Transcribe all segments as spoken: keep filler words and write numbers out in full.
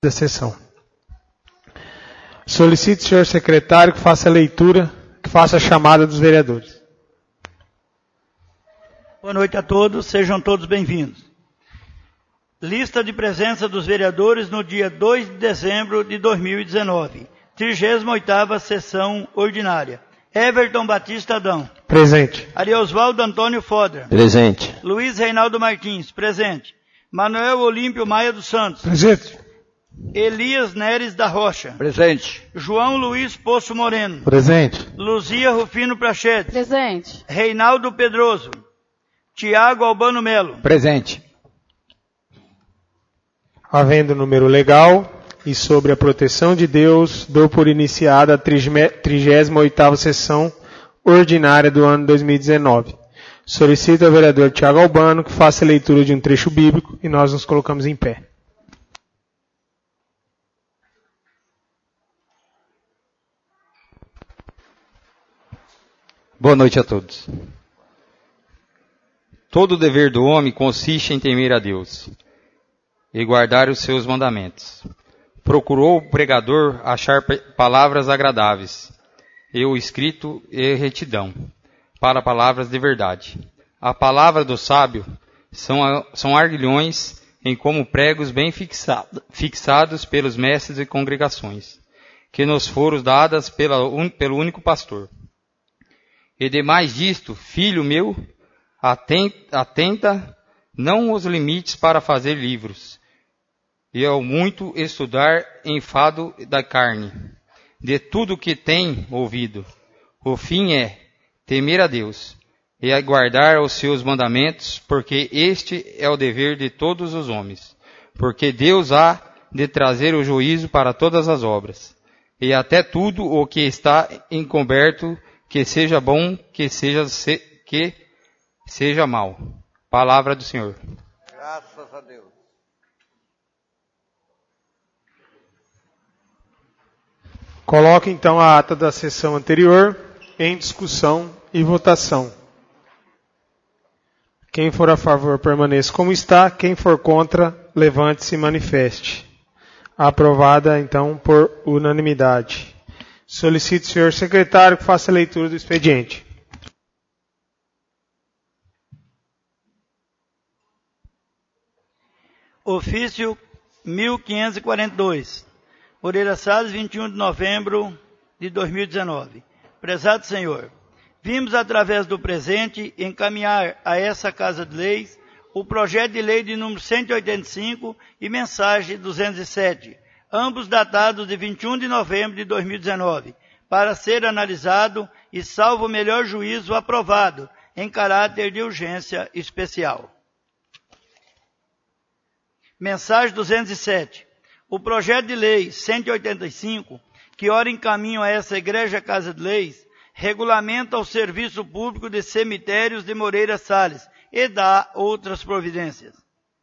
da sessão. Solicito, senhor secretário, que faça a leitura, que faça a chamada dos vereadores. Boa noite a todos, sejam todos bem-vindos. Lista de presença dos vereadores no dia dois de dezembro de dois mil e dezenove. trigésima oitava sessão ordinária. Everton Batista Adão. Presente. Ariosvaldo Antônio Fodra. Presente. Luiz Reinaldo Martins. Presente. Manuel Olímpio Maia dos Santos. Presente. Elias Neres da Rocha. Presente. João Luiz Poço Moreno. Presente. Luzia Rufino Prachedes. Presente. Reinaldo Pedroso. Tiago Albano Melo. Presente. Havendo número legal e sobre a proteção de Deus, dou por iniciada a trigésima oitava sessão ordinária do ano dois mil e dezenove. Solicito ao vereador Tiago Albano que faça a leitura de um trecho bíblico e nós nos colocamos em pé. Boa noite a todos. Todo o dever do homem consiste em temer a Deus e guardar os seus mandamentos. Procurou o pregador achar palavras agradáveis, e o escrito e retidão, para palavras de verdade. A palavra do sábio são, são arguilhões em como pregos bem fixado, fixados pelos mestres e congregações, que nos foram dadas pela, un, pelo único pastor. E demais disto, filho meu, atenta, atenta não os limites para fazer livros, e ao muito estudar enfado da carne, de tudo que tem ouvido. O fim é temer a Deus e aguardar os seus mandamentos, porque este é o dever de todos os homens. Porque Deus há de trazer o juízo para todas as obras, e até tudo o que está encoberto, que seja bom, que seja, se, que seja mal. Palavra do Senhor. Graças a Deus. Coloque então a ata da sessão anterior em discussão e votação. Quem for a favor, permaneça como está. Quem for contra, levante-se e manifeste. Aprovada, então, por unanimidade. Solicito, senhor secretário, que faça a leitura do expediente. Ofício mil quinhentos e quarenta e dois. Moreira Salles, vinte e um de novembro de dois mil e dezenove. Prezado senhor, vimos através do presente encaminhar a essa Casa de Leis o projeto de lei de número cento e oitenta e cinco e mensagem duzentos e sete, ambos datados de vinte e um de novembro de dois mil e dezenove, para ser analisado e, salvo o melhor juízo, aprovado em caráter de urgência especial. Mensagem duzentos e sete. O projeto de lei cento e oitenta e cinco, que ora encaminho a essa Igreja Casa de Leis, regulamenta o serviço público de cemitérios de Moreira Salles e dá outras providências.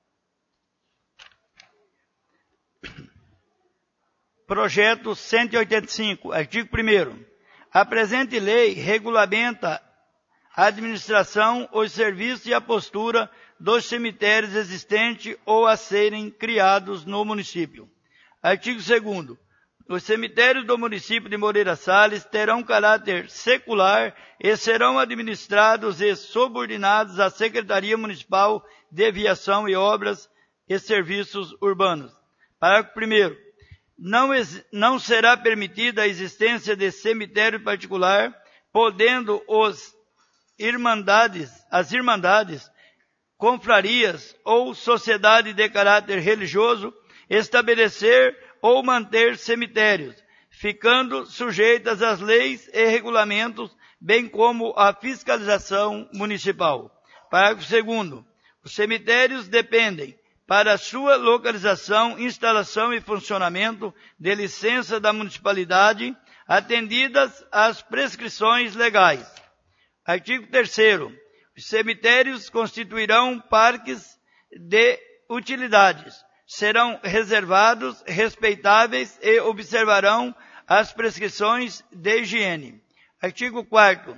Projeto cento e oitenta e cinco, artigo primeiro. A presente lei regulamenta a administração, os serviços e a postura dos cemitérios existentes ou a serem criados no município. Artigo segundo. Os cemitérios do município de Moreira Salles terão caráter secular e serão administrados e subordinados à Secretaria Municipal de Viação e Obras e Serviços Urbanos. Parágrafo primeiro. Não, não será permitida a existência de cemitério particular, podendo os irmandades, as irmandades, confrarias ou sociedade de caráter religioso estabelecer ou manter cemitérios, ficando sujeitas às leis e regulamentos, bem como à fiscalização municipal. Parágrafo segundo. Os cemitérios dependem, para sua localização, instalação e funcionamento, de licença da municipalidade, atendidas às prescrições legais. Artigo terceiro. Os cemitérios constituirão parques de utilidades, serão reservados, respeitáveis e observarão as prescrições de higiene. Artigo quarto.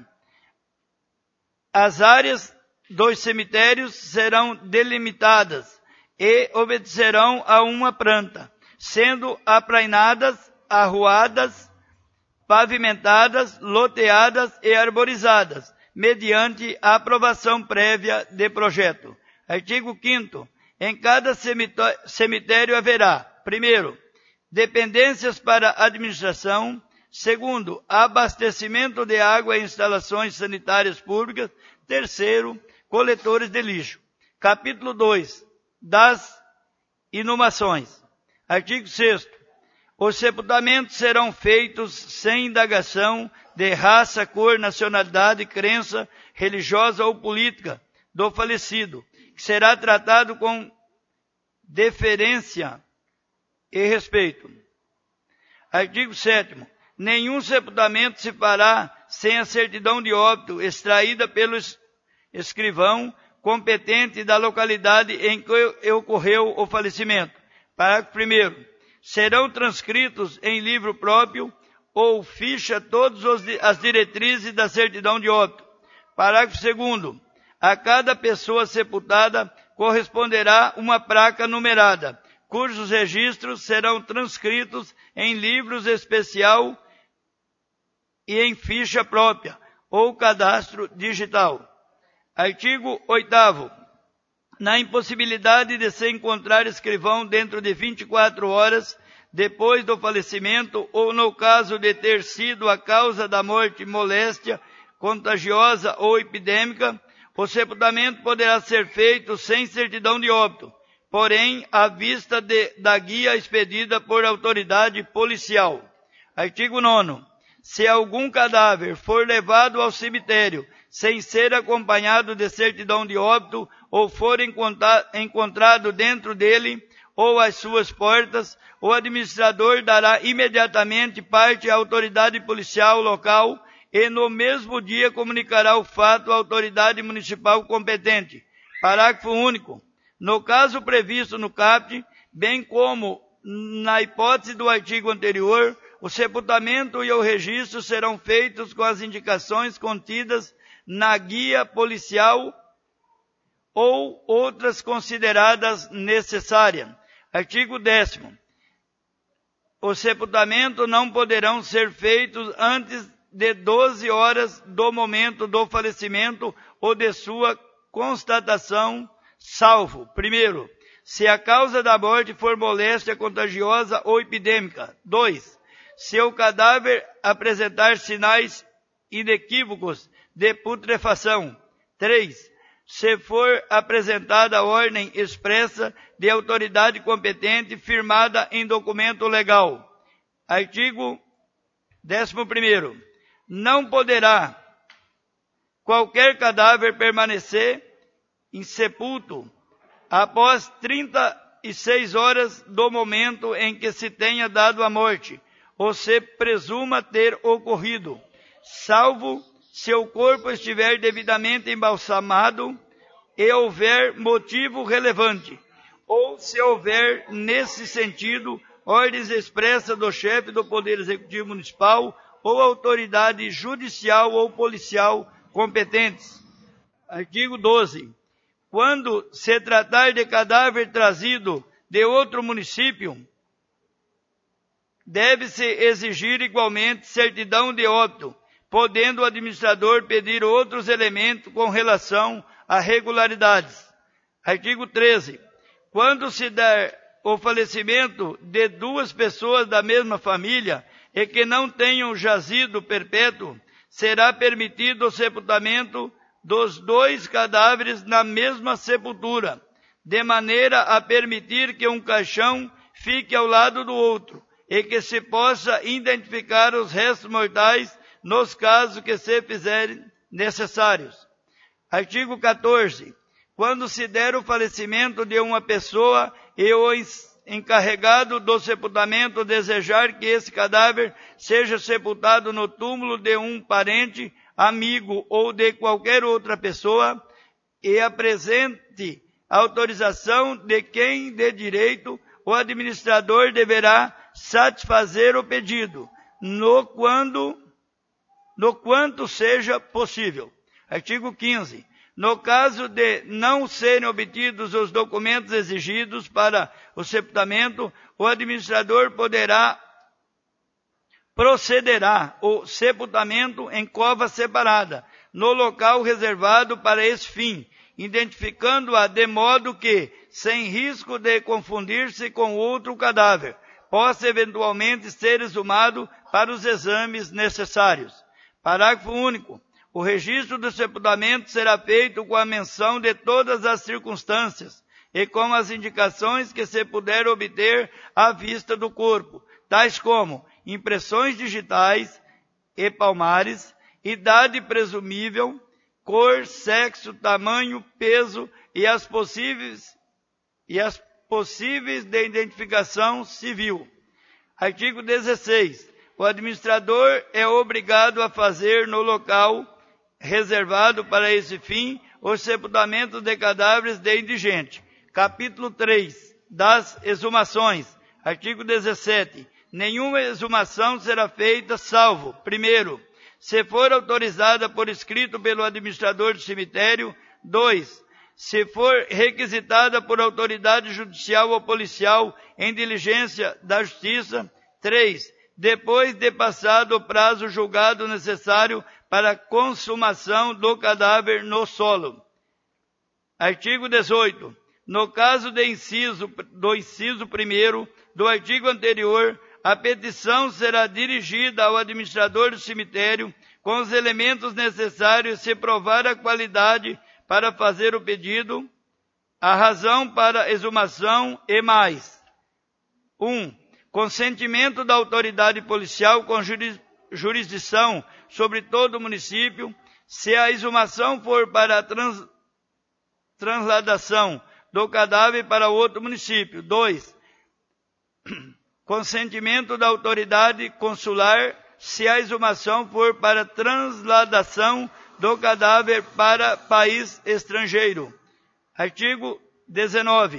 As áreas dos cemitérios serão delimitadas e obedecerão a uma planta, sendo aprainadas, arruadas, pavimentadas, loteadas e arborizadas, mediante a aprovação prévia de projeto. Artigo quinto. Em cada cemitério haverá, primeiro, dependências para administração, segundo, abastecimento de água e instalações sanitárias públicas, terceiro, coletores de lixo. Capítulo dois. Das inumações. Artigo sexto. Os sepultamentos serão feitos sem indagação de raça, cor, nacionalidade, crença religiosa ou política do falecido, que será tratado com deferência e respeito. Artigo sétimo. Nenhum sepultamento se fará sem a certidão de óbito extraída pelo escrivão competente da localidade em que ocorreu o falecimento. Parágrafo primeiro. Serão transcritos em livro próprio ou ficha todas as diretrizes da certidão de óbito. Parágrafo segundo. A cada pessoa sepultada corresponderá uma placa numerada, cujos registros serão transcritos em livros especial e em ficha própria ou cadastro digital. Artigo oitavo. Na impossibilidade de se encontrar escrivão dentro de vinte e quatro horas depois do falecimento ou no caso de ter sido a causa da morte moléstia contagiosa ou epidêmica, o sepultamento poderá ser feito sem certidão de óbito, porém à vista de, da guia expedida por autoridade policial. Artigo nono. Se algum cadáver for levado ao cemitério sem ser acompanhado de certidão de óbito ou for encontrado dentro dele ou às suas portas, o administrador dará imediatamente parte à autoridade policial local e no mesmo dia comunicará o fato à autoridade municipal competente. Parágrafo único. No caso previsto no caput, bem como na hipótese do artigo anterior, o sepultamento e o registro serão feitos com as indicações contidas na guia policial ou outras consideradas necessárias. Artigo décimo. Os sepultamentos não poderão ser feitos antes de doze horas do momento do falecimento ou de sua constatação, salvo, primeiro, se a causa da morte for moléstia contagiosa ou epidêmica. dois. Se o cadáver apresentar sinais inequívocos de putrefação. três. Se for apresentada ordem expressa de autoridade competente firmada em documento legal. Artigo décimo primeiro. Não poderá qualquer cadáver permanecer insepulto após trinta e seis horas do momento em que se tenha dado a morte, ou se presuma ter ocorrido, salvo se o corpo estiver devidamente embalsamado e houver motivo relevante, ou se houver, nesse sentido, ordens expressas do chefe do Poder Executivo Municipal ou autoridade judicial ou policial competentes. Artigo doze. Quando se tratar de cadáver trazido de outro município, deve-se exigir igualmente certidão de óbito, podendo o administrador pedir outros elementos com relação a regularidades. Artigo treze. Quando se der o falecimento de duas pessoas da mesma família e que não tenham jazido perpétuo, será permitido o sepultamento dos dois cadáveres na mesma sepultura, de maneira a permitir que um caixão fique ao lado do outro e que se possa identificar os restos mortais nos casos que se fizerem necessários. Artigo quatorze. Quando se der o falecimento de uma pessoa e o encarregado do sepultamento desejar que esse cadáver seja sepultado no túmulo de um parente, amigo ou de qualquer outra pessoa, e apresente autorização de quem de direito, o administrador deverá satisfazer o pedido, no quando, no quanto seja possível. Artigo quinze. No caso de não serem obtidos os documentos exigidos para o sepultamento, o administrador poderá procederá o sepultamento em cova separada, no local reservado para esse fim, identificando-a de modo que, sem risco de confundir-se com outro cadáver, possa eventualmente ser exumado para os exames necessários. Parágrafo único. O registro do sepultamento será feito com a menção de todas as circunstâncias e com as indicações que se puder obter à vista do corpo, tais como impressões digitais e palmares, idade presumível, cor, sexo, tamanho, peso e as possíveis, e as possíveis de identificação civil. Artigo dezesseis. O administrador é obrigado a fazer no local reservado para esse fim os sepultamentos de cadáveres de indigente. Capítulo três. Das exumações. Artigo dezessete. Nenhuma exumação será feita, salvo, primeiro, se for autorizada por escrito pelo administrador do cemitério. dois. Se for requisitada por autoridade judicial ou policial em diligência da justiça. três. Depois de passado o prazo julgado necessário para a consumação do cadáver no solo. Artigo dezoito. No caso de inciso, do inciso primeiro do artigo anterior, a petição será dirigida ao administrador do cemitério com os elementos necessários se provar a qualidade para fazer o pedido, a razão para a exumação e mais. um. Consentimento da autoridade policial com jurisdição sobre todo o município, se a exumação for para a trans, transladação do cadáver para outro município. dois. Consentimento da autoridade consular, se a exumação for para a transladação do cadáver para país estrangeiro. Artigo dezenove.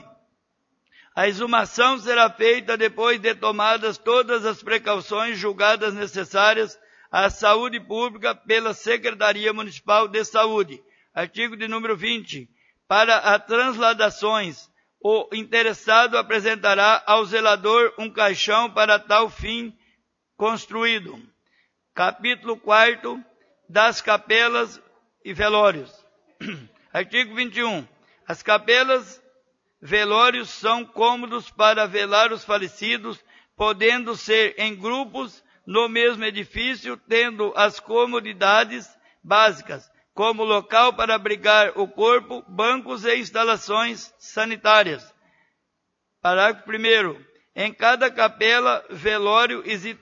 A exumação será feita depois de tomadas todas as precauções julgadas necessárias à saúde pública pela Secretaria Municipal de Saúde. Artigo de número vinte. Para as transladações, o interessado apresentará ao zelador um caixão para tal fim construído. Capítulo quarto. Das capelas e velórios. Artigo vinte e um. As capelas velórios são cômodos para velar os falecidos, podendo ser em grupos no mesmo edifício, tendo as comodidades básicas, como local para abrigar o corpo, bancos e instalações sanitárias. Parágrafo primeiro. Em cada capela velório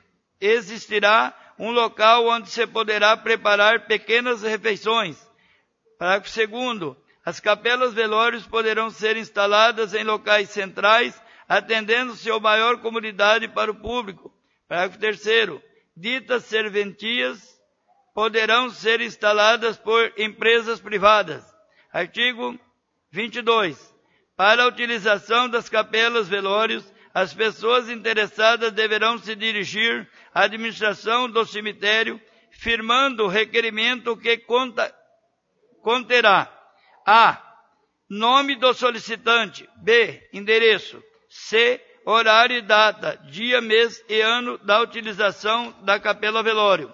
existirá um local onde se poderá preparar pequenas refeições. Parágrafo segundo. As capelas velórios poderão ser instaladas em locais centrais, atendendo-se a maior comodidade para o público. Parágrafo terceiro. Ditas serventias poderão ser instaladas por empresas privadas. Artigo vinte e dois. Para a utilização das capelas velórios, as pessoas interessadas deverão se dirigir à administração do cemitério, firmando o requerimento que conta, conterá a. Nome do solicitante. B. Endereço. C. Horário e data, dia, mês e ano da utilização da capela velório.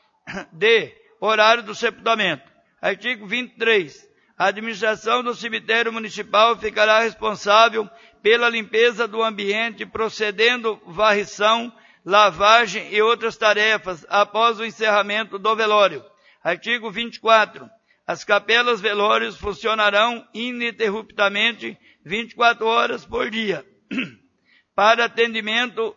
D. Horário do sepultamento. Artigo vinte e três. A administração do cemitério municipal ficará responsável pela limpeza do ambiente, procedendo varrição, lavagem e outras tarefas após o encerramento do velório. Artigo vinte e quatro. As capelas velórios funcionarão ininterruptamente vinte e quatro horas por dia, para atendimento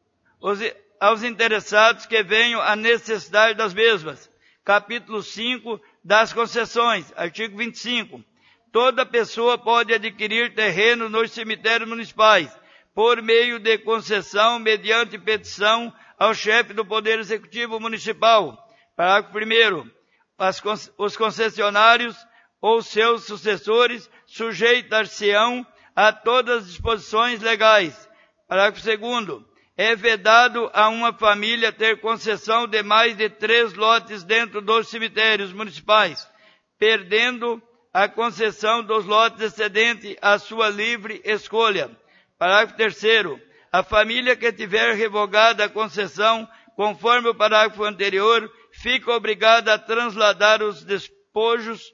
aos interessados que venham a necessidade das mesmas. Capítulo cinco das concessões. Artigo vinte e cinco. Toda pessoa pode adquirir terreno nos cemitérios municipais, por meio de concessão, mediante petição ao chefe do Poder Executivo Municipal. Parágrafo primeiro. As, os concessionários ou seus sucessores sujeitar-se-ão a todas as disposições legais. Parágrafo segundo. É vedado a uma família ter concessão de mais de três lotes dentro dos cemitérios municipais, perdendo a concessão dos lotes excedentes à sua livre escolha. Parágrafo terceiro. A família que tiver revogada a concessão, conforme o parágrafo anterior, fica obrigada a trasladar os despojos,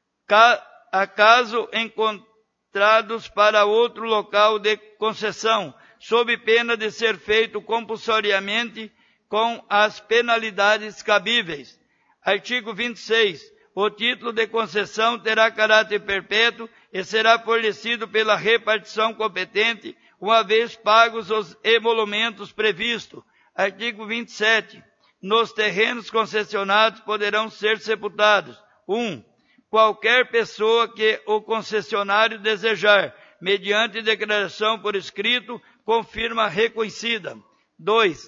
acaso encontrados para outro local de concessão, sob pena de ser feito compulsoriamente com as penalidades cabíveis. Artigo vinte e seis. O título de concessão terá caráter perpétuo e será fornecido pela repartição competente, uma vez pagos os emolumentos previstos. Artigo vinte e sete. Nos terrenos concessionados poderão ser sepultados. um. Qualquer pessoa que o concessionário desejar, mediante declaração por escrito, confirma reconhecida. dois.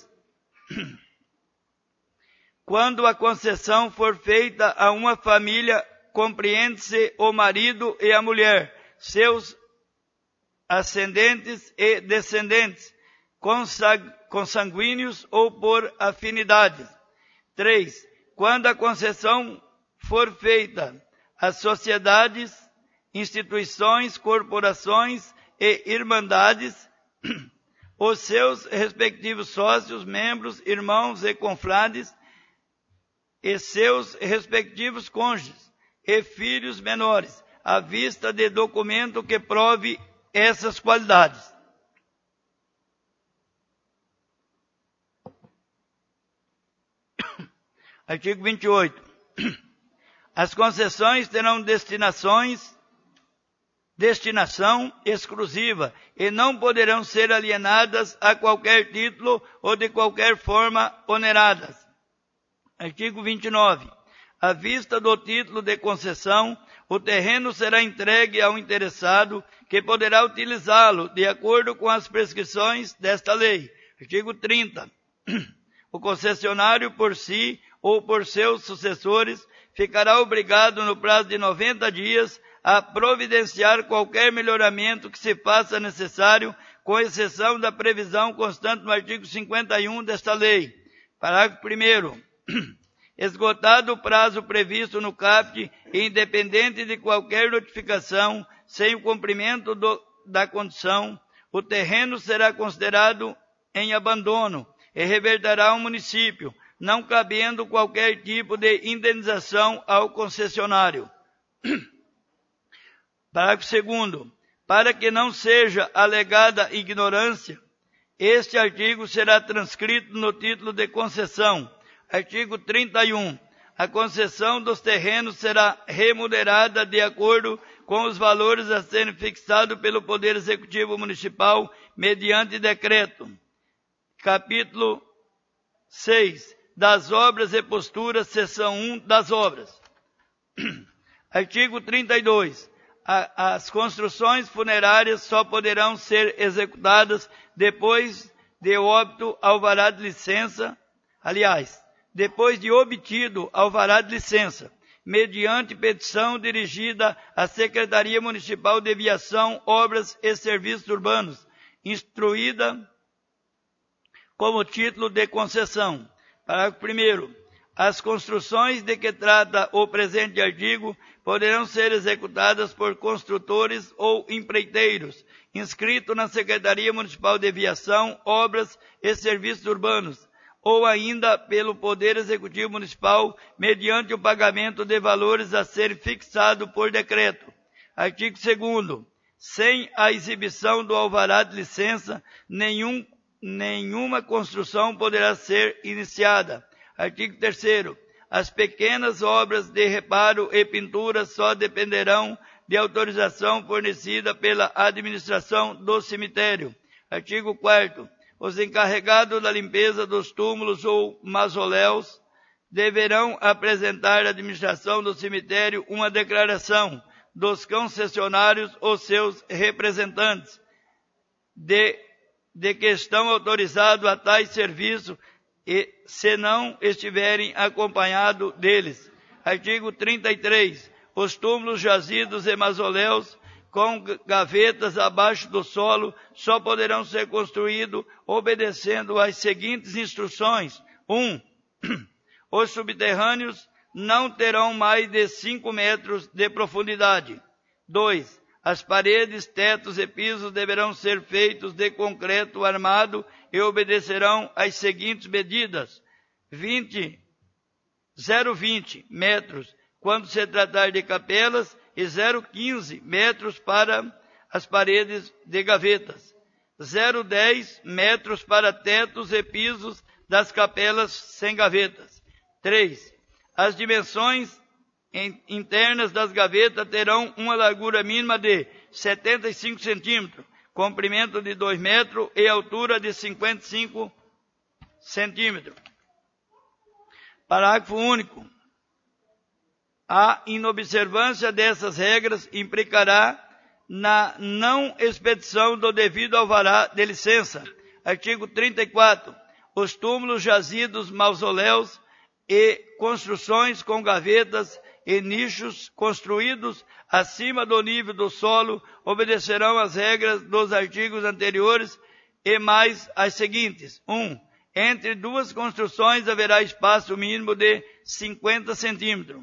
Quando a concessão for feita a uma família, compreende-se o marido e a mulher, seus ascendentes e descendentes, consanguíneos ou por afinidade. três. Quando a concessão for feita a sociedades, instituições, corporações e irmandades, os seus respectivos sócios, membros, irmãos e confrades, e seus respectivos cônjuges e filhos menores, à vista de documento que prove essas qualidades. Artigo vinte e oito. As concessões terão destinações, destinação exclusiva e não poderão ser alienadas a qualquer título ou de qualquer forma oneradas. Artigo vinte e nove. À vista do título de concessão, o terreno será entregue ao interessado, que poderá utilizá-lo de acordo com as prescrições desta lei. Artigo trinta. O concessionário por si ou por seus sucessores ficará obrigado no prazo de noventa dias a providenciar qualquer melhoramento que se faça necessário, com exceção da previsão constante no artigo cinquenta e um desta lei. Parágrafo primeiro. Esgotado o prazo previsto no caput e independente de qualquer notificação, sem o cumprimento do, da condição, o terreno será considerado em abandono e reverterá ao município, não cabendo qualquer tipo de indenização ao concessionário. Parágrafo segundo. Para que não seja alegada ignorância, este artigo será transcrito no título de concessão. Artigo trinta e um. A concessão dos terrenos será remunerada de acordo com os valores a serem fixados pelo Poder Executivo Municipal mediante decreto. Capítulo seis. Das obras e posturas, seção um das obras. Artigo trinta e dois. A, as construções funerárias só poderão ser executadas depois de óbito alvará de licença, aliás, depois de obtido alvará de licença, mediante petição dirigida à Secretaria Municipal de Viação, Obras e Serviços Urbanos, instruída como título de concessão. Parágrafo primeiro. As construções de que trata o presente artigo poderão ser executadas por construtores ou empreiteiros, inscritos na Secretaria Municipal de Viação, Obras e Serviços Urbanos, ou ainda pelo Poder Executivo Municipal, mediante o pagamento de valores a ser fixado por decreto. Artigo segundo. Sem a exibição do alvará de licença, nenhum, nenhuma construção poderá ser iniciada. Artigo terceiro. As pequenas obras de reparo e pintura só dependerão de autorização fornecida pela administração do cemitério. Artigo quarto. Os encarregados da limpeza dos túmulos ou mausoléus deverão apresentar à administração do cemitério uma declaração dos concessionários ou seus representantes de, de que estão autorizados a tais serviços e se não estiverem acompanhados deles. Artigo trinta e três. Os túmulos, jazidos e mausoléus com gavetas abaixo do solo só poderão ser construídos obedecendo às seguintes instruções. um. Um, os subterrâneos não terão mais de cinco metros de profundidade. dois. As paredes, tetos e pisos deverão ser feitos de concreto armado e obedecerão às seguintes medidas: vinte, zero vírgula vinte metros quando se tratar de capelas e zero vírgula quinze metros para as paredes de gavetas, zero vírgula dez metros para tetos e pisos das capelas sem gavetas. três. As dimensões internas das gavetas terão uma largura mínima de setenta e cinco centímetros, comprimento de dois metros e altura de cinquenta e cinco centímetros. Parágrafo único. A inobservância dessas regras implicará na não expedição do devido alvará de licença. Artigo trinta e quatro. Os túmulos, jazidos, mausoléus e construções com gavetas e nichos construídos acima do nível do solo obedecerão às regras dos artigos anteriores e mais as seguintes. um. Entre duas construções haverá espaço mínimo de cinquenta centímetros.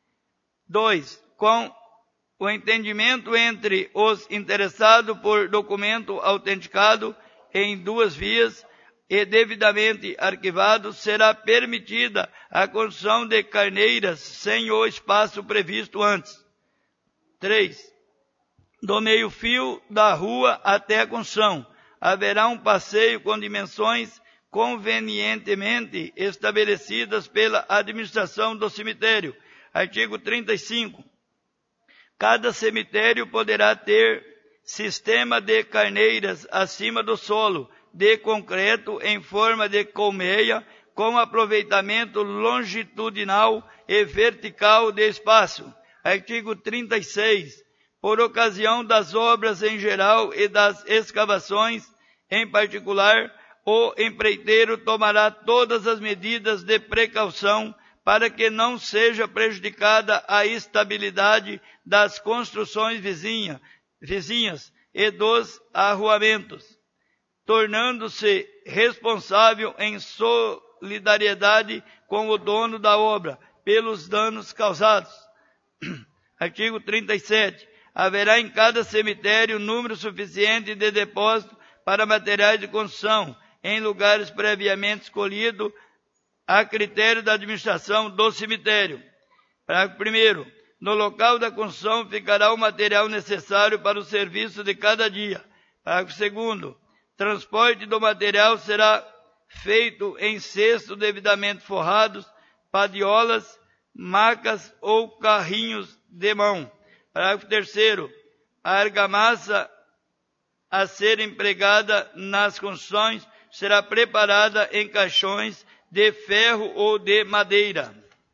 dois. Com o entendimento entre os interessados por documento autenticado em duas vias e devidamente arquivado, será permitida a construção de carneiras sem o espaço previsto antes. três. Do meio-fio da rua até a construção, haverá um passeio com dimensões convenientemente estabelecidas pela administração do cemitério. Artigo trinta e cinco. Cada cemitério poderá ter sistema de carneiras acima do solo, de concreto em forma de colmeia, com aproveitamento longitudinal e vertical de espaço. Artigo trinta e seis. Por ocasião das obras em geral e das escavações em particular, o empreiteiro tomará todas as medidas de precaução para que não seja prejudicada a estabilidade das construções vizinha, vizinhas e dos arruamentos, tornando-se responsável em solidariedade com o dono da obra pelos danos causados. Artigo trinta e sete. Haverá em cada cemitério número suficiente de depósito para materiais de construção, em lugares previamente escolhidos a critério da administração do cemitério. Parágrafo primeiro. No local da construção ficará o material necessário para o serviço de cada dia. Parágrafo segundo. Transporte do material será feito em cestos devidamente forrados, padiolas, macas ou carrinhos de mão. Parágrafo terceiro. A argamassa a ser empregada nas construções será preparada em caixões de ferro ou de madeira,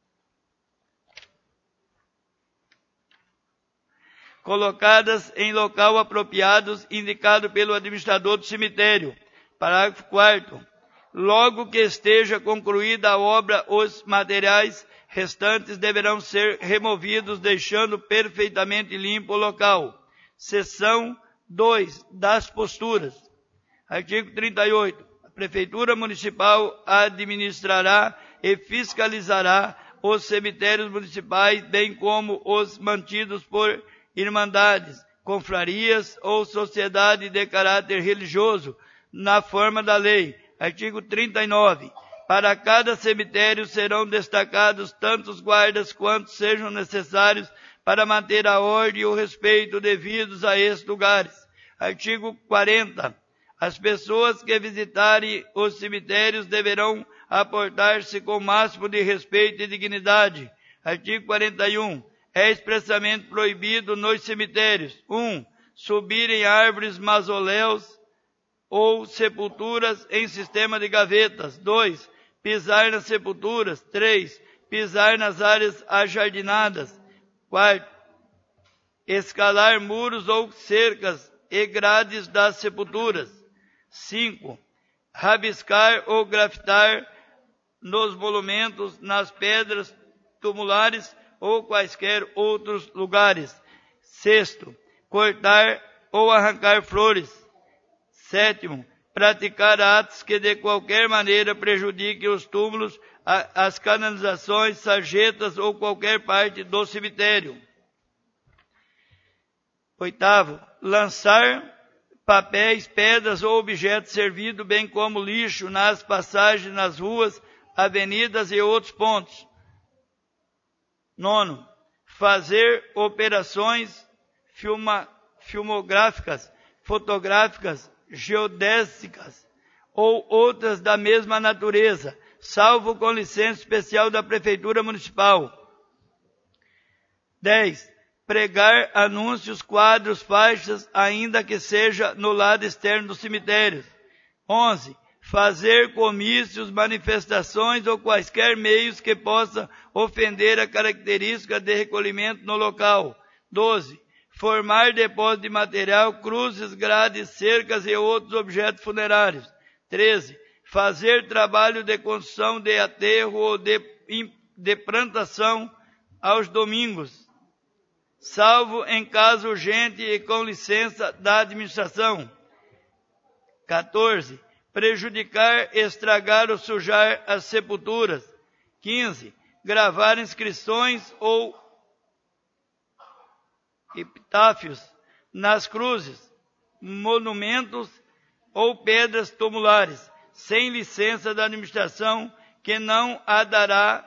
colocadas em local apropriado indicado pelo administrador do cemitério. Parágrafo quarto. Logo que esteja concluída a obra, os materiais restantes deverão ser removidos, deixando perfeitamente limpo o local. Seção dois. Das posturas. Artigo trinta e oito. A Prefeitura Municipal administrará e fiscalizará os cemitérios municipais, bem como os mantidos por irmandades, confrarias ou sociedade de caráter religioso, na forma da lei. Artigo trinta e nove. Para cada cemitério serão destacados tantos guardas quanto sejam necessários para manter a ordem e o respeito devidos a estes lugares. Artigo quarenta. As pessoas que visitarem os cemitérios deverão aportar-se com o máximo de respeito e dignidade. Artigo quarenta e um. É expressamente proibido nos cemitérios: um. Subir em árvores, mausoléus ou sepulturas em sistema de gavetas. dois. Pisar nas sepulturas. três. Pisar nas áreas ajardinadas. quarto. Escalar muros ou cercas e grades das sepulturas. cinco. Rabiscar ou grafitar nos monumentos, nas pedras tumulares ou quaisquer outros lugares. Sexto. Cortar ou arrancar flores. Sétimo. praticar atos que de qualquer maneira prejudiquem os túmulos, as canalizações, sarjetas ou qualquer parte do cemitério. Oitavo, lançar papéis, pedras ou objetos servidos, bem como lixo, nas passagens, nas ruas, avenidas e outros pontos. Nono, fazer operações filma, filmográficas, fotográficas, geodésicas ou outras da mesma natureza, salvo com licença especial da Prefeitura Municipal. Dez. Pregar anúncios, quadros, faixas, ainda que seja no lado externo do cemitério. Onze. Fazer comícios, manifestações ou quaisquer meios que possam ofender a característica de recolhimento no local. Doze. Formar depósito de material, cruzes, grades, cercas e outros objetos funerários. Treze. Fazer trabalho de construção de aterro ou de, de plantação aos domingos, salvo em caso urgente e com licença da administração. quatorze. Prejudicar, estragar ou sujar as sepulturas. quinze. Gravar inscrições ou epitáfios nas cruzes, monumentos ou pedras tumulares, sem licença da administração, que não a dará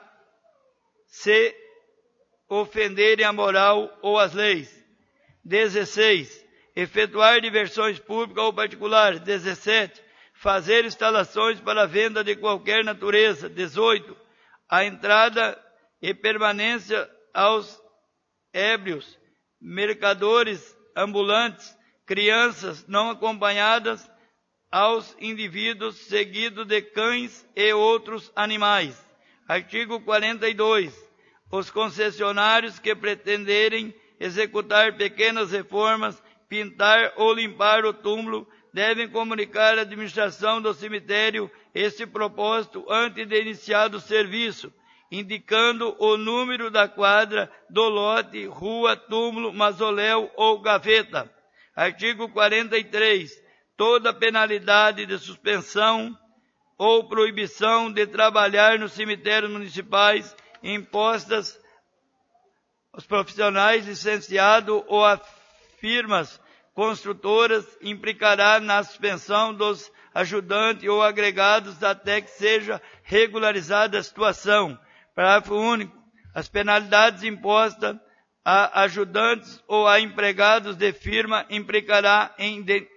se ofenderem a moral ou as leis. dezesseis. Efetuar diversões públicas ou particulares. dezessete. Fazer instalações para venda de qualquer natureza. dezoito. A entrada e permanência aos ébrios, mercadores ambulantes, crianças não acompanhadas, aos indivíduos seguidos de cães e outros animais. Artigo quarenta e dois. Os concessionários que pretenderem executar pequenas reformas, pintar ou limpar o túmulo, devem comunicar à administração do cemitério esse propósito antes de iniciar o serviço, indicando o número da quadra, do lote, rua, túmulo, mausoléu ou gaveta. Artigo quarenta e três. Toda penalidade de suspensão ou proibição de trabalhar nos cemitérios municipais impostas aos profissionais licenciados ou a firmas construtoras implicará na suspensão dos ajudantes ou agregados até que seja regularizada a situação. Parágrafo único. As penalidades impostas a ajudantes ou a empregados de firma implicará em, de,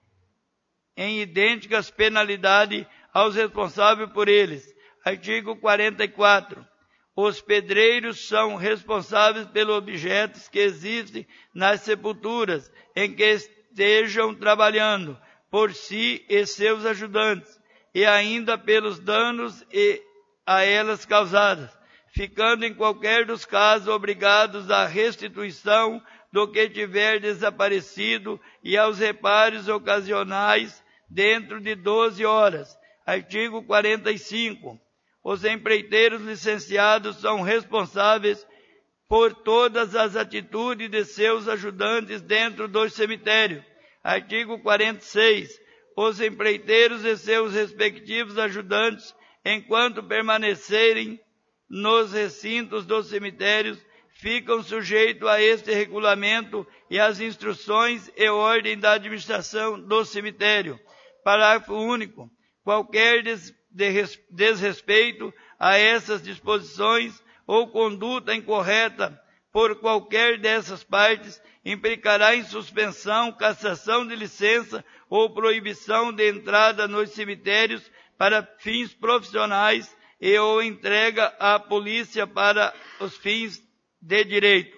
em idênticas penalidades aos responsáveis por eles. Artigo quarenta e quatro. Os pedreiros são responsáveis pelos objetos que existem nas sepulturas em que estejam trabalhando, por si e seus ajudantes, e ainda pelos danos e a elas causadas, ficando em qualquer dos casos obrigados à restituição do que tiver desaparecido e aos reparos ocasionais dentro de doze horas. Artigo quarenta e cinco. Os empreiteiros licenciados são responsáveis por todas as atitudes de seus ajudantes dentro do cemitério. Artigo quarenta e seis. Os empreiteiros e seus respectivos ajudantes, enquanto permanecerem nos recintos dos cemitérios, ficam sujeitos a este regulamento e às instruções e ordem da administração do cemitério. Parágrafo único. Qualquer des de desrespeito a essas disposições ou conduta incorreta por qualquer dessas partes implicará em suspensão, cassação de licença ou proibição de entrada nos cemitérios para fins profissionais e ou entrega à polícia para os fins de direito.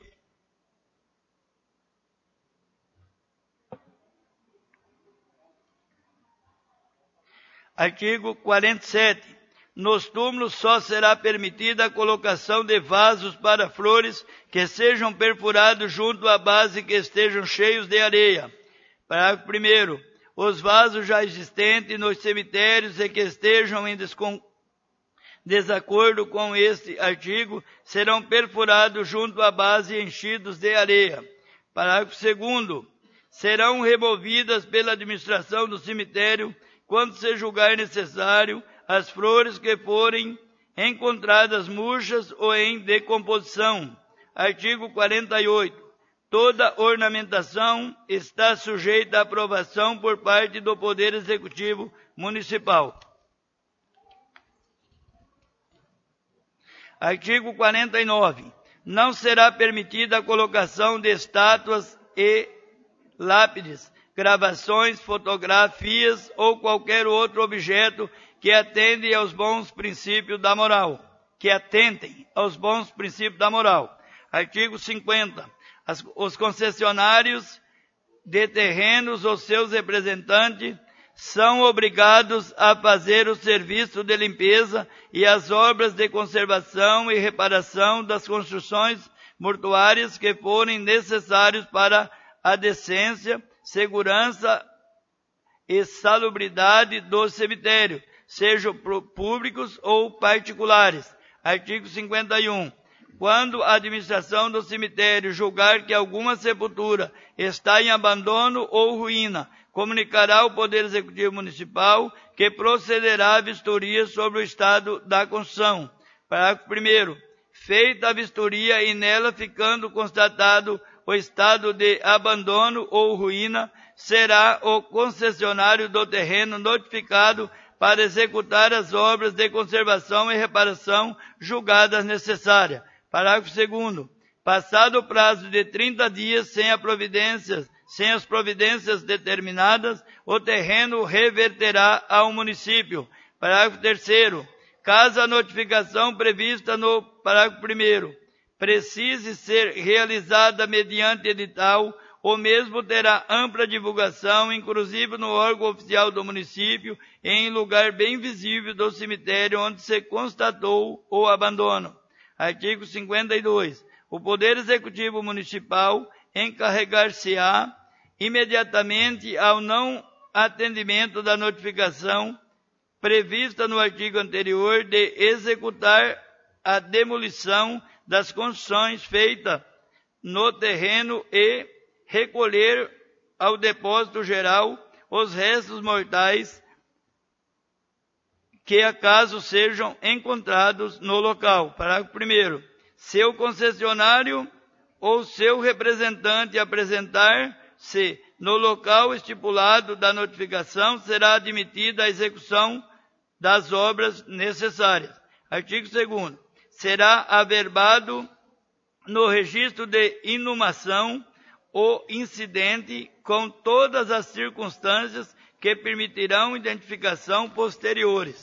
Artigo quarenta e sete. Nos túmulos só será permitida a colocação de vasos para flores que sejam perfurados junto à base e que estejam cheios de areia. Parágrafo primeiro. Os vasos já existentes nos cemitérios e que estejam em desacordo com este artigo serão perfurados junto à base e enchidos de areia. Parágrafo segundo. Serão removidas pela administração do cemitério quando se julgar necessário, as flores que forem encontradas murchas ou em decomposição. Artigo quarenta e oito. Toda ornamentação está sujeita à aprovação por parte do Poder Executivo Municipal. Artigo quarenta e nove. Não será permitida a colocação de estátuas e lápides, gravações, fotografias ou qualquer outro objeto que atende aos bons princípios da moral, que atentem aos bons princípios da moral. Artigo cinquenta. As, os concessionários de terrenos ou seus representantes são obrigados a fazer o serviço de limpeza e as obras de conservação e reparação das construções mortuárias que forem necessários para a decência, segurança e salubridade do cemitério, sejam públicos ou particulares. Artigo cinquenta e um. Quando a administração do cemitério julgar que alguma sepultura está em abandono ou ruína, comunicará ao Poder Executivo Municipal que procederá a vistoria sobre o estado da construção. Parágrafo primeiro. Feita a vistoria e nela ficando constatado o estado de abandono ou ruína, será o concessionário do terreno notificado para executar as obras de conservação e reparação julgadas necessárias. Parágrafo segundo. Passado o prazo de trinta dias sem, a providências, sem as providências determinadas, o terreno reverterá ao município. Parágrafo terceiro. Caso a notificação prevista no parágrafo primeiro precise ser realizada mediante edital, o mesmo terá ampla divulgação, inclusive no órgão oficial do município, em lugar bem visível do cemitério onde se constatou o abandono. Artigo cinquenta e dois. O Poder Executivo Municipal encarregar-se-á imediatamente ao não atendimento da notificação prevista no artigo anterior de executar a demolição das construções feitas no terreno e recolher ao depósito geral os restos mortais que acaso sejam encontrados no local. Parágrafo primeiro. Seu concessionário ou seu representante apresentar-se no local estipulado da notificação, será admitida a execução das obras necessárias. Artigo segundo. Será averbado no registro de inumação o incidente com todas as circunstâncias que permitirão identificação posteriores.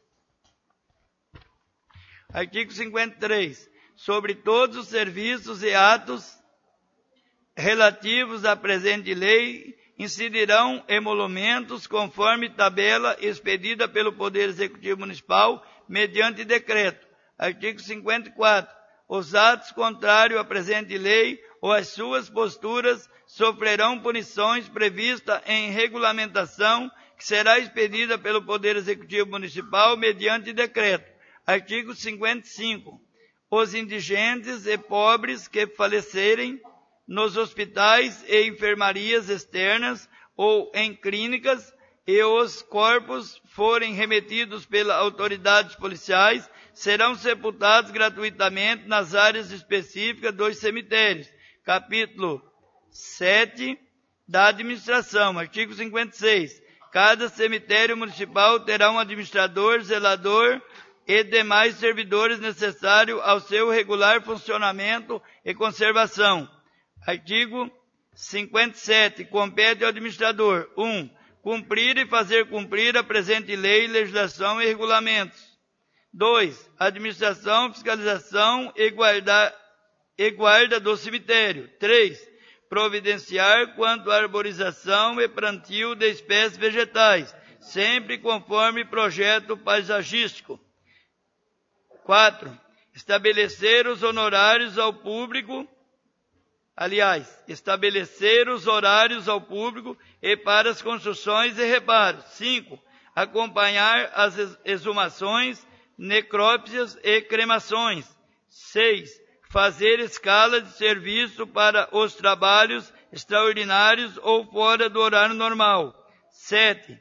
Artigo cinquenta e três. Sobre todos os serviços e atos relativos à presente lei, incidirão emolumentos conforme tabela expedida pelo Poder Executivo Municipal mediante decreto. Artigo cinquenta e quatro. Os atos contrários à presente lei ou às suas posturas sofrerão punições previstas em regulamentação que será expedida pelo Poder Executivo Municipal mediante decreto. Artigo cinquenta e cinco. Os indigentes e pobres que falecerem nos hospitais e enfermarias externas ou em clínicas e os corpos forem remetidos pelas autoridades policiais, serão sepultados gratuitamente nas áreas específicas dos cemitérios. Capítulo sete da administração. Artigo cinquenta e seis. Cada cemitério municipal terá um administrador, zelador e demais servidores necessários ao seu regular funcionamento e conservação. Artigo cinquenta e sete. Compete ao administrador: um. Cumprir e fazer cumprir a presente lei, legislação e regulamentos. dois. Administração, fiscalização e guarda, e guarda do cemitério. três. Providenciar quanto à arborização e plantio de espécies vegetais, sempre conforme projeto paisagístico. quatro. Estabelecer os honorários ao público, aliás, estabelecer os horários ao público e para as construções e reparos. cinco. Acompanhar as exumações, necrópsias e cremações. seis. Fazer escala de serviço para os trabalhos extraordinários ou fora do horário normal. sete.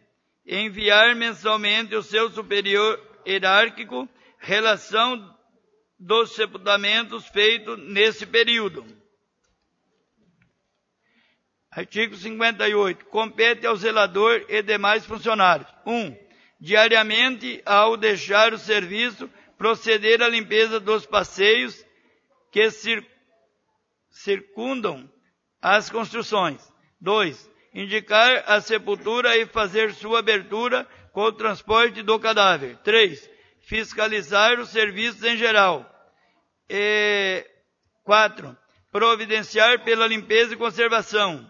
enviar mensalmente o seu superior hierárquico relação dos sepultamentos feitos nesse período. Artigo cinquenta e oito. Compete ao zelador e demais funcionários. um. Diariamente, ao deixar o serviço, proceder à limpeza dos passeios que cir- circundam as construções. dois. Indicar a sepultura e fazer sua abertura com o transporte do cadáver. três. Fiscalizar os serviços em geral. E quatro. Providenciar pela limpeza e conservação.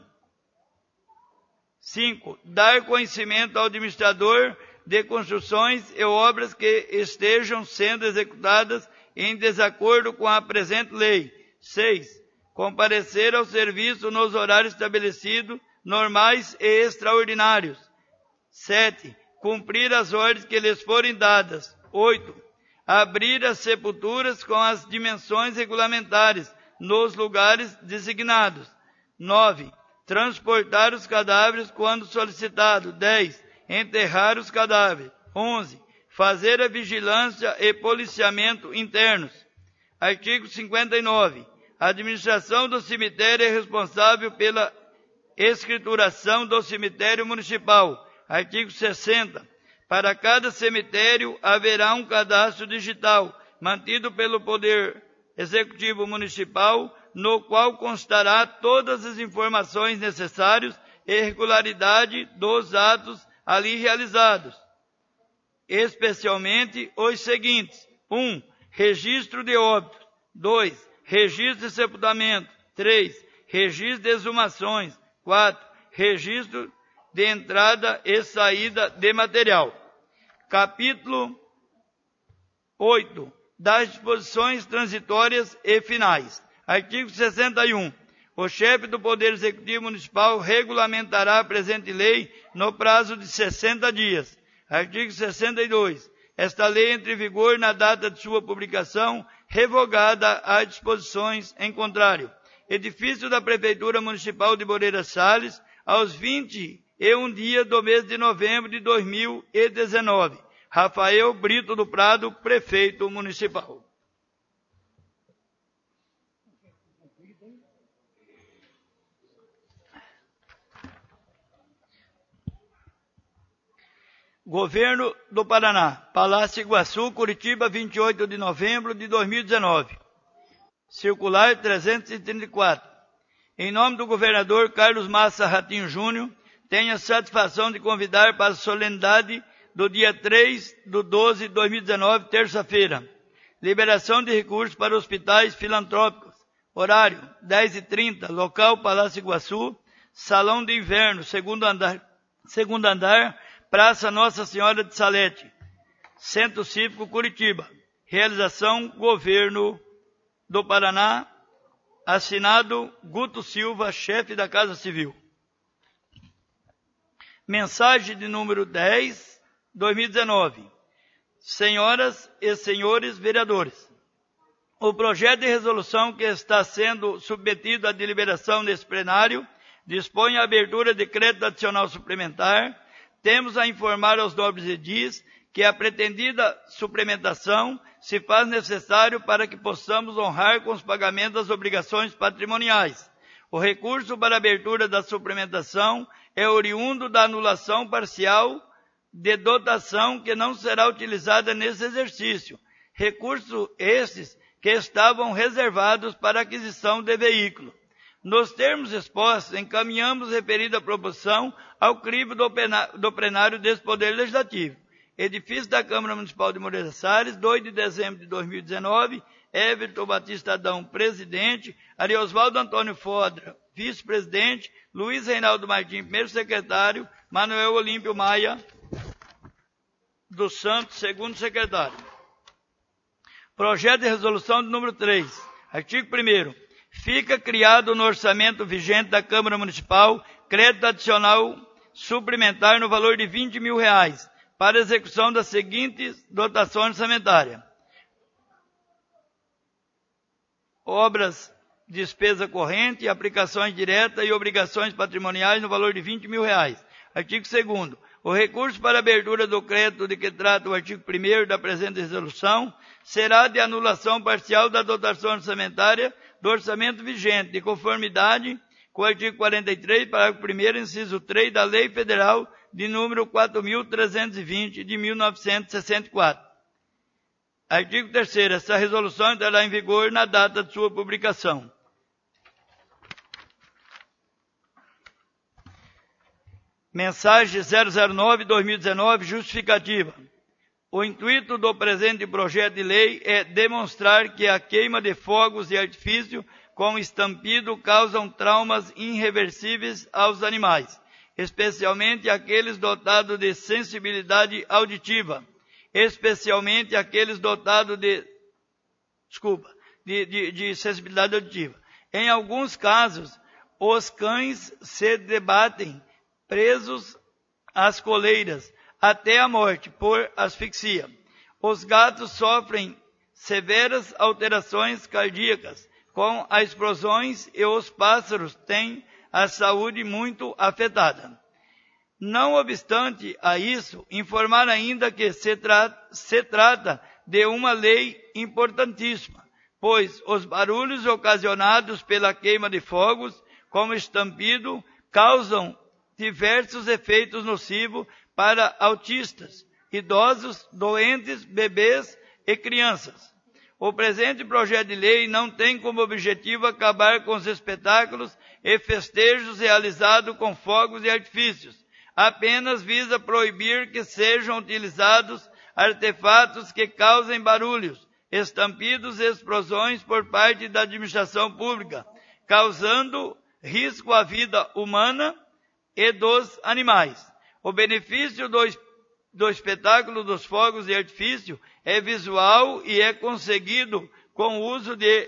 cinco. Dar conhecimento ao administrador de construções e obras que estejam sendo executadas em desacordo com a presente lei. seis. Comparecer ao serviço nos horários estabelecidos, normais e extraordinários. sete. Cumprir as ordens que lhes forem dadas. oito. Abrir as sepulturas com as dimensões regulamentares nos lugares designados. nove. Transportar os cadáveres quando solicitado. dez. Enterrar os cadáveres. onze. Fazer a vigilância e policiamento internos. Artigo cinquenta e nove. A administração do cemitério é responsável pela escrituração do cemitério municipal. Artigo sessenta. Para cada cemitério haverá um cadastro digital, mantido pelo Poder Executivo Municipal, no qual constará todas as informações necessárias e regularidade dos atos ali realizados, especialmente os seguintes: um. Registro de óbitos. dois. Registro de sepultamento. três. Registro de exumações. quatro. Registro de entrada e saída de material. Capítulo oito. Das disposições transitórias e finais. Artigo sessenta e um. O chefe do Poder Executivo Municipal regulamentará a presente lei no prazo de sessenta dias. Artigo sessenta e dois. Esta lei entra em vigor na data de sua publicação, revogada as disposições em contrário. Edifício da Prefeitura Municipal de Moreira Salles, aos vinte e um dias do mês de novembro de dois mil e dezenove. Rafael Brito do Prado, Prefeito Municipal. Governo do Paraná, Palácio Iguaçu, Curitiba, vinte e oito de novembro de dois mil e dezenove. Circular trezentos e trinta e quatro. Em nome do governador Carlos Massa Ratinho Júnior, tenho a satisfação de convidar para a solenidade do dia três de doze de dois mil e dezenove, terça-feira. Liberação de recursos para hospitais filantrópicos. Horário, dez e trinta, local Palácio Iguaçu, salão de inverno, segundo andar, segundo andar, Praça Nossa Senhora de Salete, Centro Cívico Curitiba. Realização, Governo do Paraná, assinado Guto Silva, chefe da Casa Civil. Mensagem de número dez, dois mil e dezenove. Senhoras e senhores vereadores, o projeto de resolução que está sendo submetido à deliberação nesse plenário dispõe a abertura de crédito adicional suplementar. Temos a informar aos nobres edis que a pretendida suplementação se faz necessário para que possamos honrar com os pagamentos das obrigações patrimoniais. O recurso para a abertura da suplementação é oriundo da anulação parcial de dotação que não será utilizada nesse exercício. Recursos esses que estavam reservados para aquisição de veículo. Nos termos expostos, encaminhamos referida proposição ao crivo do, do plenário desse Poder Legislativo. Edifício da Câmara Municipal de Moreira Salles, dois de dezembro de dois mil e dezenove, Everton Batista Adão, presidente, Ariosvaldo Antônio Fodra, vice-presidente, Luiz Reinaldo Martins, primeiro secretário, Manuel Olímpio Maia dos Santos, segundo secretário. Projeto de resolução de número três. Artigo primeiro. Fica criado no orçamento vigente da Câmara Municipal crédito adicional suplementar no valor de vinte mil reais para execução das seguintes dotações orçamentárias. Obras, despesa corrente, aplicações diretas e obrigações patrimoniais no valor de vinte mil reais. Artigo segundo. O recurso para abertura do crédito de que trata o artigo primeiro da presente resolução será de anulação parcial da dotação orçamentária do orçamento vigente, de conformidade com o artigo quarenta e três, parágrafo primeiro, inciso três da Lei Federal de número quatro mil trezentos e vinte, de mil novecentos e sessenta e quatro. Artigo terceiro. Essa resolução entrará em vigor na data de sua publicação. Mensagem zero zero nove barra dois mil e dezenove, justificativa. O intuito do presente projeto de lei é demonstrar que a queima de fogos de artifício com estampido causam traumas irreversíveis aos animais, especialmente aqueles dotados de sensibilidade auditiva, especialmente aqueles dotados de, desculpa, de, de, de sensibilidade auditiva. Em alguns casos, os cães se debatem presos às coleiras até a morte por asfixia. Os gatos sofrem severas alterações cardíacas com as explosões e os pássaros têm a saúde muito afetada. Não obstante a isso, informar ainda que se, tra se trata de uma lei importantíssima, pois os barulhos ocasionados pela queima de fogos, como estampido, causam diversos efeitos nocivos para autistas, idosos, doentes, bebês e crianças. O presente projeto de lei não tem como objetivo acabar com os espetáculos e festejos realizados com fogos e artifícios. Apenas visa proibir que sejam utilizados artefatos que causem barulhos, estampidos e explosões por parte da administração pública, causando risco à vida humana e dos animais. O benefício do, do espetáculo dos fogos de artifício é visual e é conseguido com o uso de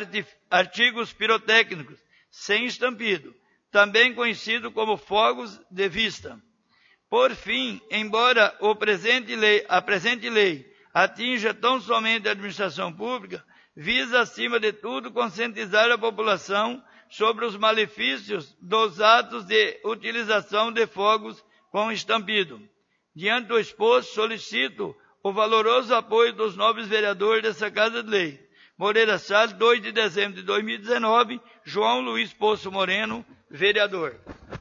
artigos pirotécnicos sem estampido, também conhecido como fogos de vista. Por fim, embora o presente lei, a presente lei atinja tão somente a administração pública, visa, acima de tudo, conscientizar a população sobre os malefícios dos atos de utilização de fogos com estampido. Diante do exposto, solicito o valoroso apoio dos nobres vereadores dessa Casa de Lei. Moreira Salles, dois de dezembro de dois mil e dezenove, João Luiz Poço Moreno, vereador.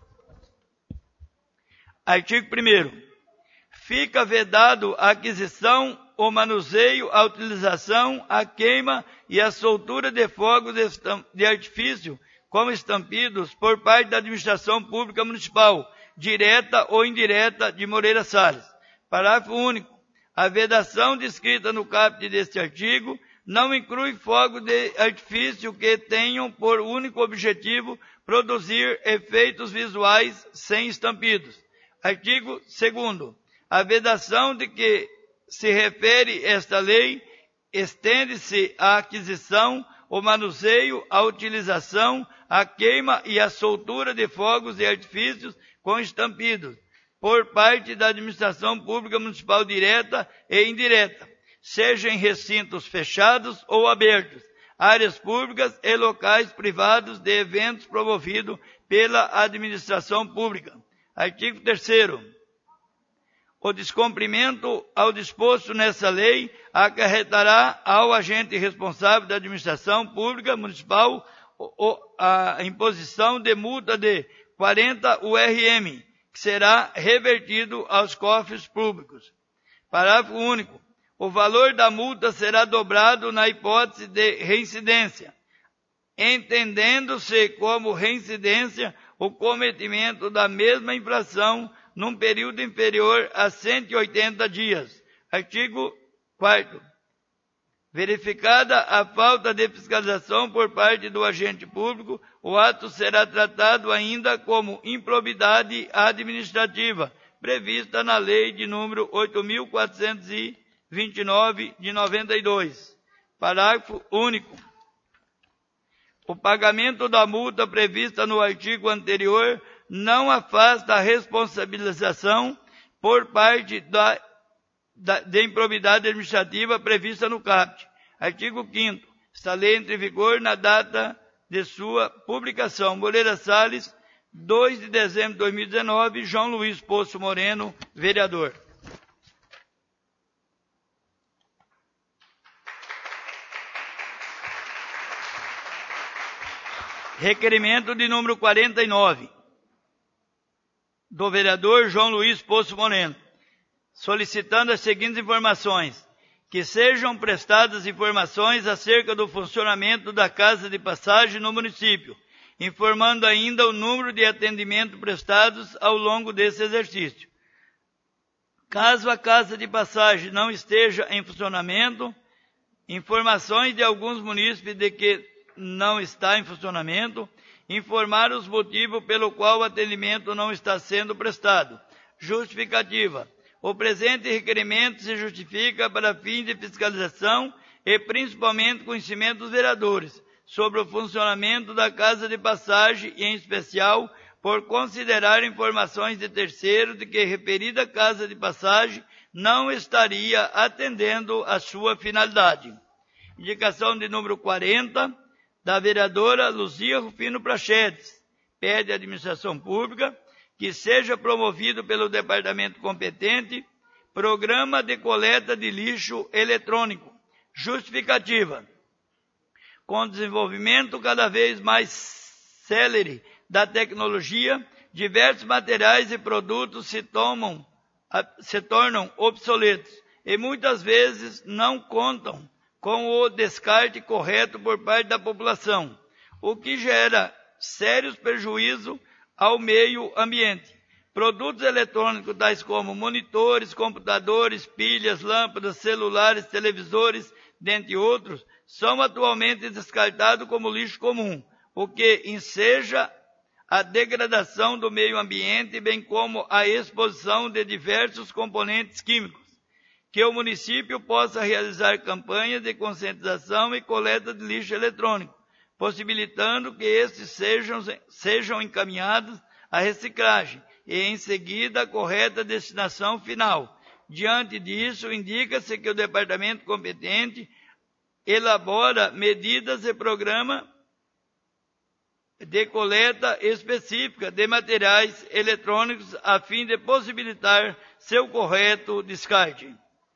Artigo primeiro. Fica vedado a aquisição, o manuseio, a utilização, a queima e a soltura de fogos de artifício como estampidos por parte da administração pública municipal, direta ou indireta, de Moreira Salles. Parágrafo único. A vedação descrita no caput deste artigo não inclui fogos de artifício que tenham por único objetivo produzir efeitos visuais sem estampidos. Artigo segundo. A vedação de que se refere esta lei estende-se à aquisição, o manuseio, a utilização, a queima e a soltura de fogos de artifícios com estampidos, por parte da administração pública municipal direta e indireta, seja em recintos fechados ou abertos, áreas públicas e locais privados de eventos promovidos pela administração pública. Artigo terceiro. O descumprimento ao disposto nessa lei acarretará ao agente responsável da administração pública municipal a imposição de multa de quarenta U R M, que será revertido aos cofres públicos. Parágrafo único. O valor da multa será dobrado na hipótese de reincidência, entendendo-se como reincidência o cometimento da mesma infração num período inferior a cento e oitenta dias. Artigo quarto. Verificada a falta de fiscalização por parte do agente público, o ato será tratado ainda como improbidade administrativa, prevista na Lei de número oito mil quatrocentos e vinte e nove, de noventa e dois. Parágrafo único. O pagamento da multa prevista no artigo anterior não afasta a responsabilização por parte da, da, de improbidade administrativa prevista no caput. Artigo quinto. Esta lei entra em vigor na data de sua publicação. Moreira Salles, dois de dezembro de dois mil e dezenove, João Luiz Poço Moreno, vereador. Requerimento de número quarenta e nove, do vereador João Luiz Poço Moreno, solicitando as seguintes informações: que sejam prestadas informações acerca do funcionamento da Casa de Passagem no município, informando ainda o número de atendimentos prestados ao longo desse exercício. Caso a Casa de Passagem não esteja em funcionamento, informações de alguns munícipes de que não está em funcionamento, informar os motivos pelo qual o atendimento não está sendo prestado. Justificativa: o presente requerimento se justifica para fins de fiscalização e principalmente conhecimento dos vereadores sobre o funcionamento da Casa de Passagem e, em especial, por considerar informações de terceiro de que a referida Casa de Passagem não estaria atendendo a sua finalidade. Indicação de número quarenta, da vereadora Luzia Rufino Prachedes, pede à administração pública que seja promovido pelo departamento competente programa de coleta de lixo eletrônico. Justificativa: com o desenvolvimento cada vez mais célere da tecnologia, diversos materiais e produtos se, tomam, se tornam obsoletos e muitas vezes não contam com o descarte correto por parte da população, o que gera sérios prejuízos ao meio ambiente. Produtos eletrônicos tais como monitores, computadores, pilhas, lâmpadas, celulares, televisores, dentre outros, são atualmente descartados como lixo comum, o que enseja a degradação do meio ambiente, bem como a exposição de diversos componentes químicos. Que o município possa realizar campanhas de conscientização e coleta de lixo eletrônico, possibilitando que estes sejam, sejam encaminhados à reciclagem e, em seguida, à correta destinação final. Diante disso, indica-se que o departamento competente elabora medidas e programa de coleta específica de materiais eletrônicos a fim de possibilitar seu correto descarte.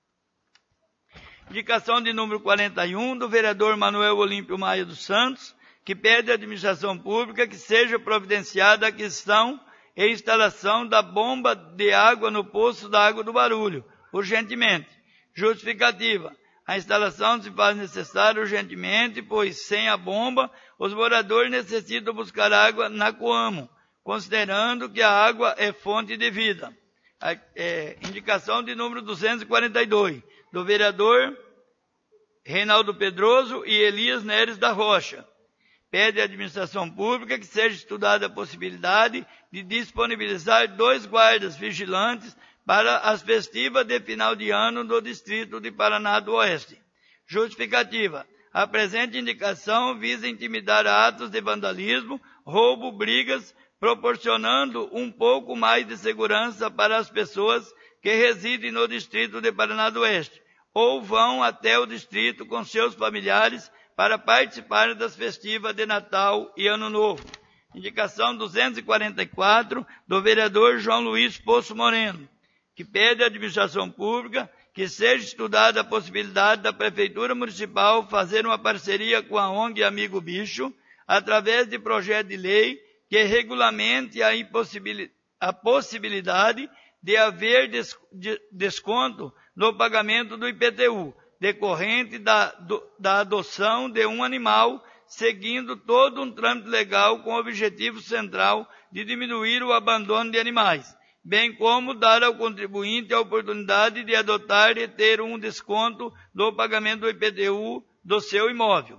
Indicação de número quarenta e um, do vereador Manuel Olímpio Maia dos Santos, que pede à administração pública que seja providenciada a aquisição e instalação da bomba de água no poço da Água do Barulho, urgentemente. Justificativa: a instalação se faz necessária urgentemente, pois sem a bomba, os moradores necessitam buscar água na Coamo, considerando que a água é fonte de vida. A, é, indicação de número duzentos e quarenta e dois, do vereador Reinaldo Pedroso e Elias Neres da Rocha. Pede à administração pública que seja estudada a possibilidade de disponibilizar dois guardas vigilantes para as festivas de final de ano do Distrito de Paraná do Oeste. Justificativa: a presente indicação visa intimidar atos de vandalismo, roubo, brigas, proporcionando um pouco mais de segurança para as pessoas que residem no Distrito de Paraná do Oeste, ou vão até o distrito com seus familiares para participar das festivas de Natal e Ano Novo. Indicação duzentos e quarenta e quatro, do vereador João Luiz Poço Moreno, que pede à administração pública que seja estudada a possibilidade da Prefeitura Municipal fazer uma parceria com a O N G Amigo Bicho, através de projeto de lei que regulamente a, a possibilidade de haver des, de, desconto no pagamento do I P T U, decorrente da, do, da adoção de um animal, seguindo todo um trâmite legal com o objetivo central de diminuir o abandono de animais, bem como dar ao contribuinte a oportunidade de adotar e ter um desconto no pagamento do I P T U do seu imóvel.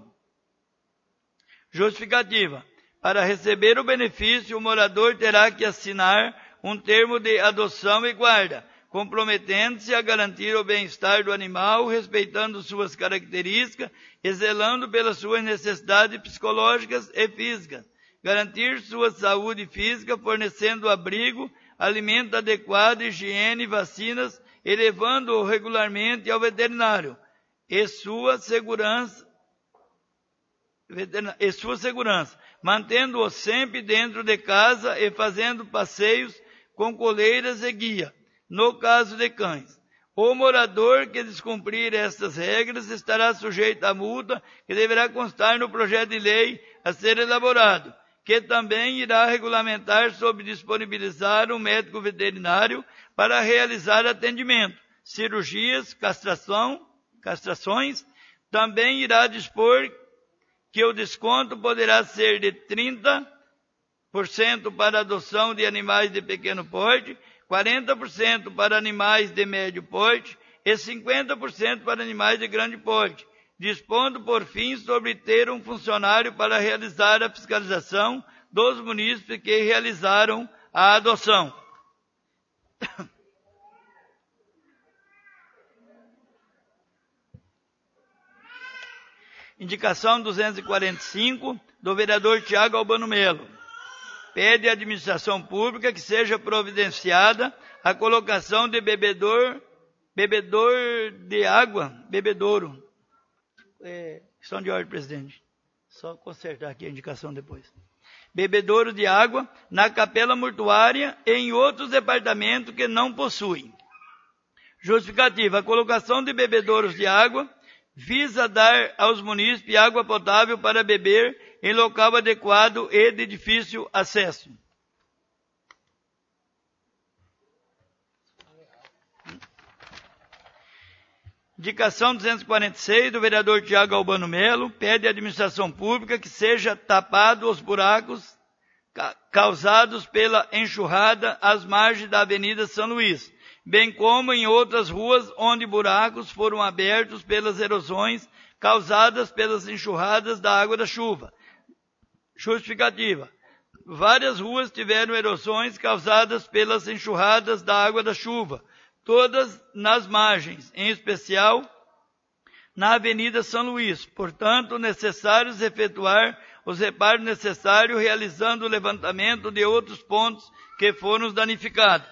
Justificativa: para receber o benefício, o morador terá que assinar um termo de adoção e guarda, comprometendo-se a garantir o bem-estar do animal, respeitando suas características e zelando pelas suas necessidades psicológicas e físicas, garantir sua saúde física, fornecendo abrigo, alimento adequado, higiene, vacinas, e levando-o regularmente ao veterinário, e sua segurança, e sua segurança, mantendo-o sempre dentro de casa e fazendo passeios com coleiras e guia, no caso de cães. O morador que descumprir estas regras estará sujeito à multa que deverá constar no projeto de lei a ser elaborado, que também irá regulamentar sobre disponibilizar um médico veterinário para realizar atendimento, cirurgias, castração, castrações. Também irá dispor que o desconto poderá ser de trinta por cento para adoção de animais de pequeno porte, quarenta por cento para animais de médio porte e cinquenta por cento para animais de grande porte, dispondo por fim sobre ter um funcionário para realizar a fiscalização dos munícipes que realizaram a adoção. Indicação duzentos e quarenta e cinco, do vereador Tiago Albano Melo. Pede à administração pública que seja providenciada a colocação de bebedor, bebedor de água, bebedouro. É, questão de ordem, presidente. Só consertar aqui a indicação depois. Bebedouro de água na capela mortuária e em outros departamentos que não possuem. Justificativa. A colocação de bebedouros de água visa dar aos munícipes água potável para beber em local adequado e de difícil acesso. Indicação duzentos e quarenta e seis, do vereador Tiago Albano Melo, pede à administração pública que seja tapado os buracos ca- causados pela enxurrada às margens da Avenida São Luís, bem como em outras ruas onde buracos foram abertos pelas erosões causadas pelas enxurradas da água da chuva. Justificativa. Várias ruas tiveram erosões causadas pelas enxurradas da água da chuva, todas nas margens, em especial na Avenida São Luís. Portanto, necessários efetuar os reparos necessários, realizando o levantamento de outros pontos que foram danificados.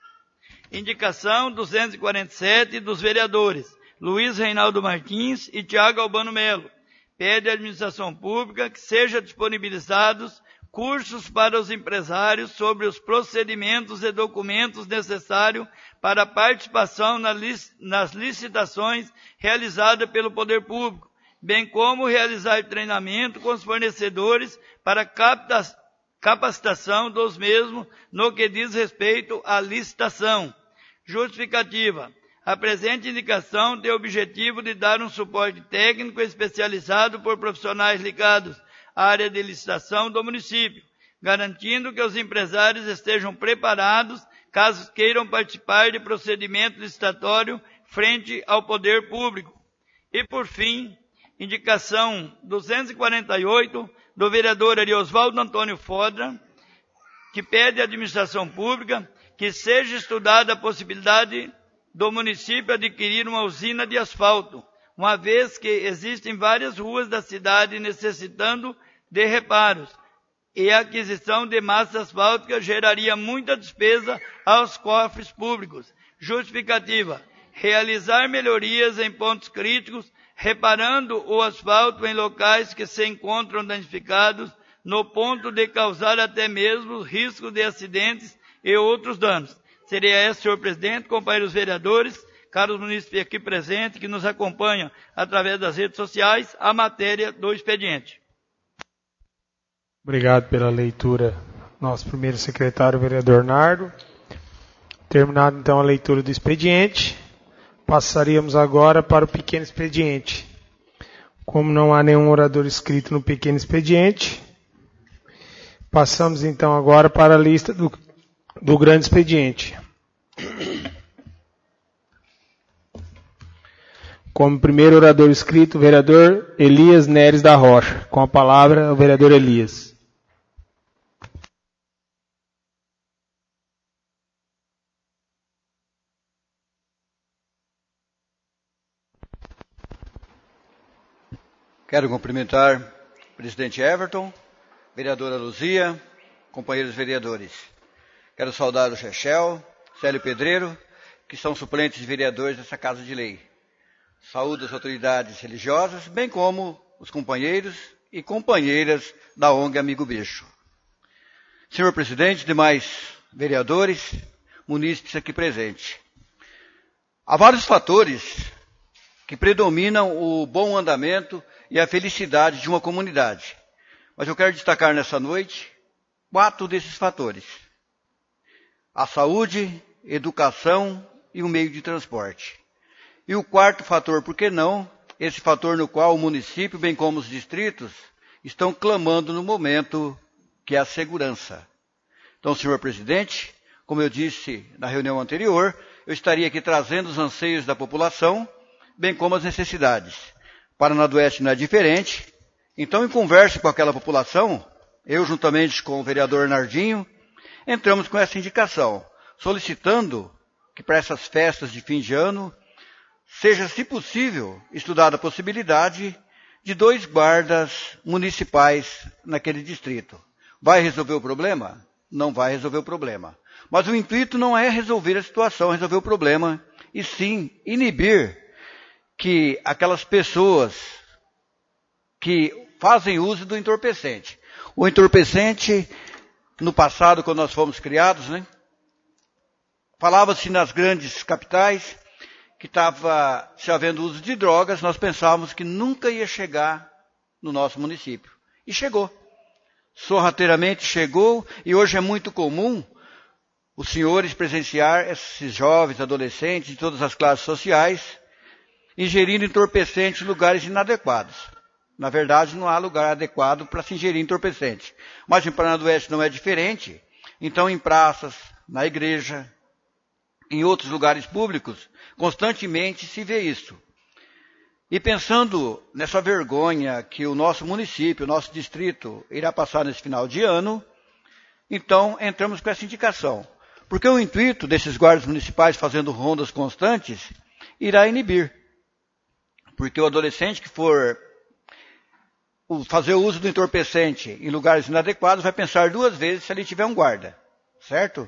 Indicação duzentos e quarenta e sete dos vereadores Luiz Reinaldo Martins e Tiago Albano Melo. Pede à administração pública que sejam disponibilizados cursos para os empresários sobre os procedimentos e documentos necessários para a participação nas licitações realizadas pelo poder público, bem como realizar treinamento com os fornecedores para capacitação dos mesmos no que diz respeito à licitação. Justificativa. A presente indicação tem o objetivo de dar um suporte técnico especializado por profissionais ligados à área de licitação do município, garantindo que os empresários estejam preparados caso queiram participar de procedimento licitatório frente ao poder público. E, por fim, indicação duzentos e quarenta e oito do vereador Ariosvaldo Antônio Fodra, que pede à administração pública que seja estudada a possibilidade do município adquirir uma usina de asfalto, uma vez que existem várias ruas da cidade necessitando de reparos, e a aquisição de massa asfáltica geraria muita despesa aos cofres públicos. Justificativa. Realizar melhorias em pontos críticos, reparando o asfalto em locais que se encontram danificados, no ponto de causar até mesmo risco de acidentes e outros danos. Seria esse, senhor presidente, companheiros vereadores, caros munícipes aqui presentes, que nos acompanham através das redes sociais, a matéria do expediente. Obrigado pela leitura, nosso primeiro secretário, vereador Nardo. Terminado então a leitura do expediente, passaríamos agora para o pequeno expediente. Como não há nenhum orador inscrito no pequeno expediente, passamos então agora para a lista do, do grande expediente. Como primeiro orador inscrito, o vereador Elias Neres da Rocha. Com a palavra, o vereador Elias. Quero cumprimentar o presidente Everton, vereadora Luzia, companheiros vereadores. Quero saudar o Chechel, Célio Pedreiro, que são suplentes de vereadores dessa Casa de Lei. Saúdo as autoridades religiosas, bem como os companheiros e companheiras da O N G Amigo Bicho. Senhor presidente, demais vereadores, munícipes aqui presentes. Há vários fatores que predominam o bom andamento e a felicidade de uma comunidade. Mas eu quero destacar nessa noite quatro desses fatores: a saúde, educação e o meio de transporte. E o quarto fator, por que não, esse fator no qual o município, bem como os distritos, estão clamando no momento, que é a segurança. Então, senhor presidente, como eu disse na reunião anterior, eu estaria aqui trazendo os anseios da população, bem como as necessidades. Paraná do Oeste não é diferente. Então, em conversa com aquela população, eu, juntamente com o vereador Nardinho, entramos com essa indicação, solicitando que para essas festas de fim de ano, seja, se possível, estudada a possibilidade de dois guardas municipais naquele distrito. Vai resolver o problema? Não vai resolver o problema. Mas o intuito não é resolver a situação, resolver o problema, e sim inibir que aquelas pessoas que fazem uso do entorpecente. O entorpecente, no passado, quando nós fomos criados, né, falava-se nas grandes capitais que estava se havendo uso de drogas, nós pensávamos que nunca ia chegar no nosso município. E chegou. Sorrateiramente chegou, e hoje é muito comum os senhores presenciar esses jovens, adolescentes, de todas as classes sociais, ingerindo entorpecentes em lugares inadequados. Na verdade, não há lugar adequado para se ingerir entorpecente. Mas em Paraná do Oeste não é diferente. Então, em praças, na igreja, em outros lugares públicos, constantemente se vê isso. E pensando nessa vergonha que o nosso município, o nosso distrito, irá passar nesse final de ano, então entramos com essa indicação. Porque o intuito desses guardas municipais fazendo rondas constantes irá inibir. Porque o adolescente que for fazer o uso do entorpecente em lugares inadequados vai pensar duas vezes se ali tiver um guarda, certo?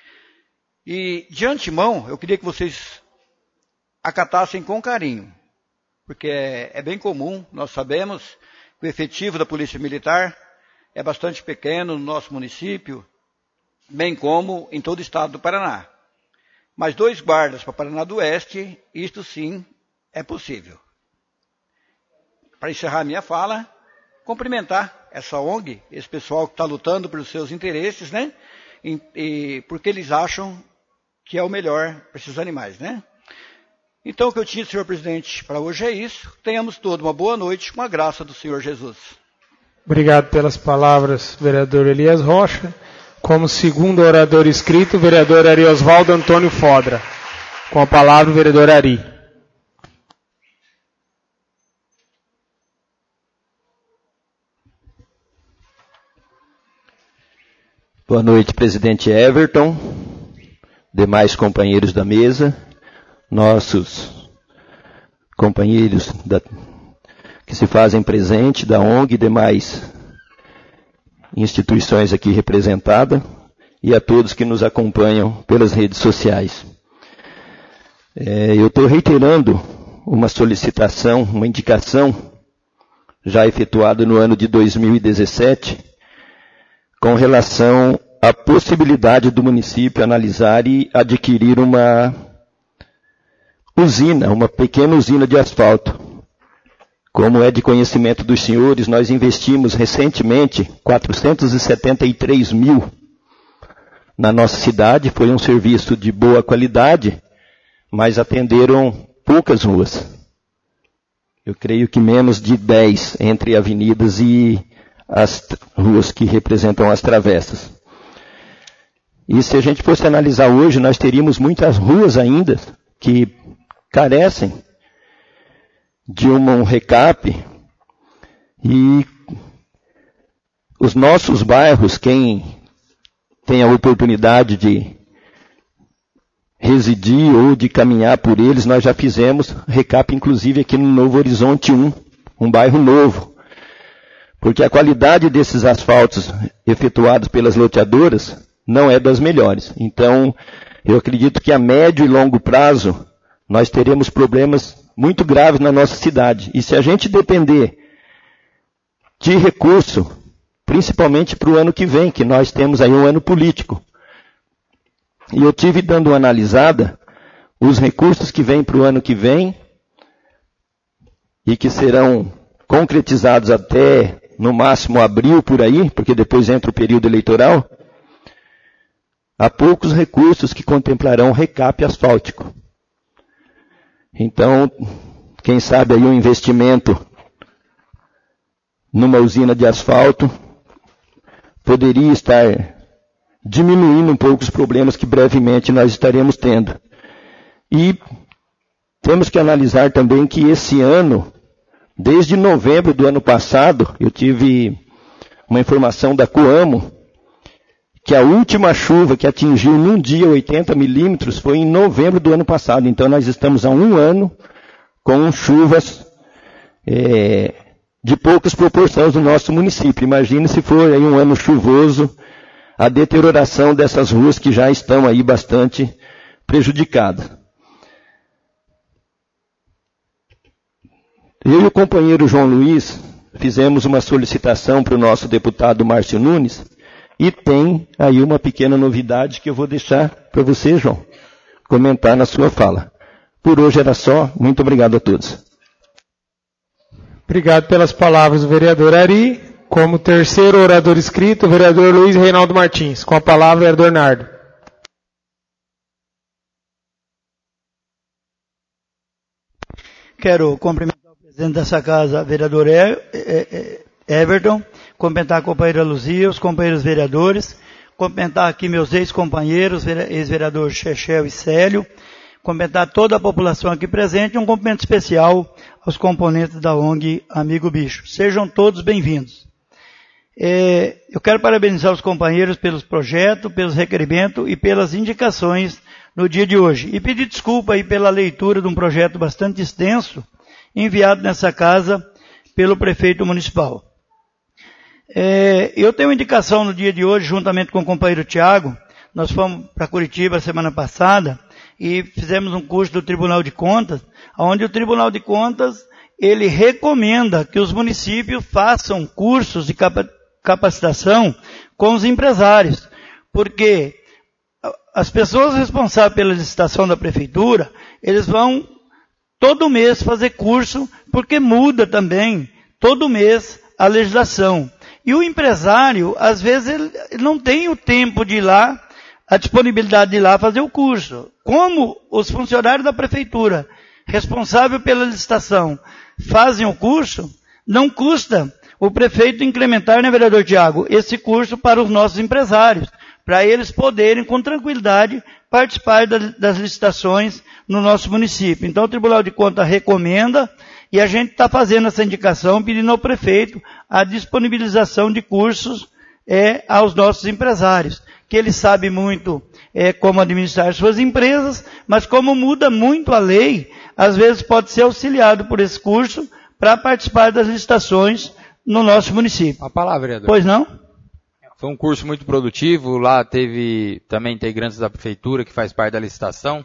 E de antemão, eu queria que vocês acatassem com carinho, porque é, é bem comum, nós sabemos que o efetivo da Polícia Militar é bastante pequeno no nosso município, bem como em todo o estado do Paraná. Mas dois guardas para Paraná do Oeste, isto sim é possível. Para encerrar minha fala, cumprimentar essa O N G, esse pessoal que está lutando pelos seus interesses, né? E, e, porque eles acham que é o melhor para esses animais, né? Então, o que eu tinha, senhor presidente, para hoje é isso. Tenhamos todos uma boa noite, com a graça do Senhor Jesus. Obrigado pelas palavras, vereador Elias Rocha. Como segundo orador inscrito, o vereador Ari Osvaldo Antônio Fodra. Com a palavra, o vereador Ari. Boa noite, presidente Everton, demais companheiros da mesa, nossos companheiros da, que se fazem presente da O N G e demais instituições aqui representadas, e a todos que nos acompanham pelas redes sociais. É, eu estou reiterando uma solicitação, uma indicação já efetuada no ano de dois mil e dezessete, com relação à possibilidade do município analisar e adquirir uma usina, uma pequena usina de asfalto. Como é de conhecimento dos senhores, nós investimos recentemente quatrocentos e setenta e três mil na nossa cidade. Foi um serviço de boa qualidade, mas atenderam poucas ruas. Eu creio que menos de dez entre avenidas e as ruas que representam as travessas. E se a gente fosse analisar hoje, nós teríamos muitas ruas ainda que carecem de um recap, e os nossos bairros, quem tem a oportunidade de residir ou de caminhar por eles, nós já fizemos recap inclusive aqui no Novo Horizonte um, um bairro novo, porque a qualidade desses asfaltos efetuados pelas loteadoras não é das melhores. Então, eu acredito que a médio e longo prazo nós teremos problemas muito graves na nossa cidade. E se a gente depender de recurso, principalmente para o ano que vem, que nós temos aí um ano político. E eu tive dando uma analisada, os recursos que vêm para o ano que vem, e que serão concretizados até, no máximo, abril por aí, porque depois entra o período eleitoral, há poucos recursos que contemplarão recap asfáltico. Então, quem sabe aí um investimento numa usina de asfalto poderia estar diminuindo um pouco os problemas que brevemente nós estaremos tendo. E temos que analisar também que esse ano, desde novembro do ano passado, eu tive uma informação da Coamo, que a última chuva que atingiu num dia oitenta milímetros foi em novembro do ano passado. Então nós estamos há um ano com chuvas é, de poucas proporções no nosso município. Imagine se for aí um ano chuvoso, a deterioração dessas ruas que já estão aí bastante prejudicadas. Eu e o companheiro João Luiz fizemos uma solicitação para o nosso deputado Márcio Nunes, e tem aí uma pequena novidade que eu vou deixar para você, João, comentar na sua fala. Por hoje era só. Muito obrigado a todos. Obrigado pelas palavras do vereador Ari. Como terceiro orador inscrito, o vereador Luiz Reinaldo Martins. Com a palavra, o vereador Nardo. Quero cumprimentar o presidente dessa casa, vereador Everton, cumprimentar a companheira Luzia, os companheiros vereadores, cumprimentar aqui meus ex-companheiros, ex-vereador Chechel e Célio, cumprimentar toda a população aqui presente e um cumprimento especial aos componentes da O N G Amigo Bicho. Sejam todos bem-vindos. É, eu quero parabenizar os companheiros pelos projetos, pelos requerimentos e pelas indicações no dia de hoje. E pedir desculpa aí pela leitura de um projeto bastante extenso, enviado nessa casa pelo prefeito municipal. É, eu tenho uma indicação no dia de hoje, juntamente com o companheiro Tiago. Nós fomos para Curitiba semana passada e fizemos um curso do Tribunal de Contas, onde o Tribunal de Contas ele recomenda que os municípios façam cursos de capacitação com os empresários, porque as pessoas responsáveis pela licitação da prefeitura, eles vão todo mês fazer curso, porque muda também todo mês a legislação. E o empresário, às vezes, ele não tem o tempo de ir lá, a disponibilidade de ir lá fazer o curso. Como os funcionários da prefeitura, responsável pela licitação, fazem o curso, não custa o prefeito incrementar, né, vereador Tiago, esse curso para os nossos empresários, para eles poderem, com tranquilidade, participar das licitações no nosso município. Então, o Tribunal de Contas recomenda, e a gente está fazendo essa indicação, pedindo ao prefeito a disponibilização de cursos é, aos nossos empresários, que ele sabe muito é, como administrar suas empresas, mas como muda muito a lei, às vezes pode ser auxiliado por esse curso para participar das licitações no nosso município. A palavra, vereador. Pois não? Foi um curso muito produtivo, lá teve também integrantes da prefeitura que faz parte da licitação.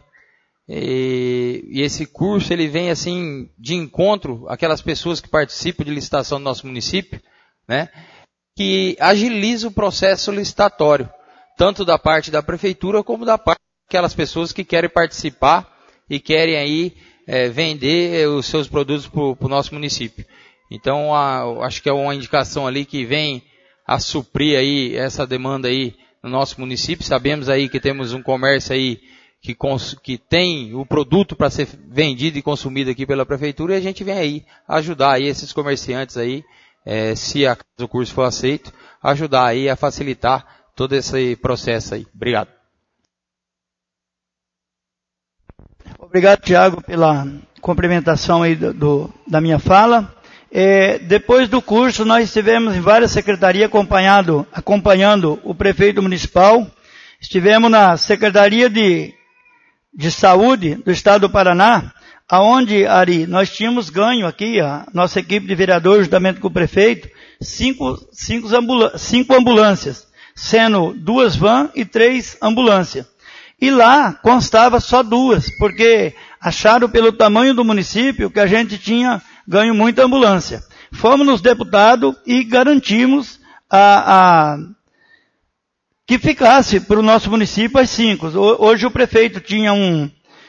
E, e esse curso ele vem assim de encontro àquelas pessoas que participam de licitação do nosso município, né, que agiliza o processo licitatório, tanto da parte da prefeitura como da parte daquelas pessoas que querem participar e querem aí é, vender os seus produtos para o nosso município. Então, a, acho que é uma indicação ali que vem a suprir aí essa demanda aí no nosso município. Sabemos aí que temos um comércio aí que, cons, que tem o produto para ser vendido e consumido aqui pela prefeitura, e a gente vem aí ajudar aí esses comerciantes aí, é, se a, o curso for aceito, ajudar aí a facilitar todo esse processo aí. Obrigado. Obrigado, Tiago, pela cumprimentação aí do, do, da minha fala. É, depois do curso, nós estivemos em várias secretarias acompanhado, acompanhando o prefeito municipal. Estivemos na Secretaria de, de Saúde do Estado do Paraná, aonde, Ari, nós tínhamos ganho aqui, a nossa equipe de vereadores, juntamente com o prefeito, cinco, cinco, ambulâncias, cinco ambulâncias, sendo duas vans e três ambulâncias. E lá constava só duas, porque acharam pelo tamanho do município que a gente tinha ganho muita ambulância. fomos nos deputados e garantimos a, a, que ficasse para o nosso município as cinco. Hoje o prefeito tinha um,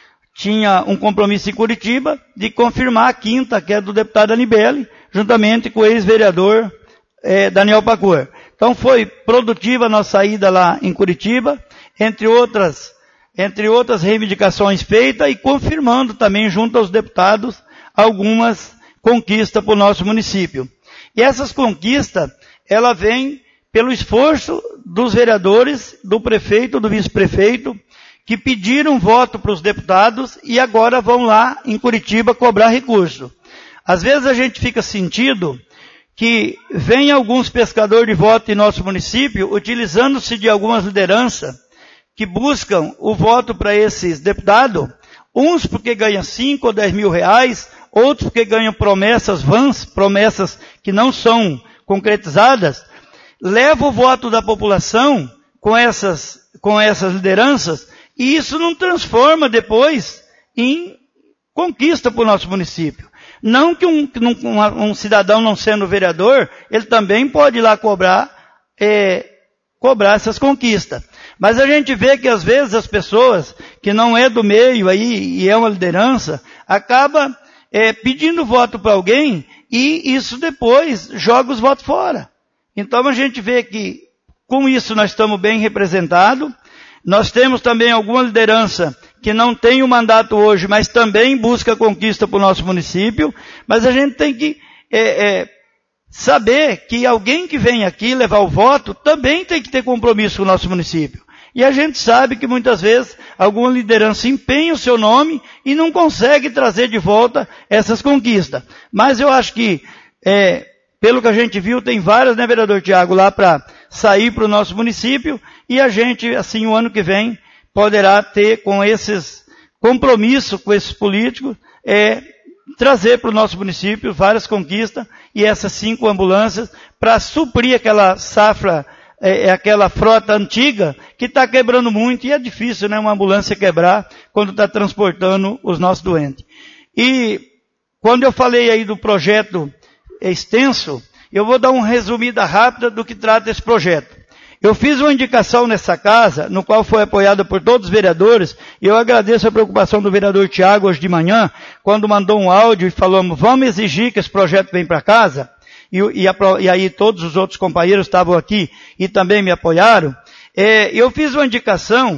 tinha um compromisso em Curitiba de confirmar a quinta, que é do deputado Anibele, juntamente com o ex-vereador eh, Daniel Pacor. Então foi produtiva a nossa ida lá em Curitiba, entre outras, entre outras reivindicações feitas e confirmando também junto aos deputados algumas conquistas para o nosso município. E essas conquistas, ela vem pelo esforço dos vereadores, do prefeito, do vice-prefeito, que pediram voto para os deputados e agora vão lá em Curitiba cobrar recurso. Às vezes a gente fica sentido que vem alguns pescadores de voto em nosso município, utilizando-se de algumas lideranças que buscam o voto para esses deputados, uns porque ganham cinco ou dez mil reais, outros porque ganham promessas vãs, promessas que não são concretizadas, leva o voto da população com essas, com essas lideranças, e isso não transforma depois em conquista para o nosso município. Não que um, um, um cidadão não sendo vereador, ele também pode ir lá cobrar, é, cobrar essas conquistas. Mas a gente vê que às vezes as pessoas que não é do meio aí e é uma liderança, acaba é, pedindo voto para alguém e isso depois joga os votos fora. Então a gente vê que com isso nós estamos bem representados. Nós temos também alguma liderança que não tem o mandato hoje, mas também busca conquista para o nosso município. Mas a gente tem que é, é, saber que alguém que vem aqui levar o voto também tem que ter compromisso com o nosso município. E a gente sabe que muitas vezes alguma liderança empenha o seu nome e não consegue trazer de volta essas conquistas. Mas eu acho que, é, pelo que a gente viu, tem várias, né, vereador Tiago, lá para sair para o nosso município e a gente, assim, o ano que vem, poderá ter com esses compromissos com esses políticos, é, trazer para o nosso município várias conquistas e essas cinco ambulâncias para suprir aquela safra, é, aquela frota antiga que está quebrando muito e é difícil, né, uma ambulância quebrar quando está transportando os nossos doentes. E quando eu falei aí do projeto extenso, eu vou dar uma resumida rápida do que trata esse projeto. Eu fiz uma indicação nessa casa, no qual foi apoiada por todos os vereadores, e eu agradeço a preocupação do vereador Tiago hoje de manhã, quando mandou um áudio e falou, vamos exigir que esse projeto venha para casa, e, e, a, e aí todos os outros companheiros estavam aqui e também me apoiaram. É, eu fiz uma indicação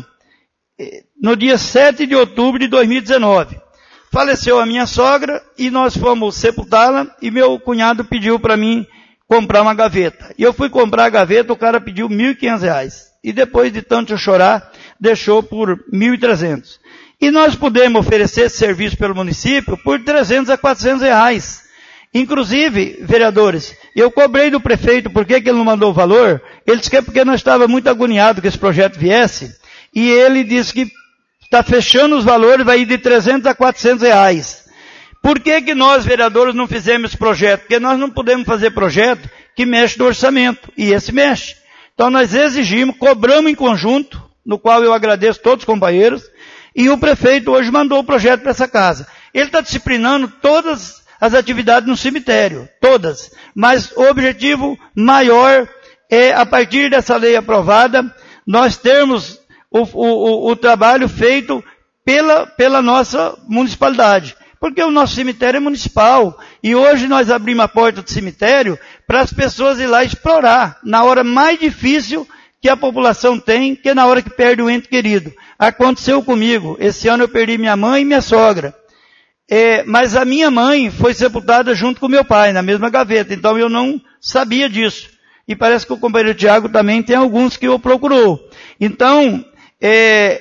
é, no dia sete de outubro de dois mil e dezenove. Faleceu a minha sogra e nós fomos sepultá-la e meu cunhado pediu para mim comprar uma gaveta. E eu fui comprar a gaveta, o cara pediu mil e quinhentos reais. E depois de tanto eu chorar, deixou por mil e trezentos. E nós pudemos oferecer esse serviço pelo município por trezentos a quatrocentos reais. Inclusive, vereadores, eu cobrei do prefeito por que que ele não mandou o valor. Ele disse que é porque nós estávamos muito agoniados que esse projeto viesse. E ele disse que está fechando os valores, vai ir de trezentos a quatrocentos reais. Por que que nós, vereadores, não fizemos esse projeto? Porque nós não podemos fazer projeto que mexe no orçamento, e esse mexe. Então nós exigimos, cobramos em conjunto, no qual eu agradeço todos os companheiros, e o prefeito hoje mandou o projeto para essa casa. Ele está disciplinando todas as atividades no cemitério, todas. Mas o objetivo maior é, a partir dessa lei aprovada, nós termos o, o, o, o trabalho feito pela, pela nossa municipalidade. Porque o nosso cemitério é municipal. E hoje nós abrimos a porta do cemitério para as pessoas ir lá explorar. Na hora mais difícil que a população tem, que é na hora que perde um ente querido. Aconteceu comigo. Esse ano eu perdi minha mãe e minha sogra. É, mas a minha mãe foi sepultada junto com meu pai, na mesma gaveta. Então eu não sabia disso. E parece que o companheiro Tiago também tem alguns que o procurou. Então, é...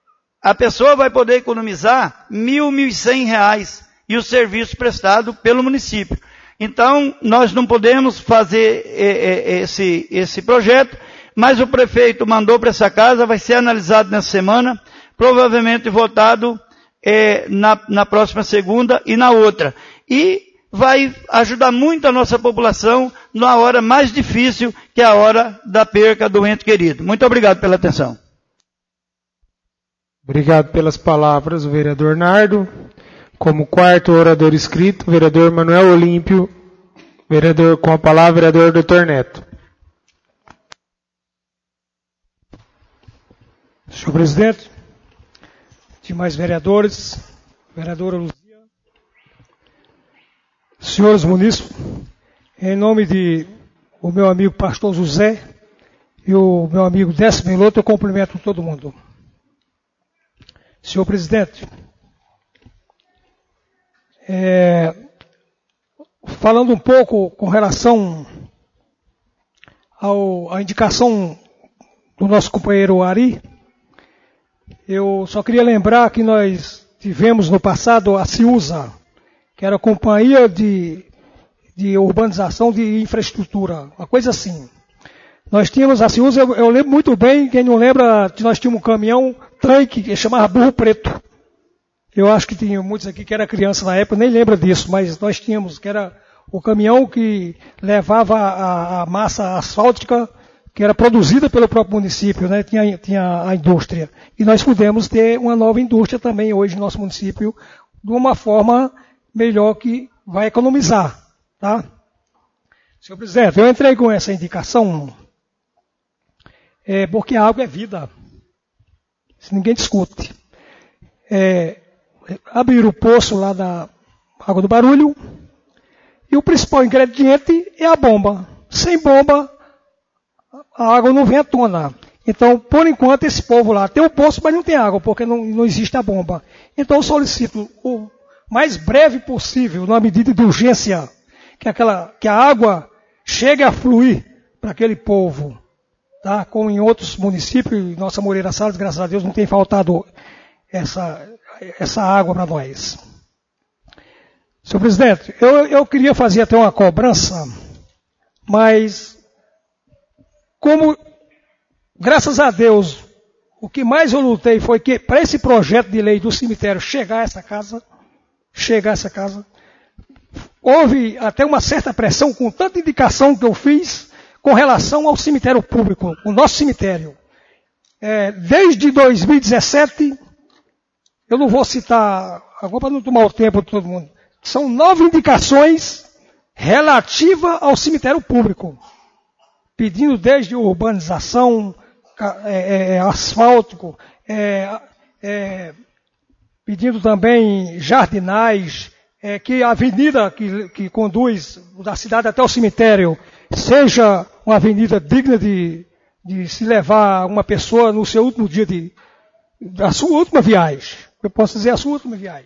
a pessoa vai poder economizar mil, mil e cem reais e o serviço prestado pelo município. Então, nós não podemos fazer é, é, esse, esse projeto, mas o prefeito mandou para essa casa, vai ser analisado nessa semana, provavelmente votado é, na, na próxima segunda e na outra. E vai ajudar muito a nossa população na hora mais difícil, que é a hora da perca do ente querido. Muito obrigado pela atenção. Obrigado pelas palavras, o vereador Nardo. Como quarto orador inscrito, o vereador Manuel Olímpio Vereador, com a palavra, vereador doutor Neto. Senhor presidente, demais vereadores, vereadora Luzia, senhores munícipes, em nome de o meu amigo pastor José e o meu amigo Décio Meloto, eu cumprimento todo mundo. Senhor presidente, é, falando um pouco com relação ao, à indicação do nosso companheiro Ari, eu só queria lembrar que nós tivemos no passado a CIUSA, que era a Companhia de, de Urbanização de Infraestrutura, uma coisa assim. Nós tínhamos a CIUSA, eu, eu lembro muito bem, quem não lembra, que nós tínhamos um caminhão tanque que chamava Burro Preto. Eu acho que tinha muitos aqui que era criança na época, nem lembra disso, mas nós tínhamos, que era o caminhão que levava a, a massa asfáltica que era produzida pelo próprio município, né? Tinha, tinha a indústria. E nós pudemos ter uma nova indústria também hoje no nosso município, de uma forma melhor que vai economizar, tá? Senhor presidente, eu entrei com essa indicação é, porque a água é vida. Isso ninguém discute. É, abrir o poço lá da Água do Barulho e o principal ingrediente é a bomba. Sem bomba, a água não vem à tona. Então, por enquanto, esse povo lá tem o poço, mas não tem água, porque não, não existe a bomba. Então, eu solicito o mais breve possível, numa medida de urgência, que, aquela, que a água chegue a fluir para aquele povo, tá? Como em outros municípios, nossa Moreira Salles, graças a Deus, não tem faltado essa, essa água para nós. Senhor presidente, eu, eu queria fazer até uma cobrança, mas como, graças a Deus, o que mais eu lutei foi que para esse projeto de lei do cemitério chegar a essa casa, chegar a essa casa, houve até uma certa pressão com tanta indicação que eu fiz com relação ao cemitério público, o nosso cemitério. É, desde dois mil e dezessete, eu não vou citar, agora para não tomar o tempo de todo mundo, são nove indicações relativas ao cemitério público, pedindo desde urbanização, é, é, asfáltico, é, é, pedindo também jardinais, é, que a avenida que, que conduz da cidade até o cemitério seja uma avenida digna de, de se levar uma pessoa no seu último dia de, da sua última viagem. Eu posso dizer a sua última viagem.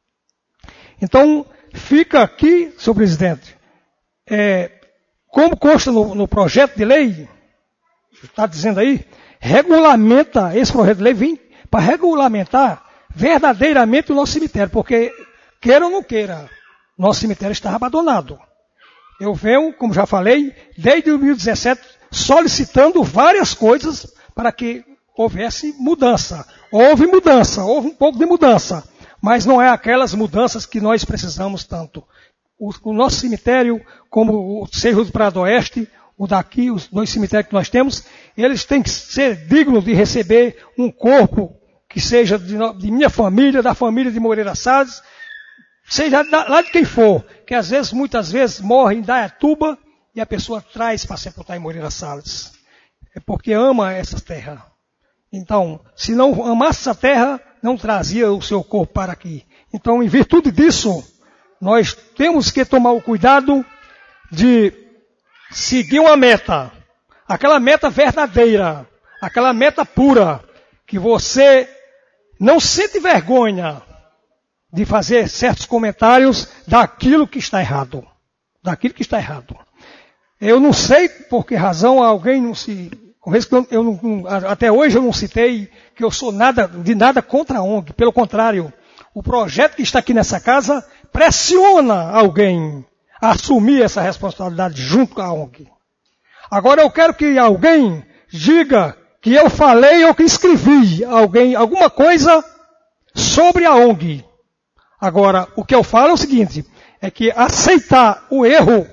Então, fica aqui, senhor presidente, é, como consta no, no projeto de lei, está dizendo aí, regulamenta, esse projeto de lei vem para regulamentar verdadeiramente o nosso cemitério, porque, queira ou não queira, nosso cemitério está abandonado. Eu venho, como já falei, desde dois mil e dezessete, solicitando várias coisas para que houvesse mudança. Houve mudança, houve um pouco de mudança, mas não é aquelas mudanças que nós precisamos tanto. O, o nosso cemitério, como o Cerro do Prado Oeste, o daqui, os dois cemitérios que nós temos, eles têm que ser dignos de receber um corpo que seja de, de minha família, da família de Moreira Salles, seja da, lá de quem for, que às vezes, muitas vezes, morre em Dayatuba e a pessoa traz para sepultar em Moreira Salles. É porque ama essa terra. Então, se não amasse essa terra, não trazia o seu corpo para aqui. Então, em virtude disso, nós temos que tomar o cuidado de seguir uma meta. Aquela meta verdadeira, aquela meta pura, que você não sente vergonha de fazer certos comentários daquilo que está errado. Daquilo que está errado. Eu não sei por que razão alguém não se... Eu não, até hoje eu não citei que eu sou nada, de nada contra a O N G. Pelo contrário, o projeto que está aqui nessa casa pressiona alguém a assumir essa responsabilidade junto com a O N G. Agora eu quero que alguém diga que eu falei ou que escrevi alguém, alguma coisa sobre a O N G. Agora, o que eu falo é o seguinte, é que aceitar o erro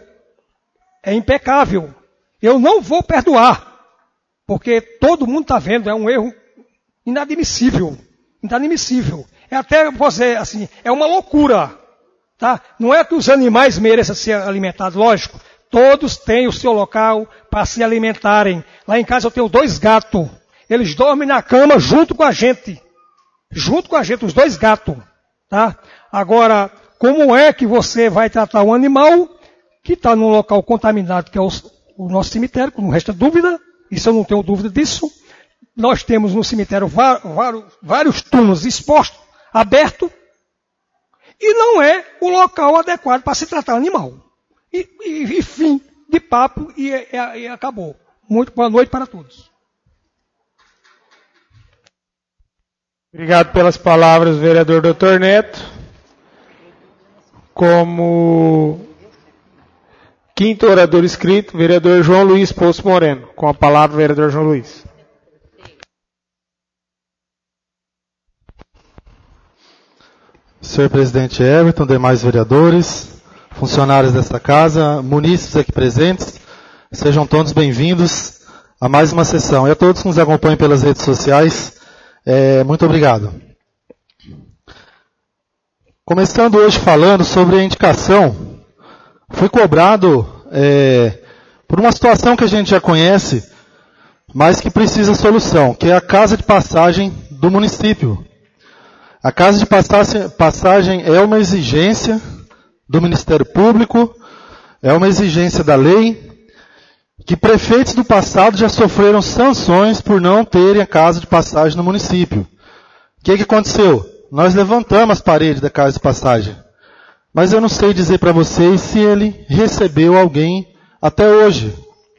é impecável. Eu não vou perdoar, porque todo mundo está vendo, é um erro inadmissível. Inadmissível. É até, você, assim, é uma loucura. Tá? Não é que os animais mereçam ser alimentados, lógico. Todos têm o seu local para se alimentarem. Lá em casa eu tenho dois gatos. Eles dormem na cama junto com a gente. Junto com a gente, os dois gatos. Tá? Agora, como é que você vai tratar um animal que está num local contaminado, que é o, o nosso cemitério, não resta dúvida, isso eu não tenho dúvida disso. Nós temos no cemitério vários, vários túmulos expostos, abertos, e não é o local adequado para se tratar animal. E, e, e fim de papo, e, e, e acabou. Muito boa noite para todos. Obrigado pelas palavras, vereador doutor Neto. Como quinto orador inscrito, vereador João Luiz Poço Moreno. Com a palavra, vereador João Luiz. Senhor presidente Everton, demais vereadores, funcionários desta casa, munícipes aqui presentes, sejam todos bem-vindos a mais uma sessão. E a todos que nos acompanham pelas redes sociais, é, muito obrigado. Começando hoje falando sobre a indicação, fui cobrado é, por uma situação que a gente já conhece, mas que precisa solução, que é a casa de passagem do município. A casa de passagem é uma exigência do Ministério Público, é uma exigência da lei, que prefeitos do passado já sofreram sanções por não terem a casa de passagem no município. O que, que aconteceu? Nós levantamos as paredes da casa de passagem, mas eu não sei dizer para vocês se ele recebeu alguém até hoje.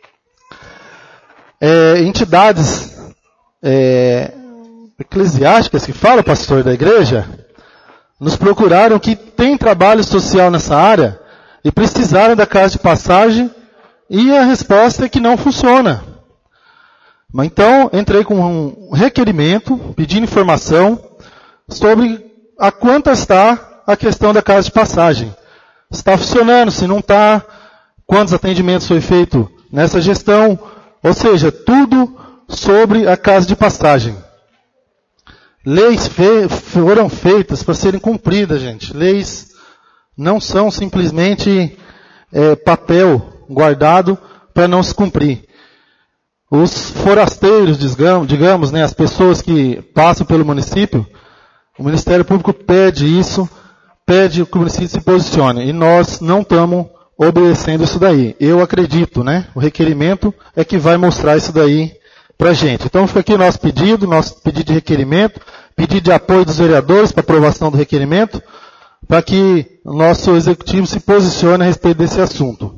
É, entidades é, eclesiásticas que fala, pastor da igreja, nos procuraram que tem trabalho social nessa área e precisaram da casa de passagem e a resposta é que não funciona. Mas então, entrei com um requerimento, pedindo informação sobre a quanto está a questão da casa de passagem. Se está funcionando, se não está, quantos atendimentos foi feito nessa gestão, ou seja, tudo sobre a casa de passagem. Leis fe- foram feitas para serem cumpridas, gente. Leis não são simplesmente é, papel guardado para não se cumprir. Os forasteiros, digamos, digamos né, as pessoas que passam pelo município, o Ministério Público pede isso, pede que o município se posicione. E nós não estamos obedecendo isso daí. Eu acredito, né? O requerimento é que vai mostrar isso daí para a gente. Então fica aqui o nosso pedido, nosso pedido de requerimento, pedido de apoio dos vereadores para aprovação do requerimento, para que o nosso executivo se posicione a respeito desse assunto.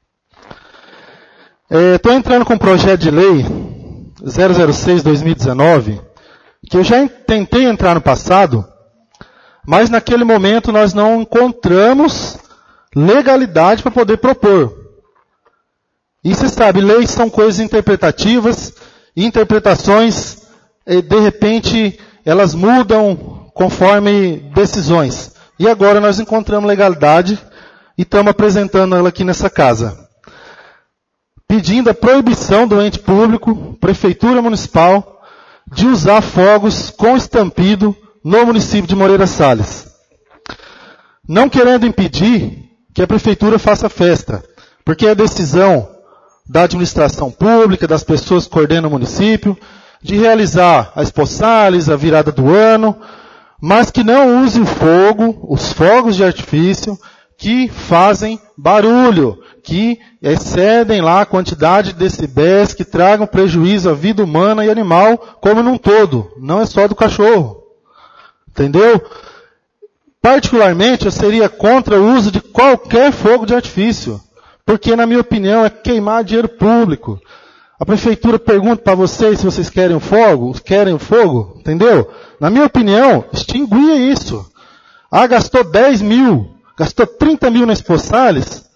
Estou é, entrando com um projeto de lei zero zero seis barra dois mil e dezenove, que eu já tentei entrar no passado, mas naquele momento nós não encontramos legalidade para poder propor. E você sabe, leis são coisas interpretativas, e interpretações, de repente, elas mudam conforme decisões. E agora nós encontramos legalidade e estamos apresentando ela aqui nessa casa. Pedindo a proibição do ente público, Prefeitura Municipal, de usar fogos com estampido no município de Moreira Salles. Não querendo impedir que a Prefeitura faça festa, porque é decisão da administração pública, das pessoas que coordenam o município, de realizar a Expo Salles, a virada do ano, mas que não use o fogo, os fogos de artifício, que fazem barulho, que excedem lá a quantidade de decibéis, que tragam prejuízo à vida humana e animal, como num todo, não é só do cachorro. Entendeu? Particularmente, eu seria contra o uso de qualquer fogo de artifício, porque, na minha opinião, é queimar dinheiro público. A prefeitura pergunta para vocês se vocês querem o fogo, querem o fogo, entendeu? Na minha opinião, extinguia isso. Ah, gastou dez mil, gastou trinta mil na Expo Salles.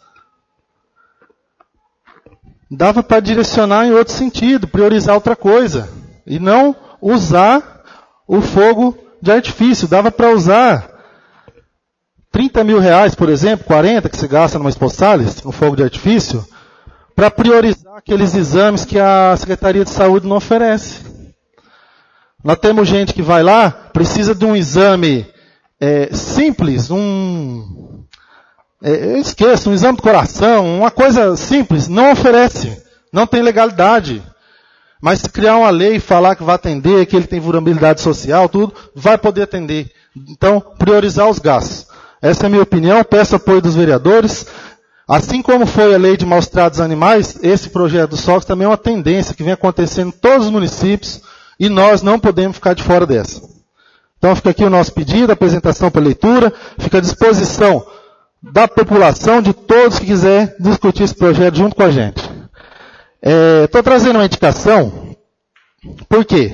Dava para direcionar em outro sentido, priorizar outra coisa. E não usar o fogo de artifício. Dava para usar trinta mil reais, por exemplo, quarenta que se gasta numa Expo Salles, no fogo de artifício, para priorizar aqueles exames que a Secretaria de Saúde não oferece. Nós temos gente que vai lá, precisa de um exame é, simples, um, É, eu esqueço, um exame do coração, uma coisa simples, não oferece, não tem legalidade. Mas se criar uma lei e falar que vai atender, que ele tem vulnerabilidade social, tudo, vai poder atender. Então, priorizar os gastos. Essa é a minha opinião, peço apoio dos vereadores. Assim como foi a lei de maus tratos animais, esse projeto do S O C também é uma tendência que vem acontecendo em todos os municípios e nós não podemos ficar de fora dessa. Então fica aqui o nosso pedido, apresentação para leitura, fica à disposição da população, de todos que quiser discutir esse projeto junto com a gente. Estou é, trazendo uma indicação, por quê?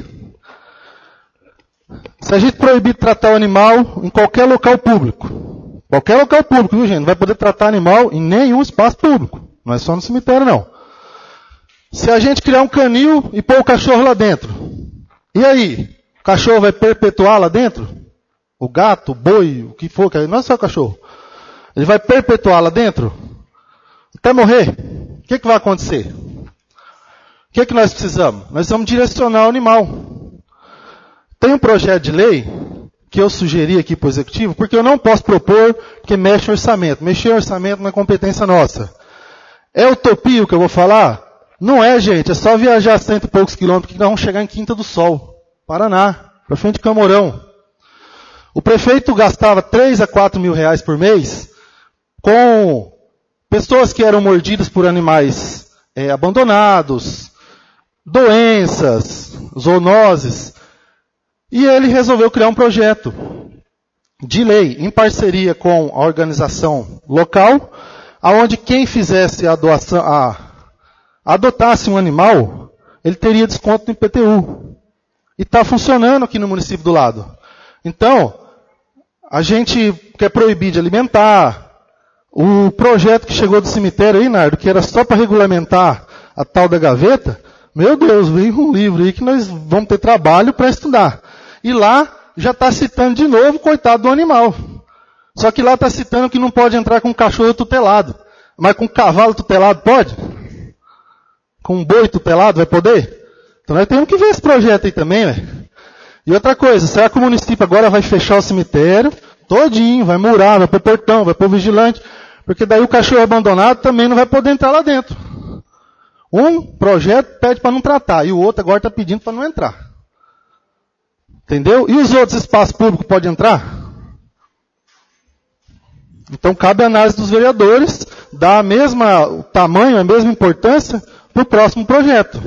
Se a gente proibir tratar o animal em qualquer local público, qualquer local público, viu gente? Não vai poder tratar animal em nenhum espaço público, não é só no cemitério não. Se a gente criar um canil e pôr o cachorro lá dentro, e aí? O cachorro vai perpetuar lá dentro? O gato, o boi, o que for, não é só o cachorro. Ele vai perpetuar lá dentro? Até morrer? O que, que vai acontecer? O que, que nós precisamos? Nós precisamos direcionar o animal. Tem um projeto de lei que eu sugeri aqui para o Executivo, porque eu não posso propor que mexa o orçamento. Mexer o orçamento não é competência nossa. É utopia o que eu vou falar? Não é, gente. É só viajar cento e poucos quilômetros que nós vamos chegar em Quinta do Sol, Paraná, para frente de Camorão. O prefeito gastava três a quatro mil reais por mês com pessoas que eram mordidas por animais é, abandonados, doenças, zoonoses. E ele resolveu criar um projeto de lei em parceria com a organização local, aonde quem fizesse a doação, a, adotasse um animal, ele teria desconto no I P T U. E está funcionando aqui no município do lado. Então, a gente quer proibir de alimentar. O projeto que chegou do cemitério aí, Nardo, que era só para regulamentar a tal da gaveta, meu Deus, veio um livro aí que nós vamos ter trabalho para estudar. E lá já está citando de novo, coitado do animal. Só que lá está citando que não pode entrar com um cachorro tutelado. Mas com um cavalo tutelado pode? Com um boi tutelado vai poder? Então nós temos que ver esse projeto aí também, velho. E outra coisa, será que o município agora vai fechar o cemitério todinho, vai murar, vai pôr portão, vai pôr vigilante, porque daí o cachorro abandonado também não vai poder entrar lá dentro. Um projeto pede para não tratar, e o outro agora está pedindo para não entrar. Entendeu? E os outros espaços públicos podem entrar? Então cabe a análise dos vereadores, dar a mesma o tamanho, a mesma importância para o próximo projeto.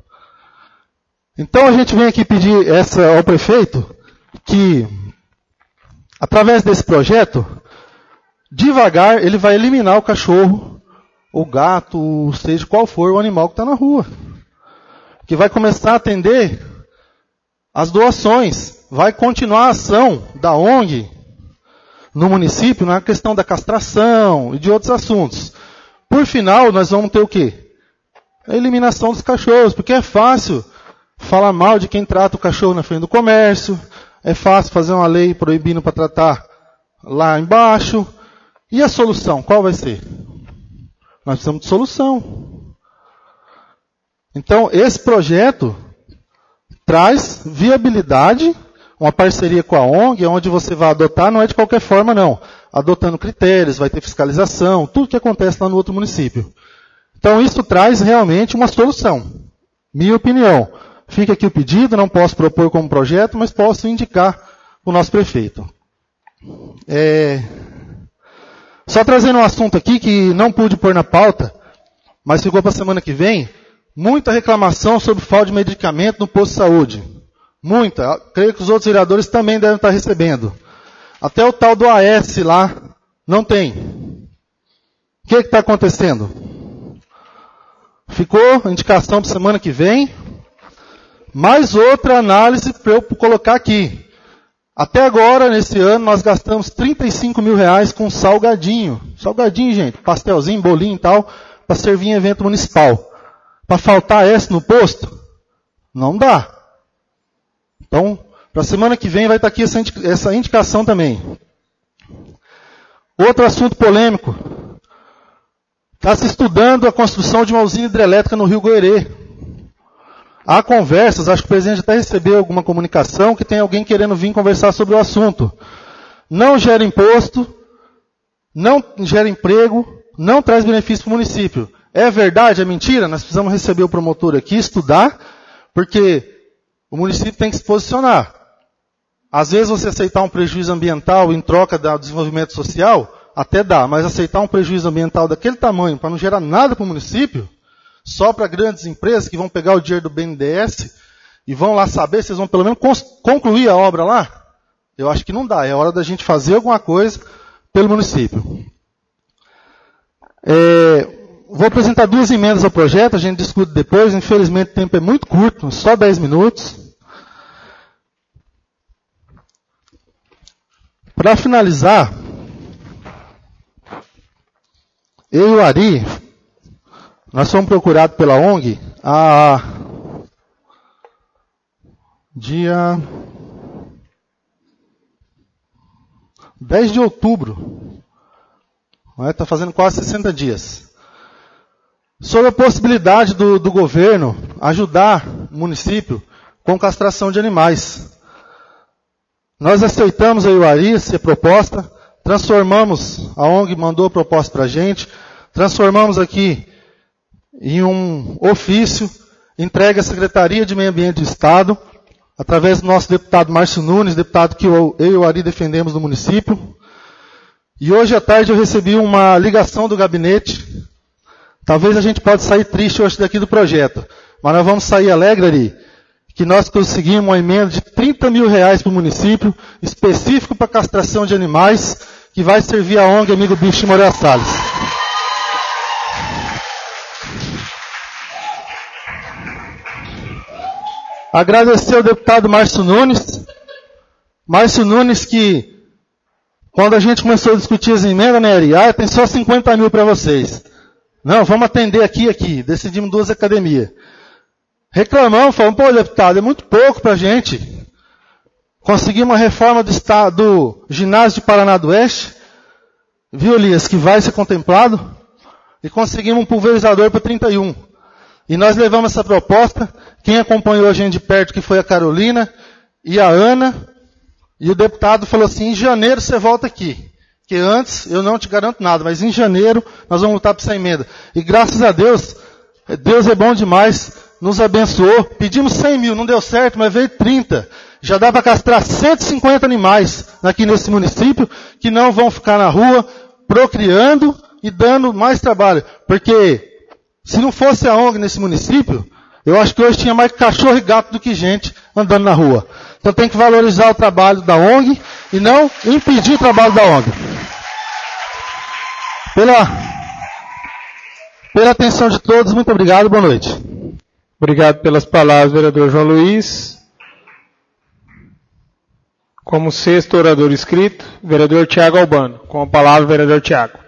Então a gente vem aqui pedir essa ao prefeito que, através desse projeto, devagar ele vai eliminar o cachorro, o gato, seja qual for o animal que está na rua. Que vai começar a atender as doações, vai continuar a ação da O N G no município na questão da castração e de outros assuntos. Por final, nós vamos ter o quê? A eliminação dos cachorros, porque é fácil falar mal de quem trata o cachorro na frente do comércio, é fácil fazer uma lei proibindo para tratar lá embaixo. E a solução, qual vai ser? Nós precisamos de solução. Então, esse projeto traz viabilidade, uma parceria com a O N G, onde você vai adotar, não é de qualquer forma não. Adotando critérios, vai ter fiscalização, tudo que acontece lá no outro município. Então, isso traz realmente uma solução. Minha opinião. Fica aqui o pedido, não posso propor como projeto, mas posso indicar o nosso prefeito. É... Só trazendo um assunto aqui que não pude pôr na pauta, mas ficou para a semana que vem, muita reclamação sobre falta de medicamento no posto de saúde. Muita. Creio que os outros vereadores também devem estar recebendo. Até o tal do A S lá não tem. O que está acontecendo? Ficou a indicação para a semana que vem. Mais outra análise para eu colocar aqui. Até agora, nesse ano, nós gastamos trinta e cinco mil reais com salgadinho. Salgadinho, gente. Pastelzinho, bolinho e tal, para servir em evento municipal. Para faltar esse no posto? Não dá. Então, para a semana que vem vai estar aqui essa, essa indicação também. Outro assunto polêmico. Está se estudando a construção de uma usina hidrelétrica no Rio Goerê. Há conversas, acho que o presidente até recebeu alguma comunicação que tem alguém querendo vir conversar sobre o assunto. Não gera imposto, não gera emprego, não traz benefício para o município. É verdade, é mentira? Nós precisamos receber o promotor aqui, estudar, porque o município tem que se posicionar. Às vezes você aceitar um prejuízo ambiental em troca do desenvolvimento social, até dá, mas aceitar um prejuízo ambiental daquele tamanho para não gerar nada para o município, só para grandes empresas que vão pegar o dinheiro do B N D E S e vão lá saber se eles vão pelo menos concluir a obra lá, eu acho que não dá. É hora da gente fazer alguma coisa pelo município. É, vou apresentar duas emendas ao projeto, a gente discute depois, infelizmente o tempo é muito curto, só dez minutos. Para finalizar, eu e o Ari, nós fomos procurados pela O N G a dia dez de outubro. Está fazendo quase sessenta dias. Sobre a possibilidade do, do governo ajudar o município com castração de animais. Nós aceitamos a Iuari, essa proposta, transformamos, a O N G mandou a proposta para a gente, transformamos aqui em um ofício, entregue à Secretaria de Meio Ambiente do Estado, através do nosso deputado Márcio Nunes, deputado que eu, eu e o Ari defendemos no município. E hoje à tarde eu recebi uma ligação do gabinete. Talvez a gente possa sair triste hoje daqui do projeto, mas nós vamos sair alegre, Ari, que nós conseguimos uma emenda de trinta mil reais para o município, específico para castração de animais, que vai servir a O N G Amigo Bicho de Moreira Salles. Agradecer ao deputado Márcio Nunes. Márcio Nunes que, quando a gente começou a discutir as emendas, né, Ari? Ah, tem só cinquenta mil para vocês. Não, vamos atender aqui e aqui. Decidimos duas academias. Reclamamos, falamos, pô, deputado, é muito pouco para a gente. Conseguimos uma reforma do, estado, do ginásio de Paraná do Oeste, viu, Elias, que vai ser contemplado, e conseguimos um pulverizador para trinta e um. E nós levamos essa proposta, quem acompanhou a gente de perto, que foi a Carolina e a Ana, e o deputado falou assim, em janeiro você volta aqui. Que antes, eu não te garanto nada, mas em janeiro nós vamos lutar por essa emenda. E graças a Deus, Deus é bom demais, nos abençoou. Pedimos cem mil, não deu certo, mas veio trinta. Já dá para castrar cento e cinquenta animais aqui nesse município, que não vão ficar na rua, procriando e dando mais trabalho. Porque se não fosse a O N G nesse município, eu acho que hoje tinha mais cachorro e gato do que gente andando na rua. Então tem que valorizar o trabalho da O N G e não impedir o trabalho da O N G. Pela, pela atenção de todos, muito obrigado, boa noite. Obrigado pelas palavras, vereador João Luiz. Como sexto orador inscrito, vereador Tiago Albano. Com a palavra, vereador Tiago.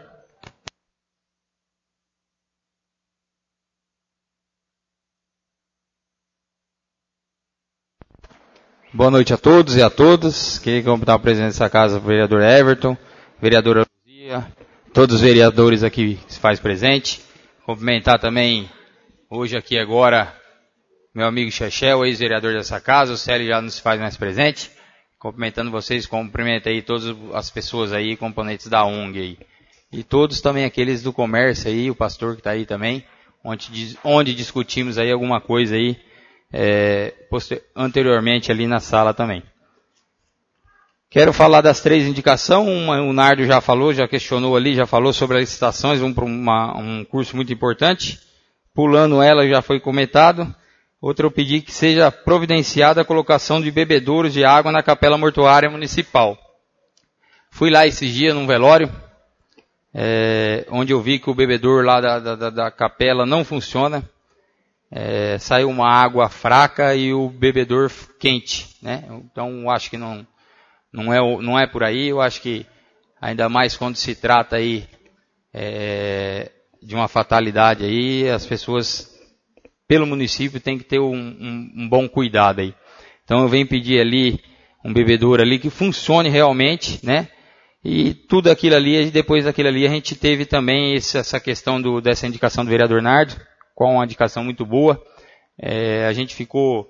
Boa noite a todos e a todas. Queria cumprimentar o presidente dessa casa, o vereador Everton, vereadora Luzia, todos os vereadores aqui que se faz presente. Cumprimentar também, hoje aqui agora, meu amigo Chechel, ex-vereador dessa casa, o Célio já não se faz mais presente. Cumprimentando vocês, cumprimento aí todas as pessoas aí, componentes da O N G aí. E todos também aqueles do comércio aí, o pastor que está aí também, onde, onde discutimos aí alguma coisa aí, É, anteriormente ali na sala também. Quero falar das três indicações. Uma, o Nardo já falou, já questionou ali, já falou sobre as licitações, vamos para uma, um curso muito importante. Pulando ela, já foi comentado. Outra eu pedi que seja providenciada a colocação de bebedouros de água na capela mortuária municipal. Fui lá esses dias num velório, é, onde eu vi que o bebedouro lá da, da, da capela não funciona. É, saiu uma água fraca e o bebedor quente, né? Então acho que não, não, é, não é por aí. Eu acho que ainda mais quando se trata aí é, de uma fatalidade aí, as pessoas pelo município têm que ter um, um, um bom cuidado aí. Então eu venho pedir ali um bebedouro ali que funcione realmente, né? E tudo aquilo ali, depois daquilo ali a gente teve também essa, essa questão do, dessa indicação do vereador Nardo, com uma indicação muito boa. É, a gente ficou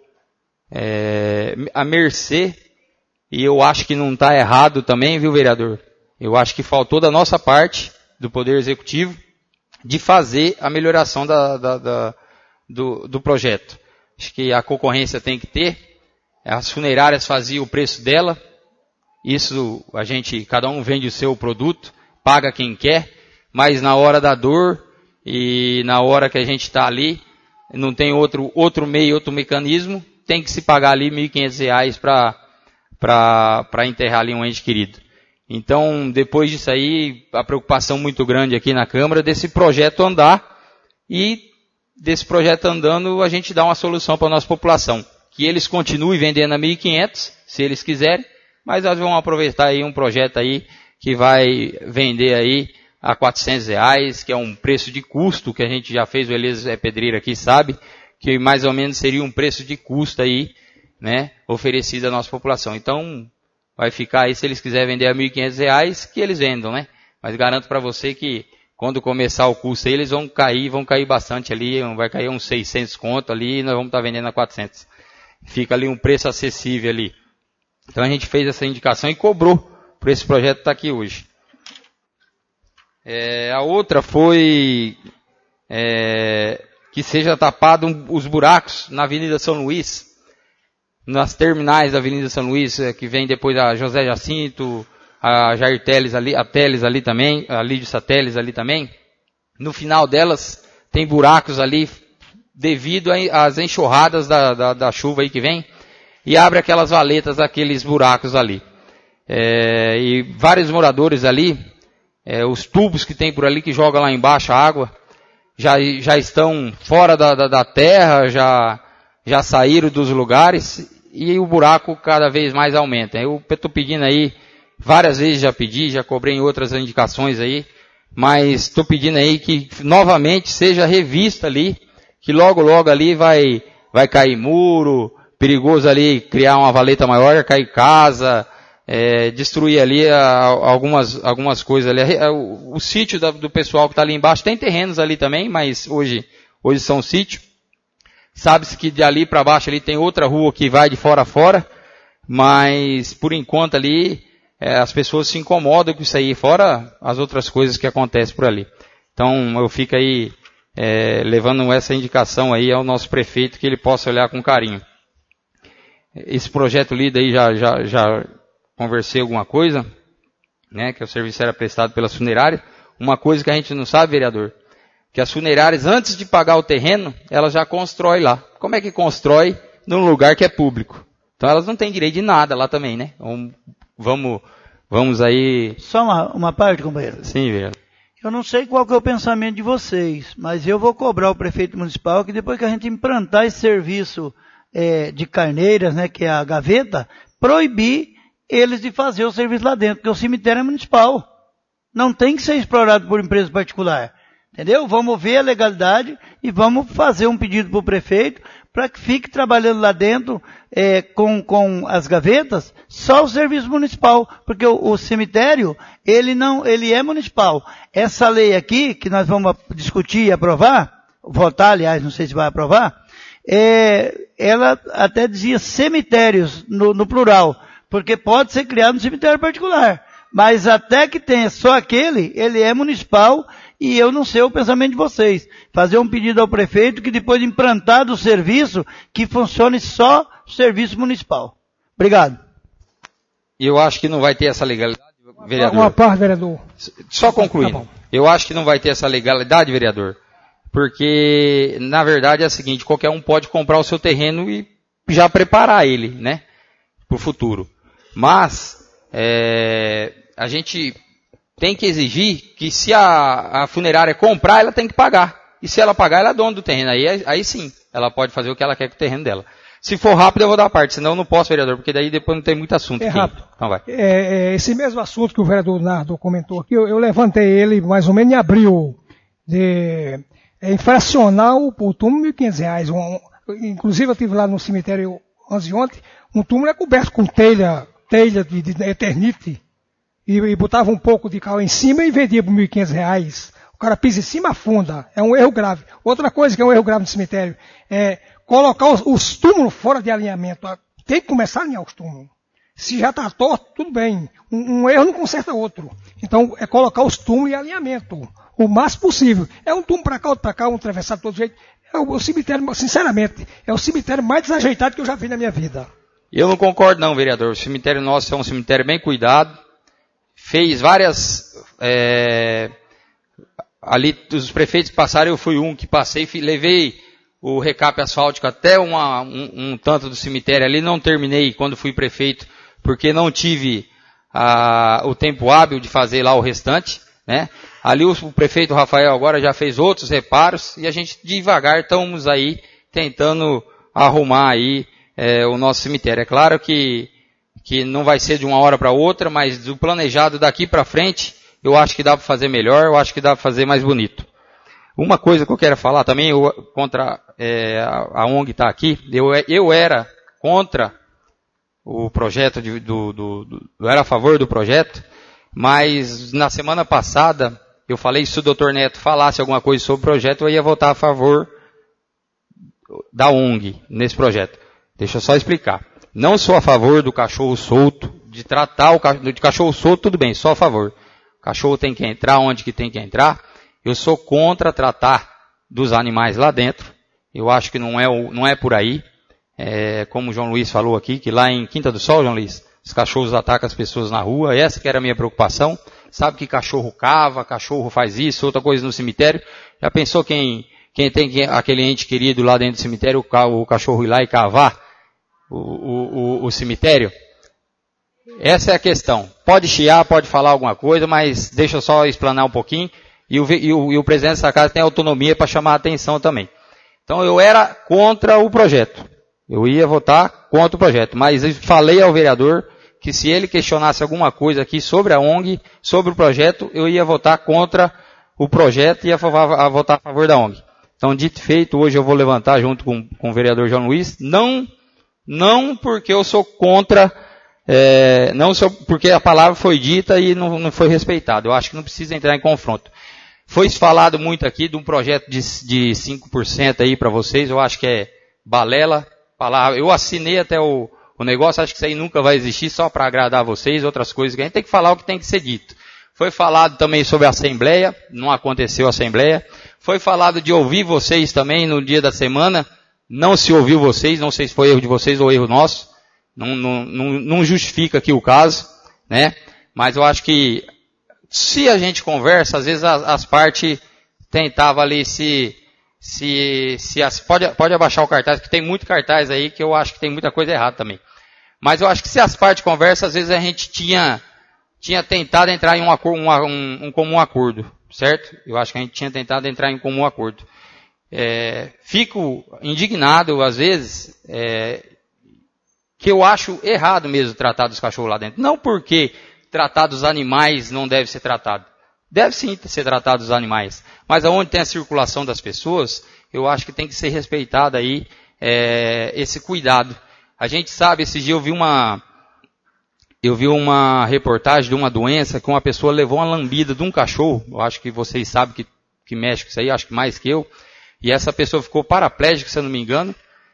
é, à mercê, e eu acho que não está errado também, viu, vereador? Eu acho que faltou da nossa parte, do Poder Executivo, de fazer a melhoração da, da, da, do, do projeto. Acho que a concorrência tem que ter, as funerárias faziam o preço dela, isso a gente, cada um vende o seu produto, paga quem quer, mas na hora da dor e na hora que a gente está ali, não tem outro, outro meio, outro mecanismo, tem que se pagar ali mil e quinhentos reais para para enterrar ali um ente querido. Então, depois disso aí, a preocupação muito grande aqui na Câmara desse projeto andar e desse projeto andando a gente dá uma solução para a nossa população. Que eles continuem vendendo a mil e quinhentos, se eles quiserem, mas nós vamos aproveitar aí um projeto aí que vai vender aí a quatrocentos reais, que é um preço de custo, que a gente já fez, o Elias é pedreiro aqui, sabe, que mais ou menos seria um preço de custo aí, né, oferecido à nossa população. Então, vai ficar aí, se eles quiserem vender a mil e quinhentos reais, que eles vendam, né? Mas garanto para você que quando começar o custo aí, eles vão cair, vão cair bastante ali, vai cair uns seiscentos conto ali, e nós vamos estar vendendo a quatrocentos. Fica ali um preço acessível ali. Então a gente fez essa indicação e cobrou por esse projeto estar aqui hoje. É, a outra foi é, que seja tapado um, os buracos na Avenida São Luís, nas terminais da Avenida São Luís, que vem depois a José Jacinto, a Jair Teles ali, a Teles ali também, a Lídia Teles ali também. No final delas tem buracos ali devido às enxurradas da, da, da chuva aí que vem e abre aquelas valetas, aqueles buracos ali. É, e vários moradores ali, é, os tubos que tem por ali que jogam lá embaixo a água, já, já estão fora da, da, da terra, já, já saíram dos lugares e o buraco cada vez mais aumenta. Eu estou pedindo aí, várias vezes já pedi, já cobrei em outras indicações aí, mas estou pedindo aí que novamente seja revista ali, que logo logo ali vai, vai cair muro, perigoso ali criar uma valeta maior, cair casa, é, destruir ali a, algumas, algumas coisas ali. O, o sítio da, do pessoal que está ali embaixo, tem terrenos ali também, mas hoje, hoje são sítio. Sabe-se que de ali para baixo ali tem outra rua que vai de fora a fora, mas por enquanto ali é, as pessoas se incomodam com isso aí, fora as outras coisas que acontecem por ali. Então eu fico aí é, levando essa indicação aí ao nosso prefeito, que ele possa olhar com carinho. Esse projeto líder aí já, já, já conversei alguma coisa, né, que o serviço era prestado pelas funerárias. Uma coisa que a gente não sabe, vereador, que as funerárias, antes de pagar o terreno, elas já constroem lá. Como é que constrói num lugar que é público? Então elas não têm direito de nada lá também, né? Vamos, vamos, vamos aí... Só uma, uma parte, companheiro. Sim, vereador. Eu não sei qual que é o pensamento de vocês, mas eu vou cobrar o prefeito municipal que depois que a gente implantar esse serviço é, de carneiras, né, que é a gaveta, proibir eles de fazer o serviço lá dentro, porque o cemitério é municipal. Não tem que ser explorado por empresa particular. Entendeu? Vamos ver a legalidade e vamos fazer um pedido para o prefeito para que fique trabalhando lá dentro é, com, com as gavetas só o serviço municipal, porque o, o cemitério ele não, ele é municipal. Essa lei aqui que nós vamos discutir e aprovar, votar, aliás, não sei se vai aprovar, é, ela até dizia cemitérios no, no plural, porque pode ser criado um cemitério particular, mas até que tenha só aquele, ele é municipal. E eu não sei o pensamento de vocês. Fazer um pedido ao prefeito que depois de implantado o serviço, que funcione só o serviço municipal. Obrigado. Eu acho que não vai ter essa legalidade, vereador. Uma parte, vereador. Só concluindo. Tá, eu acho que não vai ter essa legalidade, vereador, porque, na verdade, é o seguinte, qualquer um pode comprar o seu terreno e já preparar ele, né, para o futuro. Mas, é, a gente... tem que exigir que se a, a funerária comprar, ela tem que pagar. E se ela pagar, ela é dona do terreno. Aí, aí sim, ela pode fazer o que ela quer com o terreno dela. Se for rápido, eu vou dar a parte. Senão eu não posso, vereador, porque daí depois não tem muito assunto. É aqui. rápido. Então vai. É, é, esse mesmo assunto que o vereador Nardo comentou aqui, eu, eu levantei ele mais ou menos em abril. De é, infracionar o, o túmulo mil e quinhentos reais. Um, um, inclusive eu estive lá no cemitério onze ontem, um túmulo é coberto com telha, telha de, de eternite. E, e botava um pouco de cal em cima e vendia por mil e quinhentos reais. O cara pisa em cima, afunda. É um erro grave. Outra coisa que é um erro grave no cemitério é colocar os, os túmulos fora de alinhamento. Tem que começar a alinhar os túmulos. Se já está torto, tudo bem. Um, um erro não conserta outro. Então, é colocar os túmulos em alinhamento, o máximo possível. É um túmulo para cá, outro para cá, um atravessado de todo jeito. É o, o cemitério, sinceramente, é o cemitério mais desajeitado que eu já vi na minha vida. Eu não concordo não, vereador. O cemitério nosso é um cemitério bem cuidado. Fez várias... É, ali, os prefeitos que passaram, eu fui um que passei, levei o recape asfáltico até uma, um, um tanto do cemitério ali. Não terminei quando fui prefeito, porque não tive a, o tempo hábil de fazer lá o restante, né? Ali o, o prefeito Rafael agora já fez outros reparos e a gente devagar estamos aí tentando arrumar aí é, o nosso cemitério. É claro que, que não vai ser de uma hora para outra, mas do planejado daqui para frente, eu acho que dá para fazer melhor, eu acho que dá para fazer mais bonito. Uma coisa que eu quero falar também, eu, contra é, a, a O N G está aqui, eu, eu era contra o projeto, de, do, do, do, eu era a favor do projeto, mas na semana passada, eu falei, se o doutor Neto falasse alguma coisa sobre o projeto, eu ia votar a favor da O N G nesse projeto. Deixa eu só explicar. Não sou a favor do cachorro solto, de tratar o cachorro, de cachorro solto, tudo bem, sou a favor. O cachorro tem que entrar onde que tem que entrar. Eu sou contra tratar dos animais lá dentro. Eu acho que não é, não é por aí. É, como o João Luiz falou aqui, que lá em Quinta do Sol, João Luiz, os cachorros atacam as pessoas na rua. Essa que era a minha preocupação. Sabe que cachorro cava, cachorro faz isso, outra coisa no cemitério. Já pensou quem, quem tem aquele ente querido lá dentro do cemitério, o cachorro ir lá e cavar o, o, o, o cemitério? Essa é a questão. Pode chiar, pode falar alguma coisa, mas deixa eu só explanar um pouquinho. E o, e o, e o presidente dessa casa tem autonomia para chamar a atenção também. Então eu era contra o projeto. Eu ia votar contra o projeto. Mas eu falei ao vereador que se ele questionasse alguma coisa aqui sobre a O N G, sobre o projeto, eu ia votar contra o projeto e ia a votar a favor da O N G. Então, dito e feito, hoje eu vou levantar junto com, com o vereador João Luiz, não, não porque eu sou contra, é, não sou, porque a palavra foi dita e não, não foi respeitada. Eu acho que não precisa entrar em confronto. Foi falado muito aqui de um projeto de, de cinco por cento aí para vocês, eu acho que é balela, palavra. Eu assinei até o, o negócio, acho que isso aí nunca vai existir só para agradar vocês, outras coisas que a gente tem que falar o que tem que ser dito. Foi falado também sobre a Assembleia, não aconteceu a Assembleia. Foi falado de ouvir vocês também no dia da semana, não se ouviu vocês, não sei se foi erro de vocês ou erro nosso, não, não, não, não justifica aqui o caso, né? Mas eu acho que se a gente conversa, às vezes as, as partes tentavam ali se, se, se as, pode, pode abaixar o cartaz, porque tem muito cartaz aí que eu acho que tem muita coisa errada também. Mas eu acho que se as partes conversam, às vezes a gente tinha, tinha tentado entrar em um, um, um, um comum acordo, certo? Eu acho que a gente tinha tentado entrar em um comum acordo. É, fico indignado, às vezes, é, que eu acho errado mesmo tratar dos cachorros lá dentro. Não porque tratar dos animais não deve ser tratado. Deve sim ser tratado dos animais. Mas aonde tem a circulação das pessoas, eu acho que tem que ser respeitado aí é, esse cuidado. A gente sabe, esse dia eu vi uma, eu vi uma reportagem de uma doença que uma pessoa levou uma lambida de um cachorro. Eu acho que vocês sabem que, que mexe com isso aí, acho que mais que eu. E essa pessoa ficou paraplégica, se eu não me engano.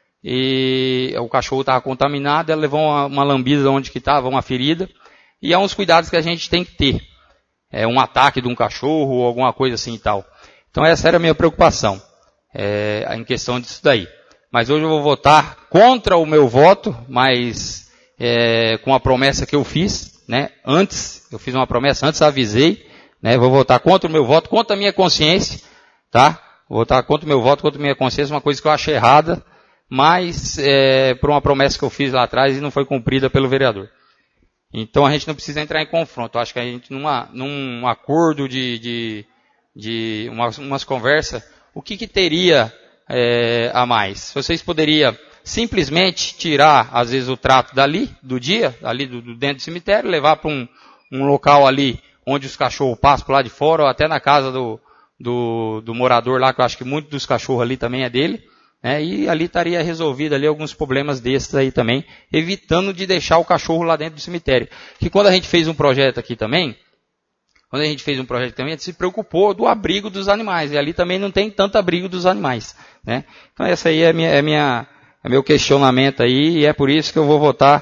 E o cachorro estava contaminado, ela levou uma, uma lambida de onde que estava, uma ferida. E é uns cuidados que a gente tem que ter. É um ataque de um cachorro ou alguma coisa assim e tal. Então essa era a minha preocupação, é, em questão disso daí. Mas hoje eu vou votar contra o meu voto, mas é, com a promessa que eu fiz, né? Antes, eu fiz uma promessa, antes avisei, né? Vou votar contra o meu voto, contra a minha consciência, tá? Vou votar contra o meu voto, contra a minha consciência, uma coisa que eu acho errada, mas é, por uma promessa que eu fiz lá atrás e não foi cumprida pelo vereador. Então a gente não precisa entrar em confronto. Eu acho que a gente, numa, num acordo de, de, de umas, umas conversas, o que, que teria é, a mais? Vocês poderiam simplesmente tirar, às vezes, o trato dali, do dia, ali do, do dentro do cemitério, levar para um, um local ali onde os cachorros passam por lá de fora, ou até na casa do, do, do morador lá, que eu acho que muitos dos cachorros ali também é dele. É, e ali estaria resolvido ali alguns problemas desses aí também, evitando de deixar o cachorro lá dentro do cemitério. Que quando a gente fez um projeto aqui também, quando a gente fez um projeto também, a gente se preocupou do abrigo dos animais, e ali também não tem tanto abrigo dos animais, né? Então essa aí é minha, é minha, é meu questionamento aí, e é por isso que eu vou votar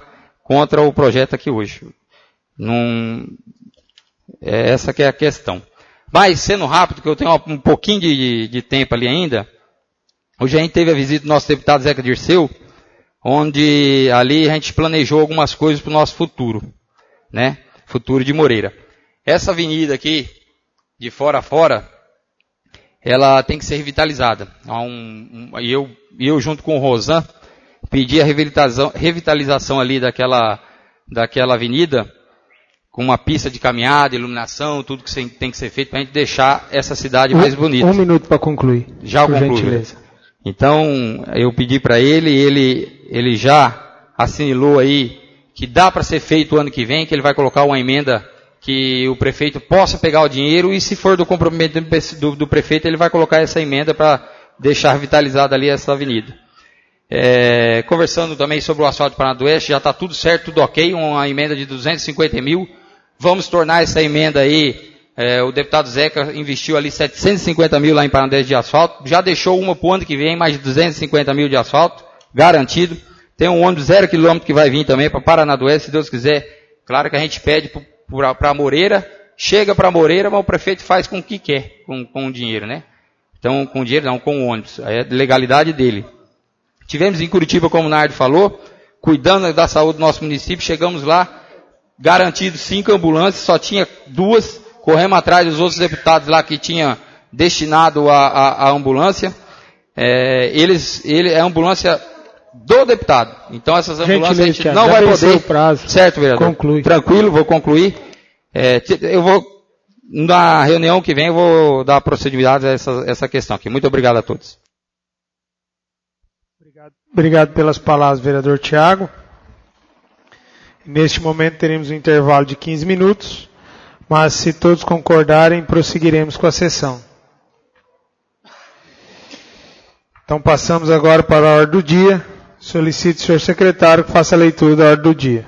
contra o projeto aqui hoje. Não, é essa que é a questão. Mas, sendo rápido, que eu tenho um pouquinho de, de tempo ali ainda, hoje a gente teve a visita do nosso deputado Zeca Dirceu, onde ali a gente planejou algumas coisas para o nosso futuro, né? Futuro de Moreira. Essa avenida aqui, de fora a fora, ela tem que ser revitalizada. Um, um, eu, eu, junto com o Rosan, pedi a revitalização, revitalização ali daquela, daquela avenida, com uma pista de caminhada, iluminação, tudo que tem que ser feito para a gente deixar essa cidade mais bonita. Um minuto para concluir. Já por concluí. gentileza. Então, eu pedi para ele, ele, ele já assinilou aí que dá para ser feito o ano que vem, que ele vai colocar uma emenda que o prefeito possa pegar o dinheiro e, se for do comprometimento do, do prefeito, ele vai colocar essa emenda para deixar revitalizada ali essa avenida. É, conversando também sobre o asfalto Paraná do Oeste, já está tudo certo, tudo ok, uma emenda de duzentos e cinquenta mil. Vamos tornar essa emenda aí, é, o deputado Zeca investiu ali setecentos e cinquenta mil lá em Paraná do Oeste de asfalto, já deixou uma para o ano que vem, mais de duzentos e cinquenta mil de asfalto, garantido. Tem um ônibus zero quilômetro que vai vir também para Paraná do Oeste, se Deus quiser. Claro que a gente pede para Moreira, chega para Moreira, mas o prefeito faz com o que quer, com, com o dinheiro, né? Então, com o dinheiro não, com o ônibus, aí é legalidade dele. Tivemos em Curitiba, como o Nardo falou, cuidando da saúde do nosso município, chegamos lá, garantido cinco ambulâncias, só tinha duas, corremos atrás dos outros deputados lá que tinha destinado a, a, a ambulância. É, eles, ele é a ambulância do deputado. Então essas ambulâncias a gente não vai poder. O prazo. Certo, vereador? Conclui. Tranquilo, vou concluir. É, eu vou, na reunião que vem, eu vou dar procedibilidade a essa, essa questão aqui. Muito obrigado a todos. Obrigado, obrigado pelas palavras, vereador Tiago. Neste momento teremos um intervalo de quinze minutos, mas se todos concordarem, prosseguiremos com a sessão. Então passamos agora para a ordem do dia. Solicito ao senhor secretário que faça a leitura da ordem do dia.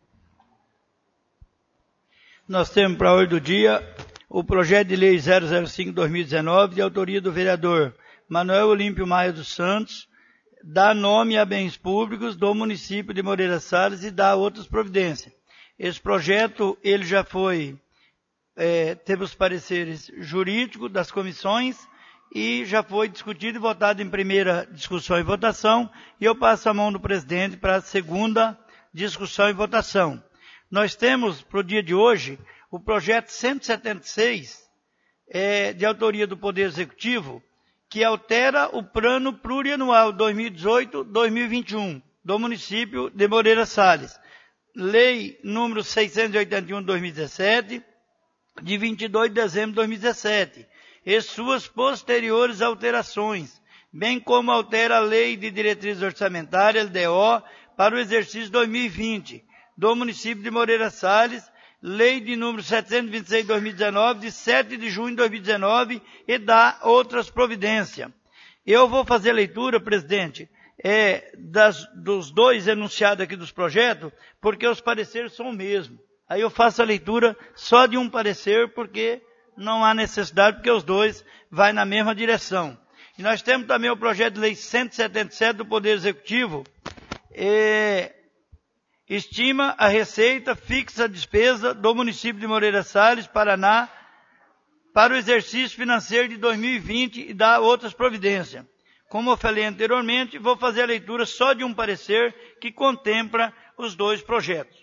Nós temos para a ordem do dia o projeto de lei zero zero cinco barra dois mil e dezenove, de autoria do vereador Manuel Olímpio Maia dos Santos, dá nome a bens públicos do município de Moreira Salles e dá outras providências. Esse projeto, ele já foi, é, teve os pareceres jurídicos das comissões e já foi discutido e votado em primeira discussão e votação, e eu passo a mão do presidente para a segunda discussão e votação. Nós temos, para o dia de hoje, o projeto cento e setenta e seis, é, de autoria do Poder Executivo, que altera o plano plurianual dois mil e dezoito a dois mil e vinte e um do município de Moreira Salles. Lei número seiscentos e oitenta e um de dois mil e dezessete, de vinte e dois de dezembro de dois mil e dezessete, e suas posteriores alterações, bem como altera a Lei de Diretrizes Orçamentárias, L D O, para o exercício dois mil e vinte, do município de Moreira Salles, Lei de número setecentos e vinte e seis de dois mil e dezenove, de sete de junho de dois mil e dezenove, e dá outras providências. Eu vou fazer leitura, presidente, é, das, dos dois enunciados aqui dos projetos, porque os pareceres são o mesmo. Aí eu faço a leitura só de um parecer, porque não há necessidade, porque os dois vão na mesma direção. E nós temos também o projeto de lei cento e setenta e sete do Poder Executivo, é, estima a receita fixa a despesa do município de Moreira Salles, Paraná, para o exercício financeiro de dois mil e vinte e dá outras providências. Como eu falei anteriormente, vou fazer a leitura só de um parecer que contempla os dois projetos.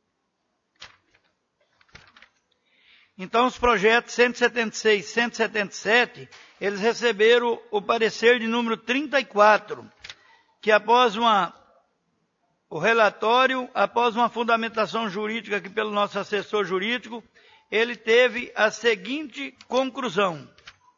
Então, os projetos cento e setenta e seis e cento e setenta e sete, eles receberam o parecer de número trinta e quatro, que após uma O relatório, após uma fundamentação jurídica aqui pelo nosso assessor jurídico, ele teve a seguinte conclusão.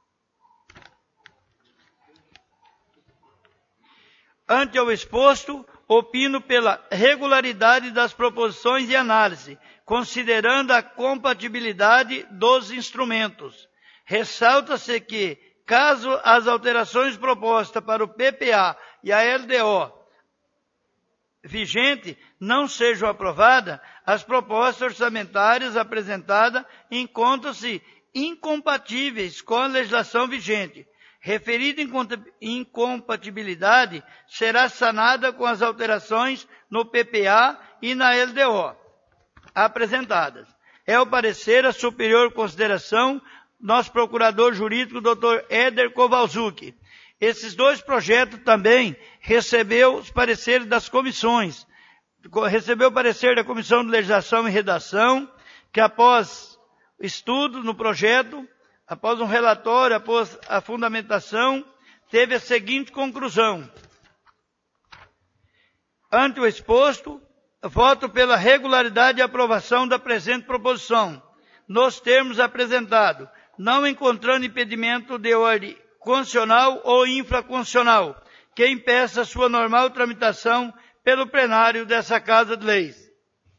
Ante ao exposto, opino pela regularidade das proposições e análise, considerando a compatibilidade dos instrumentos. Ressalta-se que, caso as alterações propostas para o P P A e a L D O vigente não sejam aprovadas, as propostas orçamentárias apresentadas encontram-se incompatíveis com a legislação vigente. Referida incompatibilidade será sanada com as alterações no P P A e na L D O apresentadas. É o parecer a superior consideração nosso procurador jurídico, doutor Éder Kowalczuk. Esses dois projetos também recebeu os pareceres das comissões. Recebeu o parecer da Comissão de Legislação e Redação, que após estudo no projeto, após um relatório, após a fundamentação, teve a seguinte conclusão. Ante o exposto, voto pela regularidade e aprovação da presente proposição, nos termos apresentados, não encontrando impedimento de ordem constitucional ou infraconstitucional, que impeça sua normal tramitação pelo plenário dessa Casa de Leis.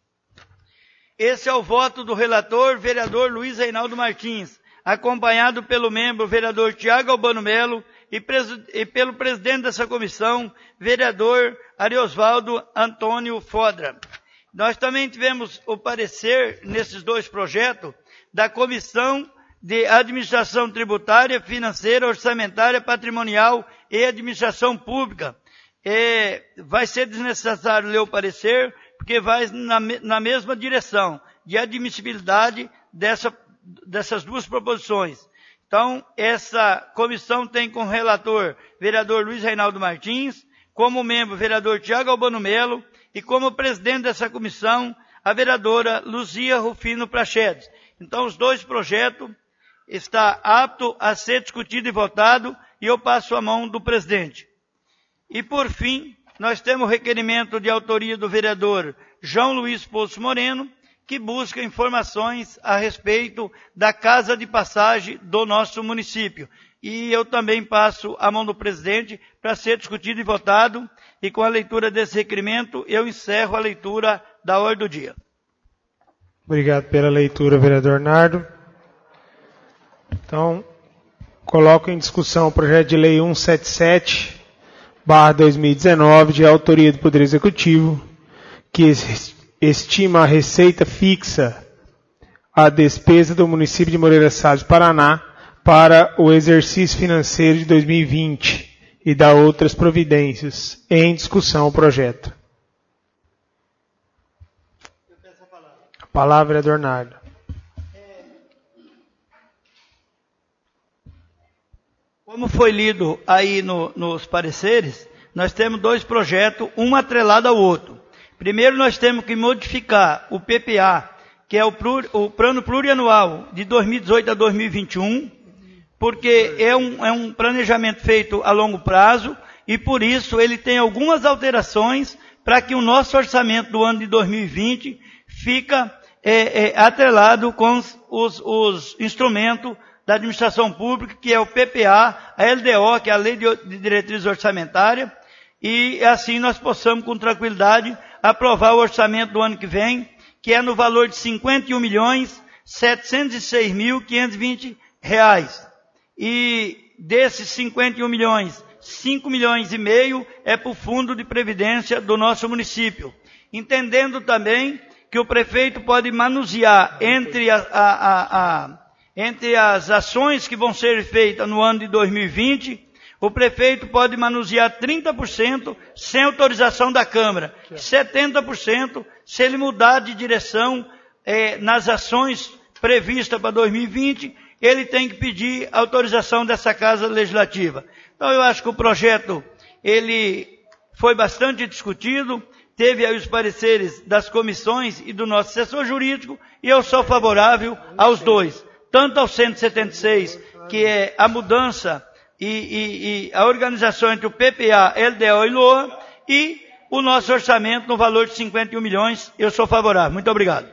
Esse é o voto do relator, vereador Luiz Reinaldo Martins, acompanhado pelo membro, vereador Tiago Albano Melo, e, e pelo presidente dessa comissão, vereador Ariosvaldo Antônio Fodra. Nós também tivemos o parecer, nesses dois projetos, da Comissão de Administração Tributária, Financeira, Orçamentária, Patrimonial e Administração Pública. É, vai ser desnecessário ler o parecer, porque vai na, na mesma direção de admissibilidade dessa, dessas duas proposições. Então, essa comissão tem como relator vereador Luiz Reinaldo Martins, como membro vereador Tiago Albano Melo e como presidente dessa comissão a vereadora Luzia Rufino Prachedes. Então, os dois projetos está apto a ser discutido e votado, e eu passo a mão do presidente. E por fim, nós temos o requerimento de autoria do vereador João Luiz Poço Moreno, que busca informações a respeito da casa de passagem do nosso município. E eu também passo a mão do presidente para ser discutido e votado, e com a leitura desse requerimento, eu encerro a leitura da ordem do dia. Obrigado pela leitura, vereador Nardo. Então, coloco em discussão o projeto de lei cento e setenta e sete barra dois mil e dezenove, de autoria do Poder Executivo, que estima a receita fixa à despesa do município de Moreira Salles, Paraná, para o exercício financeiro de dois mil e vinte e dá outras providências. Em discussão o projeto. A palavra, vereador Nardo. Como foi lido aí no, nos pareceres, nós temos dois projetos, um atrelado ao outro. Primeiro, nós temos que modificar o P P A, que é o, plur, o plano plurianual de dois mil e dezoito a dois mil e vinte e um, porque é um, é um planejamento feito a longo prazo e, por isso, ele tem algumas alterações para que o nosso orçamento do ano de dois mil e vinte fica é, é, atrelado com os, os, os instrumentos da administração pública, que é o P P A, a L D O, que é a Lei de Diretriz Orçamentária, e assim nós possamos, com tranquilidade, aprovar o orçamento do ano que vem, que é no valor de cinquenta e um milhões, setecentos e seis mil, quinhentos e vinte reais. E desses cinquenta e um milhões, cinco milhões e meio é para o Fundo de Previdência do nosso município. Entendendo também que o prefeito pode manusear entre a, a, a, a Entre as ações que vão ser feitas no ano de dois mil e vinte, o prefeito pode manusear trinta por cento sem autorização da Câmara, setenta por cento se ele mudar de direção eh, nas ações previstas para dois mil e vinte, ele tem que pedir autorização dessa Casa Legislativa. Então eu acho que o projeto ele foi bastante discutido, teve aí os pareceres das comissões e do nosso assessor jurídico, e eu sou favorável aos dois. Tanto ao cento e setenta e seis, que é a mudança e, e, e a organização entre o P P A, L D O e L O A, e o nosso orçamento no valor de cinquenta e um milhões, eu sou favorável. Muito obrigado.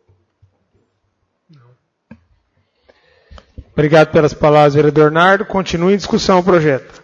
Obrigado pelas palavras, vereador Nardo. Continue em discussão o projeto.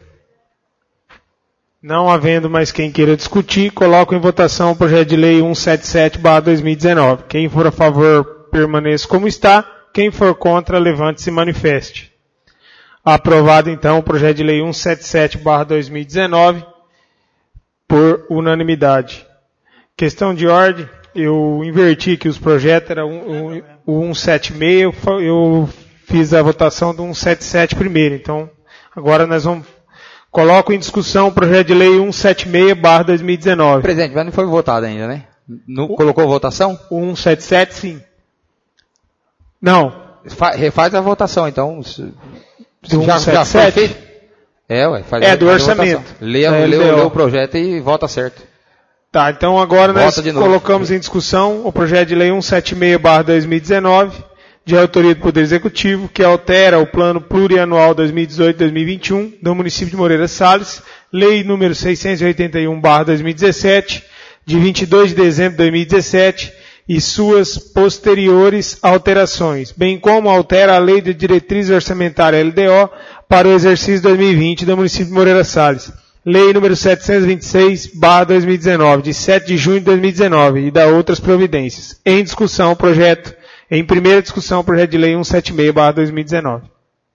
Não havendo mais quem queira discutir, coloco em votação o projeto de lei cento e setenta e sete barra dois mil e dezenove. Quem for a favor, permaneça como está. Quem for contra, levante-se e manifeste. Aprovado, então, o projeto de lei cento e setenta e sete barra dois mil e dezenove por unanimidade. Questão de ordem, eu inverti aqui os projetos, era um, um, o cento e setenta e seis, eu fiz a votação do cento e setenta e sete primeiro. Então, Agora nós vamos... Coloco em discussão o projeto de lei cento e setenta e seis barra dois mil e dezenove. Presidente, mas não foi votado ainda, né? Não colocou votação? O cento e setenta e sete, sim. Não. Fa- refaz a votação, então. Do já, já foi cento e setenta e sete? feito? É, ué. Faz É, a, do faz a orçamento. votação. Lê, É, lê, L D O. lê, lê o projeto e vota certo. Tá, então agora nós Vota de novo. colocamos em discussão o projeto de lei cento e setenta e seis barra dois mil e dezenove, de autoria do Poder Executivo, que altera o Plano Plurianual dois mil e dezoito a dois mil e vinte e um do município de Moreira Salles, Lei número seiscentos e oitenta e um barra dois mil e dezessete, de vinte e dois de dezembro de dois mil e dezessete, e suas posteriores alterações, bem como altera a Lei de Diretriz Orçamentária L D O para o exercício dois mil e vinte do município de Moreira Salles. Lei número setecentos e vinte e seis barra dois mil e dezenove, de sete de junho de dois mil e dezenove, e da outras providências. Em discussão, o projeto, em primeira discussão, o projeto de lei cento e setenta e seis barra dois mil e dezenove.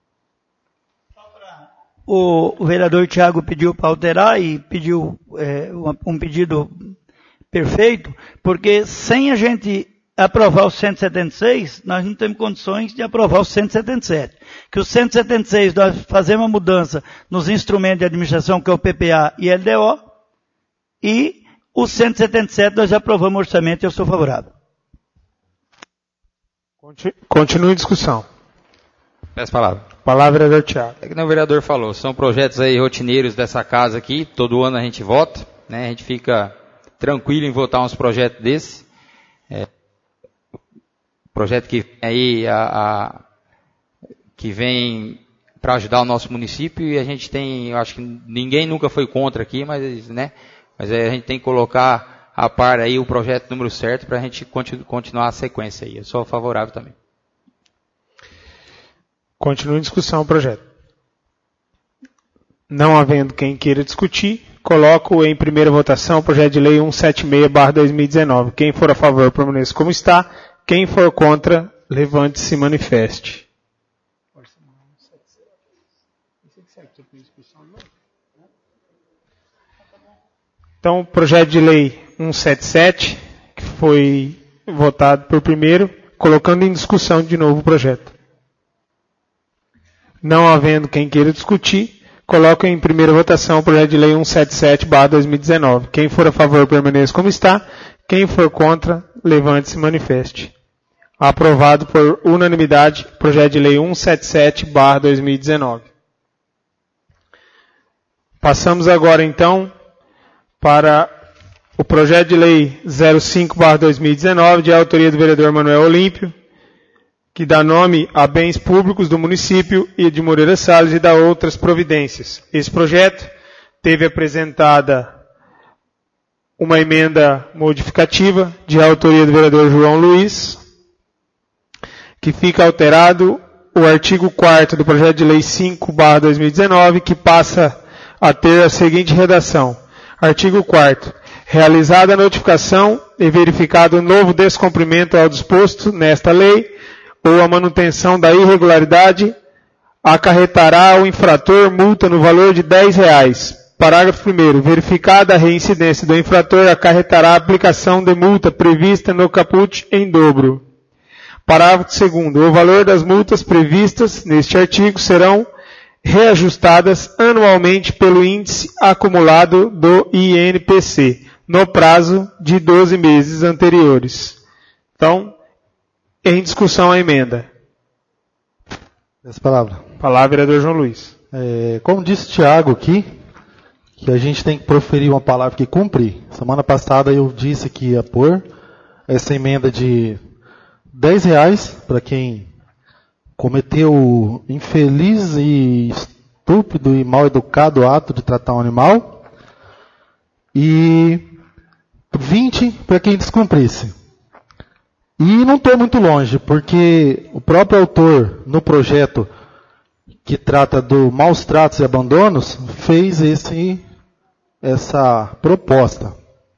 O, o vereador Tiago pediu para alterar e pediu é, um, um pedido perfeito, porque sem a gente aprovar o cento e setenta e seis, nós não temos condições de aprovar o cento e setenta e sete. Que o cento e setenta e seis nós fazemos uma mudança nos instrumentos de administração, que é o P P A e L D O, e o cento e setenta e sete nós aprovamos o orçamento e eu sou favorável. Continue em discussão. Peço palavra. Palavra, vereador Tiago. É que nem o vereador falou, são projetos aí rotineiros dessa casa aqui, todo ano a gente vota, né? A gente fica tranquilo em votar uns projetos desses. É, projeto que vem aí, a, a, que vem para ajudar o nosso município, e a gente tem, eu acho que ninguém nunca foi contra aqui, mas, né? Mas a gente tem que colocar a par aí o projeto número certo para a gente continu, continuar a sequência aí. Eu sou favorável também. Continua em discussão o projeto. Não havendo quem queira discutir, coloco em primeira votação o projeto de lei cento e setenta e seis barra dois mil e dezenove. Quem for a favor, permaneça como está. Quem for contra, levante-se e manifeste. Então, o projeto de lei cento e setenta e sete, que foi votado por primeiro, colocando em discussão de novo o projeto. Não havendo quem queira discutir, coloco em primeira votação o projeto de lei cento e setenta e sete barra dois mil e dezenove. Quem for a favor, permaneça como está. Quem for contra, levante-se e manifeste. Aprovado por unanimidade, projeto de lei cento e setenta e sete barra dois mil e dezenove. Passamos agora, então, para o projeto de lei zero cinco barra dois mil e dezenove, de autoria do vereador Manuel Olímpio, que dá nome a bens públicos do município e de Moreira Salles e dá outras providências. Esse projeto teve apresentada uma emenda modificativa de autoria do vereador João Luiz, que fica alterado o artigo quarto do projeto de lei cinco barra dois mil e dezenove, que passa a ter a seguinte redação. Artigo quarto. Realizada a notificação e verificado o novo descumprimento ao disposto nesta lei, ou a manutenção da irregularidade, acarretará ao infrator multa no valor de dez reais. Parágrafo primeiro. Verificada a reincidência do infrator, acarretará a aplicação de multa prevista no caput em dobro. Parágrafo segundo. O valor das multas previstas neste artigo serão reajustadas anualmente pelo índice acumulado do I N P C, no prazo de doze meses anteriores. Então, em discussão a emenda. Essa palavra. Palavra, vereador João Luiz. É, como disse o Tiago aqui, que a gente tem que proferir uma palavra que cumprir. Semana passada eu disse que ia pôr essa emenda de dez reais para quem cometeu o infeliz e estúpido e mal educado ato de tratar um animal, e vinte para quem descumprisse. E não estou muito longe, porque o próprio autor, no projeto que trata do maus tratos e abandonos, fez esse, essa proposta.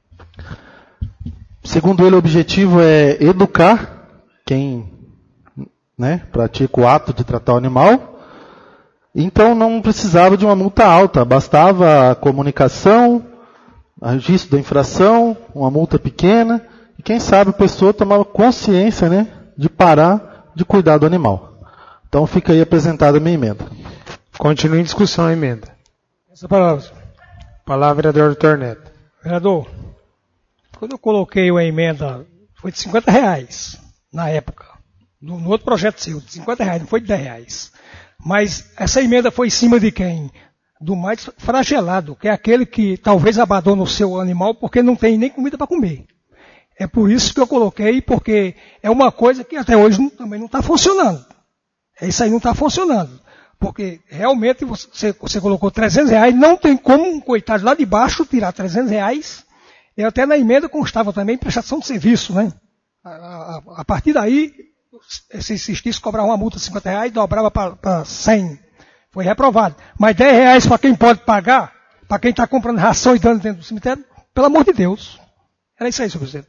Segundo ele, o objetivo é educar quem, né, pratica o ato de tratar o animal. Então não precisava de uma multa alta, bastava a comunicação, o registro da infração, uma multa pequena, e quem sabe a pessoa tomava consciência, né, de parar de cuidar do animal. Então fica aí apresentada a minha emenda. Continue em discussão a emenda. Essa palavra. Palavra, vereador Doutor Neto. Vereador, quando eu coloquei a emenda, foi de cinquenta reais, na época. No, no outro projeto seu, de cinquenta reais, não foi de dez reais. Mas essa emenda foi em cima de quem? Do mais fragelado, que é aquele que talvez abandone o seu animal porque não tem nem comida para comer. É por isso que eu coloquei, porque é uma coisa que até hoje não, também não está funcionando. Isso aí não está funcionando. Porque realmente você, você colocou trezentos reais, não tem como um coitado lá de baixo tirar trezentos reais. E até na emenda constava também prestação de serviço, né? A, a, a partir daí, se insistisse cobrar uma multa de cinquenta reais, dobrava para cem. Foi reprovado. Mas dez reais para quem pode pagar, para quem está comprando ração e dando dentro do cemitério, pelo amor de Deus. Era isso aí, senhor presidente.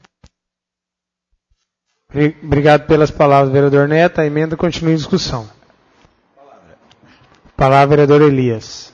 Obrigado pelas palavras, vereador Neto. A emenda continua em discussão. Palavra, vereador Elias.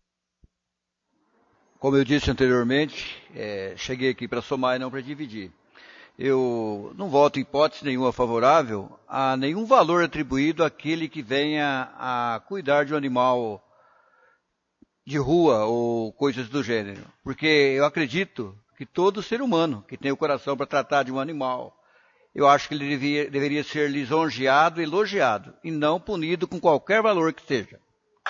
Como eu disse anteriormente, é, cheguei aqui para somar e não para dividir. Eu não voto em hipótese nenhuma favorável a nenhum valor atribuído àquele que venha a cuidar de um animal de rua ou coisas do gênero. Porque eu acredito que todo ser humano que tem o coração para tratar de um animal, eu acho que ele devia, deveria ser lisonjeado e elogiado, e não punido com qualquer valor que seja.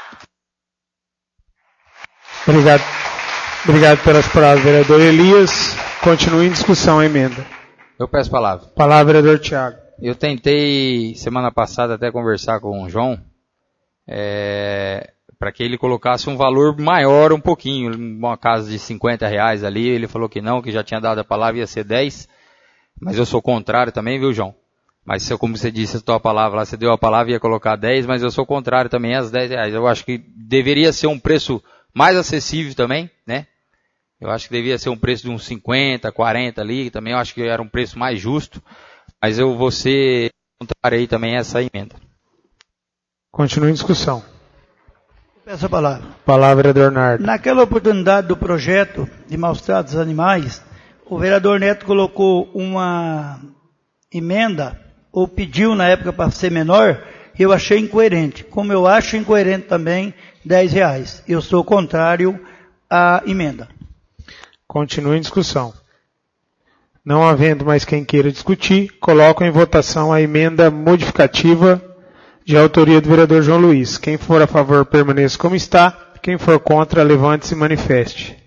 Obrigado. Obrigado pelas palavras, vereador Elias. Continue em discussão a emenda. Eu peço palavra. Palavra, vereador Tiago. Eu tentei, semana passada, até conversar com o João, é, para que ele colocasse um valor maior um pouquinho, uma casa de cinquenta reais ali. Ele falou que não, que já tinha dado a palavra, ia ser dez. Mas eu sou contrário também, viu, João? Mas se, como você disse a tua palavra lá, você deu a palavra e ia colocar dez, mas eu sou contrário também às dez reais. Eu acho que deveria ser um preço mais acessível também, né? Eu acho que devia ser um preço de uns cinquenta, quarenta ali, também eu acho que era um preço mais justo, mas eu vou ser contrário aí também a essa emenda. Continue em discussão. Peço a palavra. Palavra, vereador Nardo. Naquela oportunidade do projeto de maus-tratos dos animais, o vereador Neto colocou uma emenda, ou pediu na época para ser menor, e eu achei incoerente. Como eu acho incoerente também dez reais. Eu sou contrário à emenda. Continue em discussão. Não havendo mais quem queira discutir, coloco em votação a emenda modificativa de autoria do vereador João Luiz. Quem for a favor, permaneça como está. Quem for contra, levante-se e manifeste.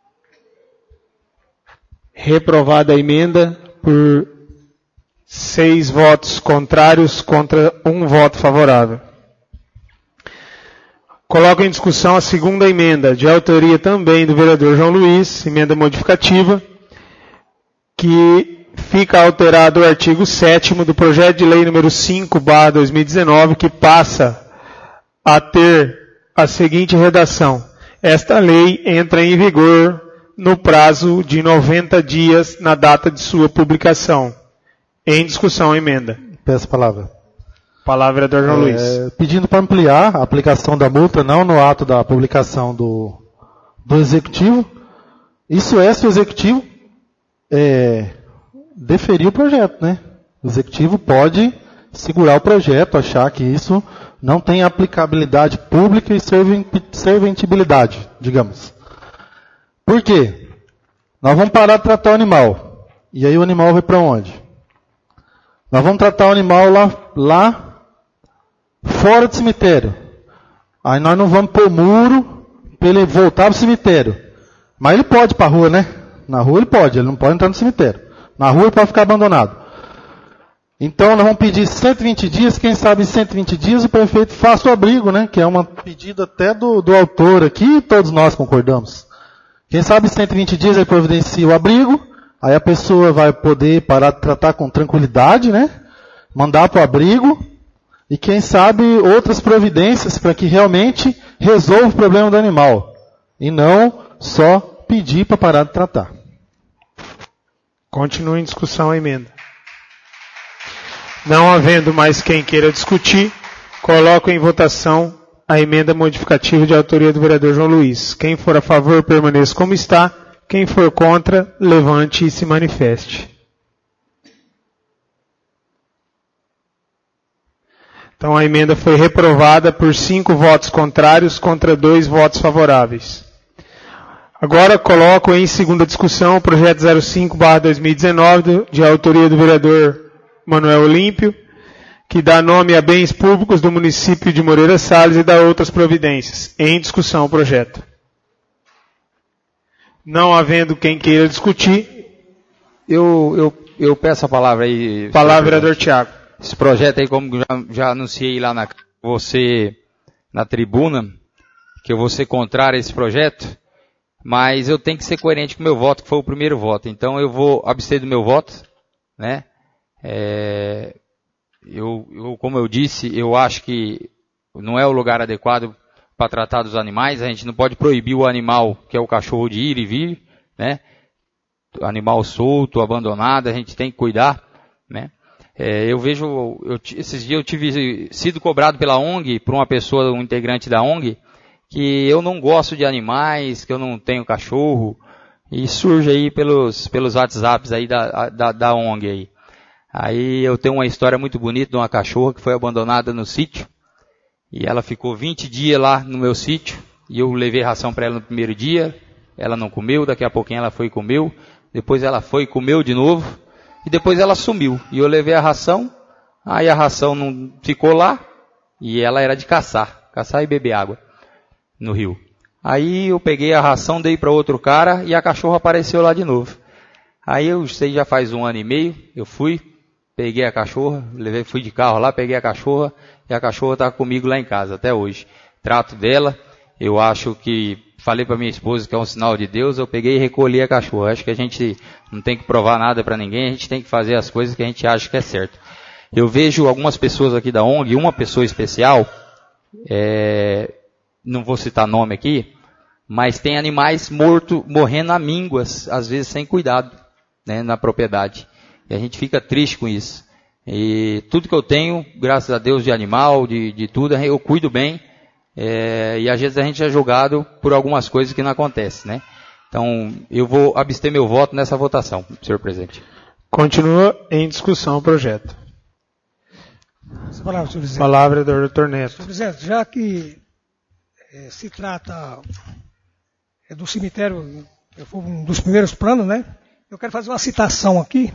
Reprovada a emenda por seis votos contrários contra um voto favorável. Coloco em discussão a segunda emenda, de autoria também do vereador João Luiz, emenda modificativa, que fica alterado o artigo sétimo do projeto de lei número cinco barra dois mil e dezenove, que passa a ter a seguinte redação. Esta lei entra em vigor no prazo de noventa dias na data de sua publicação. Em discussão, a emenda. Peço a palavra. Palavra, vereador João é, Luiz. Pedindo para ampliar a aplicação da multa, não no ato da publicação do, do executivo. Isso é se o executivo é, deferir o projeto, né? O executivo pode segurar o projeto, achar que isso não tem aplicabilidade pública e serventibilidade, digamos. Por quê? Nós vamos parar de tratar o animal. E aí o animal vai para onde? Nós vamos tratar o animal lá, lá fora do cemitério. Aí nós não vamos pôr muro para ele voltar para o cemitério. Mas ele pode ir para a rua, né? Na rua ele pode, ele não pode entrar no cemitério. Na rua ele pode ficar abandonado. Então nós vamos pedir cento e vinte dias, quem sabe em cento e vinte dias o prefeito faça o abrigo, né? Que é uma pedida até do, do autor aqui, todos nós concordamos. Quem sabe em cento e vinte dias ele providencia o abrigo, aí a pessoa vai poder parar de tratar com tranquilidade, né? Mandar para o abrigo, e quem sabe outras providências para que realmente resolva o problema do animal. E não só pedir para parar de tratar. Continue em discussão a emenda. Não havendo mais quem queira discutir, coloco em votação a emenda modificativa de autoria do vereador João Luiz. Quem for a favor, permaneça como está. Quem for contra, levante e se manifeste. Então a emenda foi reprovada por cinco votos contrários contra dois votos favoráveis. Agora coloco em segunda discussão o projeto zero cinco barra dois mil e dezenove, de autoria do vereador Manuel Olímpio, que dá nome a bens públicos do município de Moreira Salles e dá outras providências. Em discussão o projeto. Não havendo quem queira discutir. Eu, eu, eu peço a palavra aí. Palavra, vereador Tiago. Esse projeto aí, como já, já anunciei lá na você na tribuna, que eu vou ser contrário a esse projeto, mas eu tenho que ser coerente com o meu voto, que foi o primeiro voto. Então eu vou abster do meu voto, né? É, eu, eu, como eu disse, eu acho que não é o lugar adequado para tratar dos animais. A gente não pode proibir o animal, que é o cachorro, de ir e vir, né? Animal solto, abandonado, a gente tem que cuidar, né? É, eu vejo, eu, esses dias eu tive sido cobrado pela O N G, por uma pessoa, um integrante da O N G, que eu não gosto de animais, que eu não tenho cachorro, e surge aí pelos, pelos WhatsApps aí da, da, da O N G aí. Aí eu tenho uma história muito bonita de uma cachorra que foi abandonada no sítio, e ela ficou vinte dias lá no meu sítio, e eu levei ração para ela no primeiro dia, ela não comeu, daqui a pouquinho ela foi e comeu, depois ela foi e comeu de novo, e depois ela sumiu. E eu levei a ração, aí a ração não ficou lá, e ela era de caçar, caçar e beber água no rio. Aí eu peguei a ração, dei para outro cara, e a cachorra apareceu lá de novo. Aí eu sei, já faz um ano e meio, eu fui, peguei a cachorra, levei, fui de carro lá, peguei a cachorra, e a cachorra está comigo lá em casa até hoje. Trato dela, eu acho que, falei para minha esposa que é um sinal de Deus, eu peguei e recolhi a cachorra. Acho que a gente não tem que provar nada para ninguém, a gente tem que fazer as coisas que a gente acha que é certo. Eu vejo algumas pessoas aqui da O N G, uma pessoa especial, é, não vou citar nome aqui, mas tem animais mortos, morrendo a mínguas, às vezes sem cuidado, né, na propriedade. E a gente fica triste com isso. E tudo que eu tenho, graças a Deus, de animal, de, de tudo, eu cuido bem. É, e às vezes a gente é julgado por algumas coisas que não acontecem, né? Então, eu vou abster meu voto nessa votação, senhor presidente. Continua em discussão o projeto. Palavra, senhor presidente. Palavra do doutor Neto. Senhor presidente, já que é, se trata é, do cemitério, foi um dos primeiros planos, né? Eu quero fazer uma citação aqui.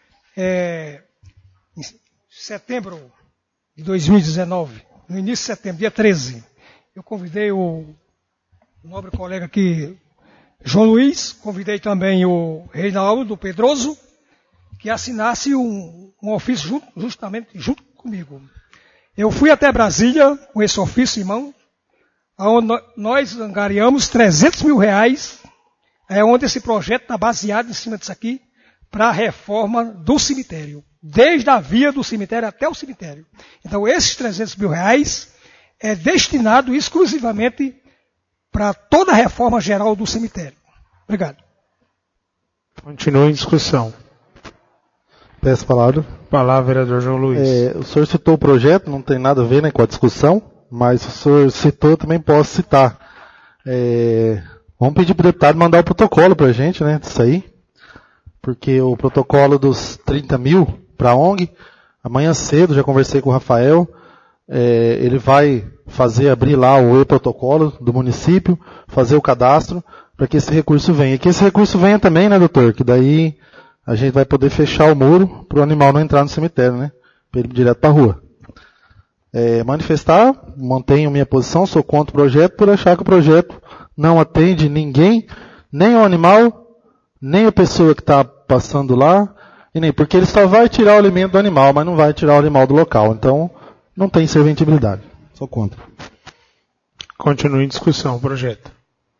É, em setembro de dois mil e dezenove, no início de setembro, dia treze, eu convidei o nobre colega aqui, João Luiz, convidei também o Reinaldo do Pedroso, que assinasse um, um ofício junto, justamente junto comigo. Eu fui até Brasília com esse ofício em mão, onde nós angariamos trezentos mil reais, é onde esse projeto está baseado em cima disso aqui, para a reforma do cemitério, desde a via do cemitério até o cemitério. Então esses trezentos mil reais é destinado exclusivamente para toda a reforma geral do cemitério. Obrigado. Continua em discussão. Peço a palavra. Palavra, vereador João Luiz. É, o senhor citou o projeto, não tem nada a ver, né, com a discussão, mas o senhor citou, também posso citar. É, vamos pedir para o deputado mandar o protocolo para a gente, né, disso aí, porque o protocolo dos trinta mil para a O N G, amanhã cedo, já conversei com o Rafael, é, ele vai fazer, abrir lá o e-protocolo do município, fazer o cadastro, para que esse recurso venha. E que esse recurso venha também, né, doutor? Que daí a gente vai poder fechar o muro para o animal não entrar no cemitério, né? Para ele ir direto para a rua. É, manifestar, mantenho minha posição, sou contra o projeto, por achar que o projeto não atende ninguém, nem o animal, nem a pessoa que está passando lá, e nem porque ele só vai tirar o alimento do animal, mas não vai tirar o animal do local. Então, não tem serventibilidade. Sou contra. Continue em discussão o projeto.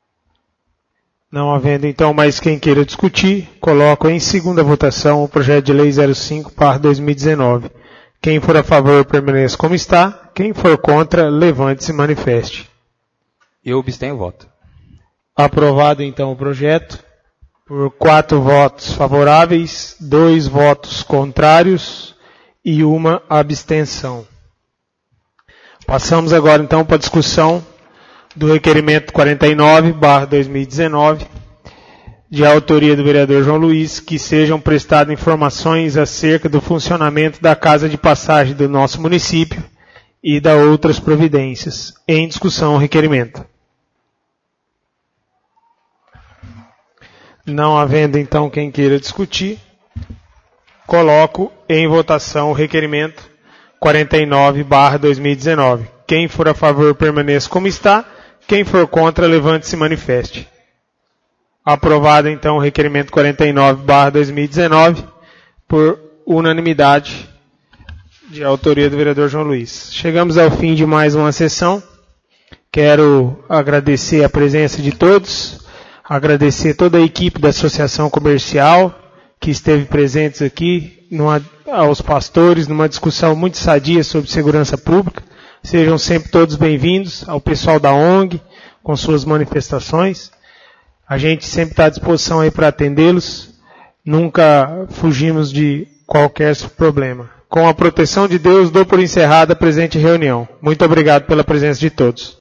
Não havendo então mais quem queira discutir, coloco em segunda votação o projeto de lei zero cinco barra dois mil e dezenove. Quem for a favor, permaneça como está. Quem for contra, levante-se e manifeste. Eu abstenho o voto. Aprovado então o projeto, por quatro votos favoráveis, dois votos contrários e uma abstenção. Passamos agora então para a discussão do requerimento quarenta e nove barra dois mil e dezenove, de autoria do vereador João Luiz, que sejam prestadas informações acerca do funcionamento da casa de passagem do nosso município e da outras providências. Em discussão o requerimento. Não havendo então quem queira discutir, coloco em votação o requerimento quarenta e nove barra dois mil e dezenove. Quem for a favor permaneça como está, quem for contra levante-se e manifeste. Aprovado então o requerimento quarenta e nove barra dois mil e dezenove por unanimidade de autoria do vereador João Luiz. Chegamos ao fim de mais uma sessão. Quero agradecer a presença de todos, agradecer toda a equipe da Associação Comercial que esteve presentes aqui, numa, aos pastores, numa discussão muito sadia sobre segurança pública. Sejam sempre todos bem-vindos, ao pessoal da O N G, com suas manifestações. A gente sempre está à disposição aí para atendê-los. Nunca fugimos de qualquer problema. Com a proteção de Deus, dou por encerrada a presente reunião. Muito obrigado pela presença de todos.